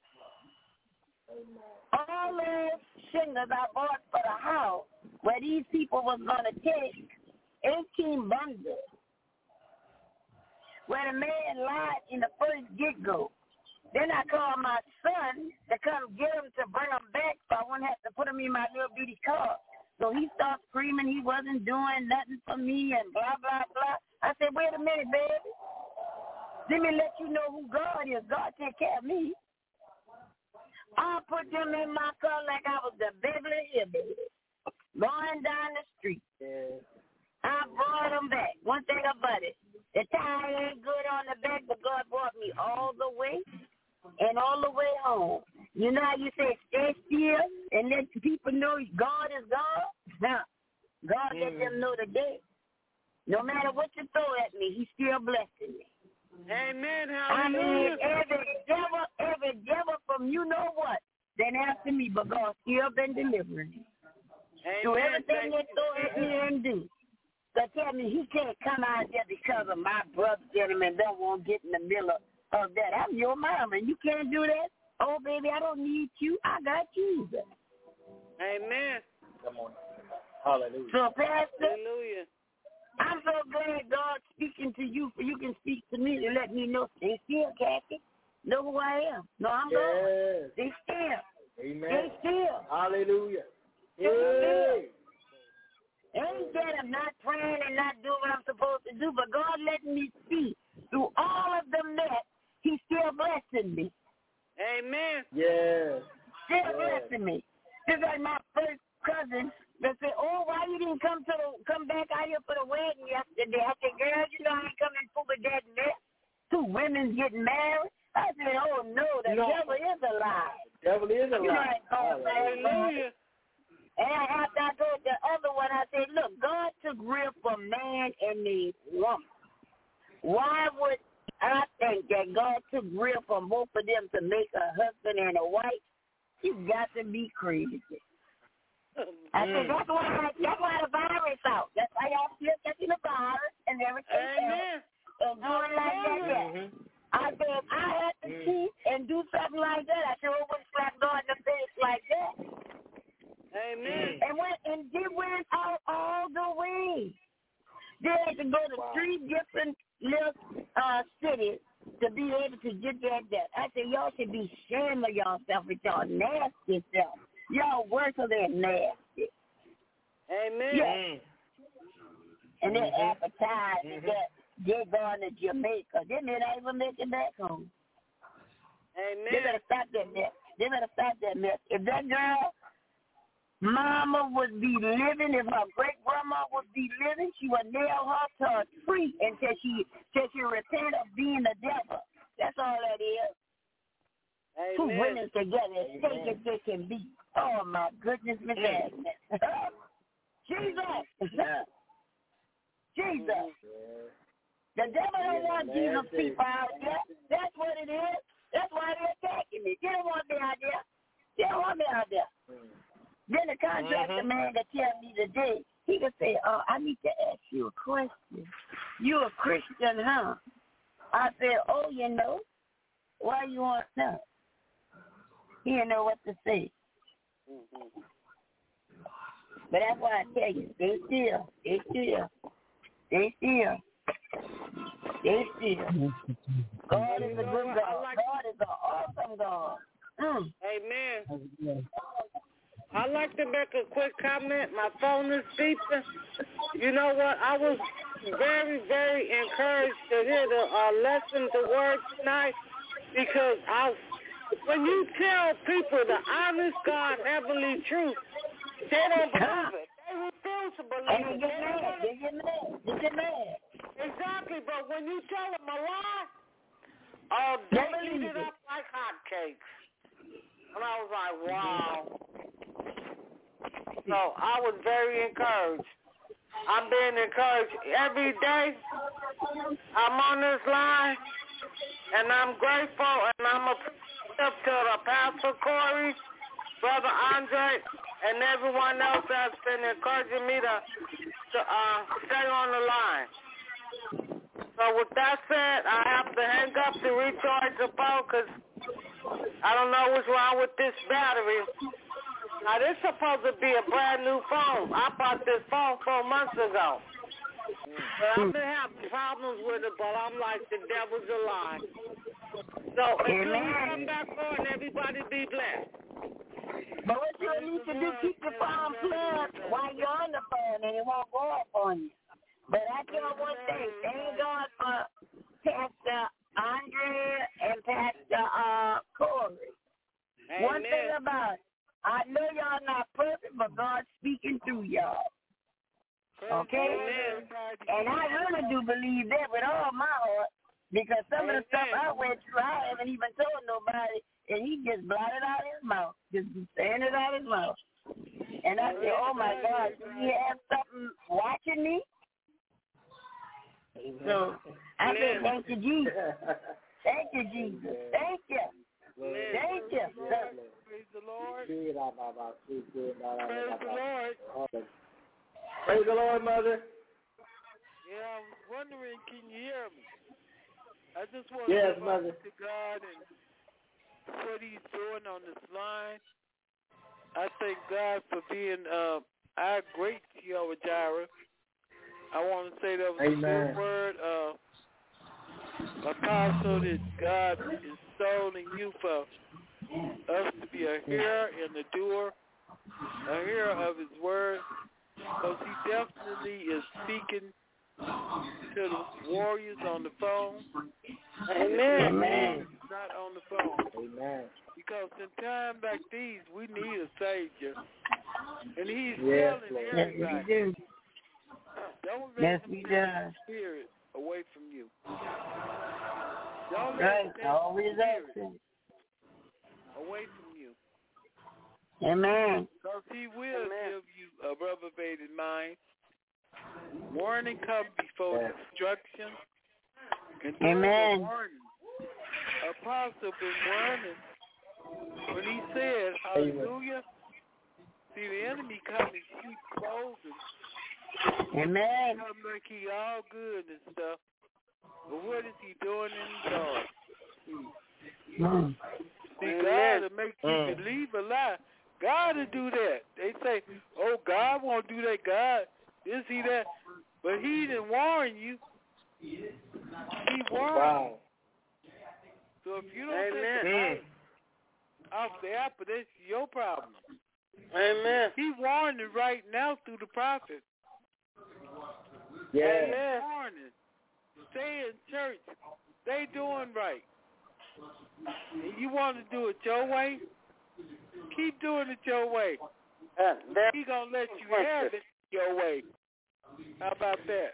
All those shingles I bought for the house, where these people was going to take eighteen bundles, where the man lied in the first get-go, Then I called my son to come get him to bring him back so I wouldn't have to put him in my little bitty car. So he started screaming he wasn't doing nothing for me and blah, blah, blah. I said, wait a minute, baby. Let me let you know who God is. God take care of me. I put them in my car like I was the Beverly Hillbillies, going down the street. Yeah. I brought them back. One thing about it, the tire ain't good on the back, but God brought me all the way and all the way home. You know how you say stay still and let people know God is God? Now, God mm. let them know today, no matter what you throw at me, he's still blessing me. Amen. I mean, Hallelujah. every devil, every devil from you know what, then after me, but God still been delivering me. So everything they throw at me and do. So tell me, he can't come out there because of my brother, gentlemen, don't want to get in the middle of that. I'm your mama, and you can't do that. Oh, baby, I don't need you. I got Jesus. Amen. Come on. Hallelujah. So, Pastor, Hallelujah. I'm so glad God's speaking to you, for you can speak to me to let me know. Stay still, Kathy. Know who I am. No, I'm yes. God. Stay still. Amen. Stay still. Hallelujah. Stay still. Ain't that I'm not praying and not doing what I'm supposed to do, but God letting me see through all of the mess, he's still blessing me. Amen. Yes. Still yes. blessing me. Just like my first cousin that said, oh, why you didn't come to the, come back out here for the wedding yesterday? I said, girl, you know I ain't coming for that mess. Two women getting married. I said, oh, no, the no. devil is alive. The devil is alive. You know, Hallelujah. And after I told the other one, I said, look, God took real for man and the woman. Why would I think that God took real for both of them to make a husband and a wife? You got to be crazy. I said, that's why, that's why the virus out. That's why y'all still catching the virus and everything else. And doing like that. Mm-hmm. I said, if I had to mm-hmm. cheat and do something like that, I sure wouldn't slap God in the face like that. Amen. And went and they went out all the way. They had to go to wow. three different little uh, cities to be able to get that death. I said, y'all should be ashamed of yourself with y'all nasty self. Y'all worse than nasty. Amen. Yeah. And they're mm-hmm. advertising mm-hmm. that they're going to Jamaica. They may not even make it back home. Amen. They better stop that mess. They better stop that mess. If that girl, mama would be living, if her great-grandma would be living, she would nail her to a tree until she, until she repent of being the devil. That's all that is. Amen. Two women together, take it they can be. Oh, my goodness, Miss Agnes. Jesus. Jesus. The devil don't want Jesus people out there. That's what it is. That's why they're attacking me. They don't want me out there. They don't want me out there. Then the contractor mm-hmm. man that tell me today, he could say, oh, I need to ask you a question. You a Christian, huh? I said, oh, you know, why you want to know? He didn't know what to say. Mm-hmm. But that's why I tell you, stay still, stay still, stay still, stay still. God is a good God. God is an awesome God. Mm. Amen. I'd like to make a quick comment. My phone is beeping. You know what? I was very, very encouraged to hear the uh, lesson, the word tonight, because I, when you tell people the honest God, heavenly truth, they don't believe it. They refuse to believe it. They get mad. They get mad. They get mad. Exactly, but when you tell them a lie, oh, they eat it up like hotcakes. And I was like, wow. So I was very encouraged. I'm being encouraged every day. I'm on this line, and I'm grateful, and I'm appreciative to the Pastor Corey, Brother Andre, and everyone else that's been encouraging me to, to uh, stay on the line. So with that said, I have to hang up to recharge the phone because I don't know what's wrong with this battery. Now, this is supposed to be a brand new phone. I bought this phone four months ago. But I've been having problems with it, but I'm like, the devil's a lie. So until we come back on, everybody be blessed. But what you need to do, keep your phone plugged while you're on the phone, and it won't go off on you. But I tell you one thing, thank God for Pastor Andrea and Pastor uh, Corey. Amen. One thing about it, I know y'all not perfect, but God's speaking through y'all. Okay? Amen. And I really do believe that with all my heart, because some Amen. Of the stuff I went through, I haven't even told nobody, and he just blotted out his mouth, just saying it out his mouth. And I said, oh my God, do you have something watching me? Amen. So I said, thank you, Jesus. Thank you, Jesus. Thank you. Amen. Thank you. Praise the Lord. Praise the Lord. Praise the Lord, Mother. Yeah, I was wondering, can you hear me? I just want yes, to Mother. to God and what he's doing on this line. I thank God for being uh, our great Jehovah Jireh. I want to say that was Amen. A good word, uh, Apostle, that God is installing you for us to be a hearer and a doer, a hearer of his word, because he definitely is speaking to the warriors on the phone. Amen. Amen. Not on the phone. Amen. Because in times like these, we need a Savior. And he's yes, telling yes, everybody, don't let yes, him he take does. the spirit away from you. Don't let right. him take Always the spirit action. away from you. Amen. Because he will Amen. Give you a renovated mind. Warning comes before yes. destruction. And Amen. warning. Apostle been warning when he said, hallelujah. See, the enemy coming, keep closing. Amen. Come like he all good and stuff. But what is he doing in the dark? Mm. See, God will make you mm. believe a lie. God will do that. They say, oh, God won't do that. God, this, he, that. But he didn't warn you. He warned wow. you. So if you don't Amen. take the bite off the apple, that's your problem. Amen. He warned it right now through the prophet. Yeah. Amen. Warning. Stay in church. They doing right. And you want to do it your way? Keep doing it your way. Uh, He gonna let you have it your way. How about that?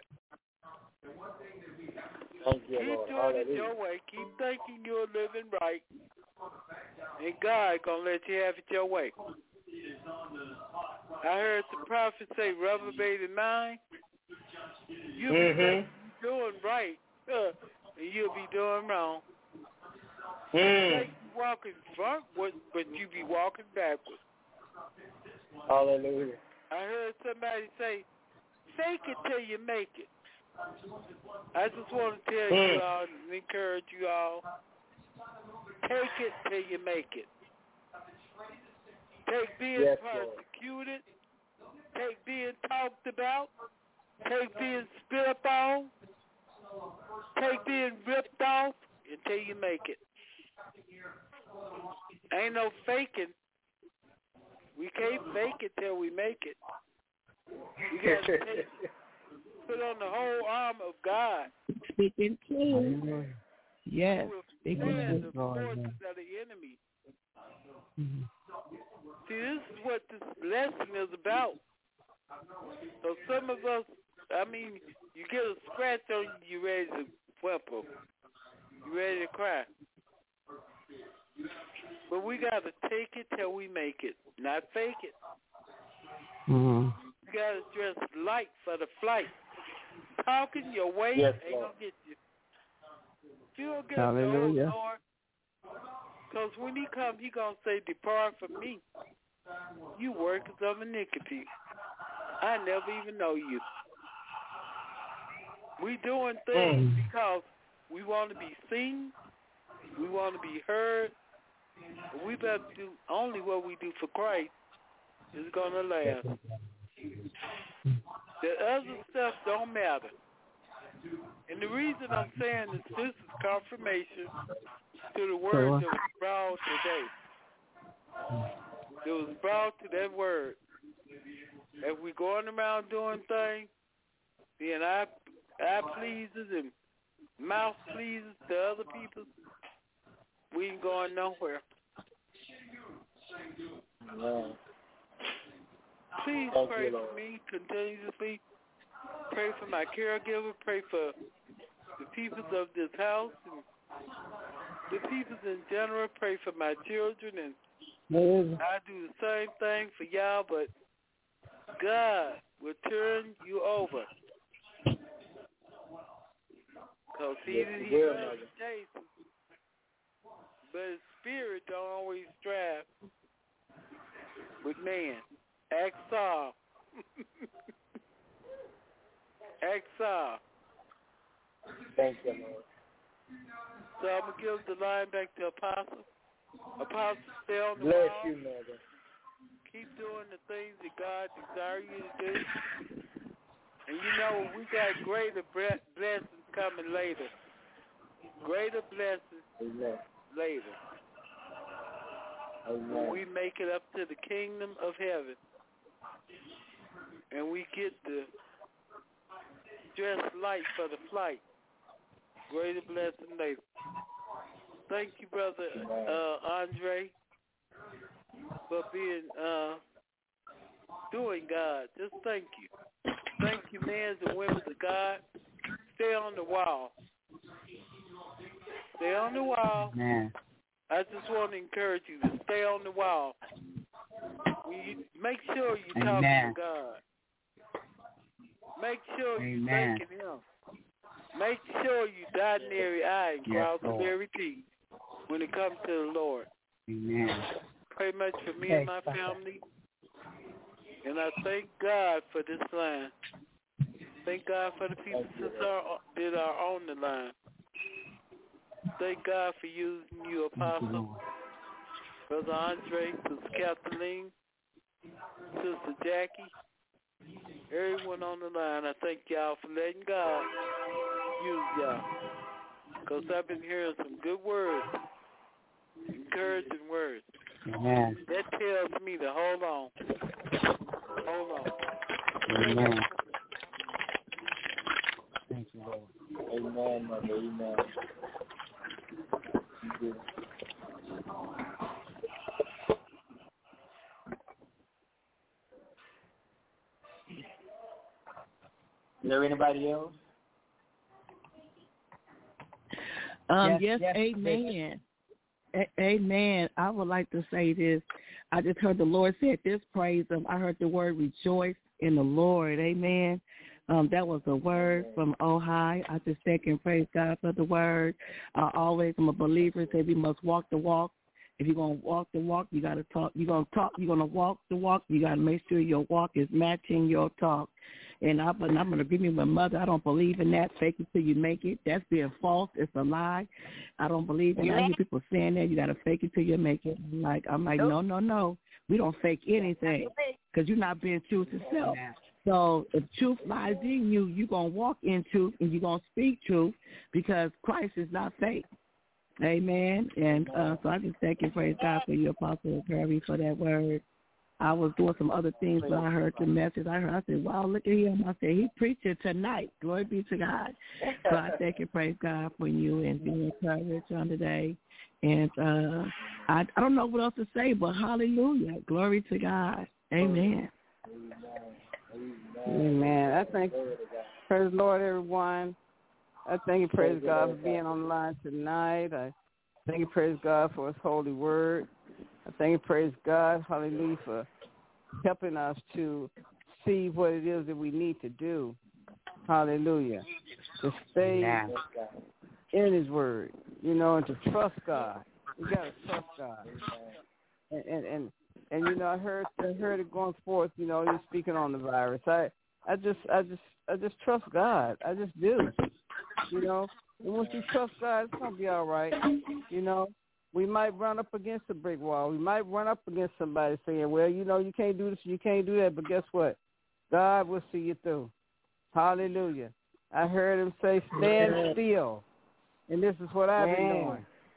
Thank you, Keep Lord. doing Hallelujah. it your way. Keep thinking you're living right. And God gonna let you have it your way. I heard the prophet say, reprobated mind. You'll mm-hmm. be doing right, uh, and you'll be doing wrong. Mm. You walking front, but you be walking backwards. Hallelujah. I heard somebody say, fake it till you make it. I just want to tell mm. you all and encourage you all, take it till you make it. Take being yes, persecuted, Lord. Take being talked about, take being spit on, take being ripped off until you make it. Ain't no faking. We can't fake it till we make it. We got to take, put on the whole armor of God. Speaking clear. Yes. Speaking clear. The forces of the enemy. Mm-hmm. See, this is what this lesson is about. So some of us, I mean, you get a scratch on you, you ready to whimper. You ready to cry. But we got to take it till we make it, not fake it. Mm-hmm. You got to dress light for the flight. Talking your way yes, ain't going to get you. If you don't get Hallelujah. the Lord, because when he come, he going to say, depart from me, you workers of iniquity. I never even know you. We doing things mm. because we want to be seen, we want to be heard. We better do only what we do for Christ is going to last. The other stuff don't matter. And the reason I'm saying this, this is confirmation to the word that was brought today. It was brought to that word. If we going around doing things, being eye, eye pleasers and mouth pleasers to other people, we ain't going nowhere. Amen. Please Thank pray you, for Lord. me continuously. Pray for my caregiver. Pray for the people of this house and the people in general. Pray for my children. And I do the same thing for y'all, but God will turn you over. Because he Yes, he he will, loves Mother. Jason, but his spirit don't always strive with man. Ask Saul. Ask Saul. Thank you, Lord. So I'm going to give the line back to Apostle. Apostle, stay on the Bless wall. you, Mother. Keep doing the things that God desires you to do. And you know, we got greater bre- blessings coming later. Greater blessings Amen. later. Amen. When we make it up to the kingdom of heaven. And we get the dress light for the flight. Greater blessing later. Thank you, Brother uh, Andre, for being, uh, doing God. Just thank you. Thank you, men and women of God. Stay on the wall. Stay on the wall. Man. I just want to encourage you to stay on the wall. You, make sure you talk Amen. to God. Make sure you Amen. thanking Him. Make sure you dot in every I and Yes, cross Lord. every T when it comes to the Lord. Amen. Pray much for me and my family. And I thank God for this line. Thank God for the people since our, that are on the line. Thank God for using you, Apostle. Brother Andre, Sister Kathleen, Sister Jackie, everyone on the line. I thank y'all for letting God use y'all. Because I've been hearing some good words, encouraging words. Amen. That tells me to hold on. Hold on. Amen. Thank you, Lord. Amen, Mother. Amen. Thank you. Is there anybody else? Um, Yes, yes, yes, amen. A- amen. I would like to say this. I just heard the Lord said this, praise Him. I heard the word rejoice in the Lord. Amen. Um, that was a word from Oh High. I just thank and praise God for the word. I always am a believer, say we must walk the walk. If you're going to walk the walk, you got to talk. You're going to talk. You're going to walk the walk. You got to make sure your walk is matching your talk. And I, but I'm going to agree with my mother. I don't believe in that. Fake it till you make it. That's being false. It's a lie. I don't believe in it. I hear people saying that. You got to fake it till you make it. I'm like, I'm like, no, no, no. We don't fake anything because you're not being true to self. So if truth lies in you, you're going to walk in truth and you're going to speak truth because Christ is not fake. Amen. And uh, so I just thank and praise God for you, Apostle Kirby, for that word. I was doing some other things, but I heard the message. I heard. I said, wow, look at him. I said, he preaching tonight. Glory be to God. So I thank and praise God for you and being encouraged on today. And uh, I, I don't know what else to say, but hallelujah. Glory to God. Amen. Amen. I thank, praise the Lord, everyone. I thank and praise God for being on the line tonight. I thank and praise God for His holy word. I thank and praise God, hallelujah, for helping us to see what it is that we need to do. Hallelujah. To stay Amen. in His word, you know, and to trust God. You got to trust God. And, and, and, and, you know, I heard, I heard it going forth, you know, you're speaking on the virus. I, I just, I just, I just trust God. I just do. You know, and once you trust God, it's going to be all right. You know, we might run up against a brick wall. We might run up against somebody saying, well, you know, you can't do this, you can't do that. But guess what? God will see you through. Hallelujah. I heard Him say, stand still. And this is what I've been doing.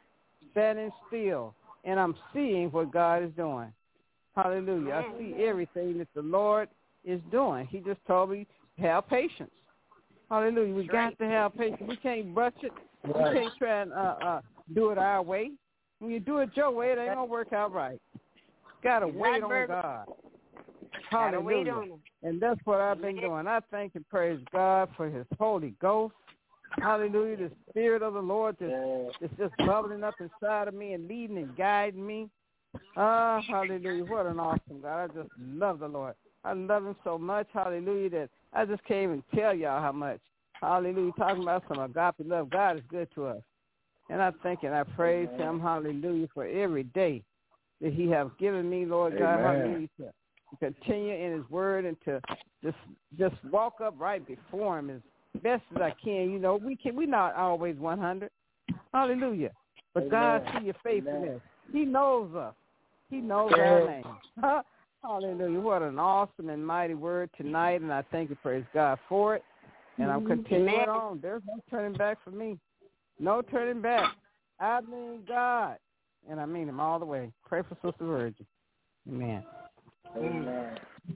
standing still, and I'm seeing what God is doing. Hallelujah. I see everything that the Lord is doing. He just told me, have patience. Hallelujah. We got to have patience. We can't rush it. We can't try and uh, uh, do it our way. When you do it your way, it ain't going to work out right. Got to wait on God. Hallelujah. And that's what I've been doing. I thank and praise God for his Holy Ghost. Hallelujah. The Spirit of the Lord is just, just bubbling up inside of me and leading and guiding me. Ah, uh, hallelujah. What an awesome God. I just love the Lord. I love him so much, hallelujah, that I just can't even tell y'all how much. Hallelujah. Talking about some agape love. God is good to us. And I thank and I praise him, hallelujah, for every day that he has given me, Lord God, Amen. hallelujah, to, to continue in his word and to just just walk up right before him as best as I can. You know, we can, we're not always one hundred. Hallelujah. But Amen. God see your faithfulness. Amen. He knows us. He knows yeah. our name. Hallelujah. What an awesome and mighty word tonight, and I thank and praise God for it. And I'm continuing Amen. on. There's no turning back for me. No turning back. I mean God, and I mean him all the way. Pray for Sister Virgin. Amen. Amen.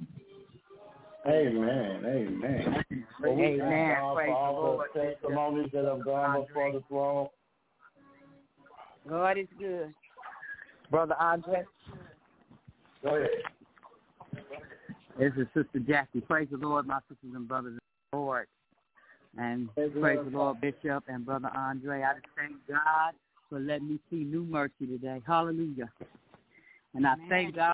Amen. Amen. Well, we Amen. thank God for all the testimonies that have gone before the throne. God is good. Brother Andre. Go ahead. This is Sister Jackie. Praise the Lord, my sisters and brothers in the Lord. And praise, praise the Lord, Bishop and Brother Andre. I just thank God for letting me see new mercy today. Hallelujah. And I Amen. thank God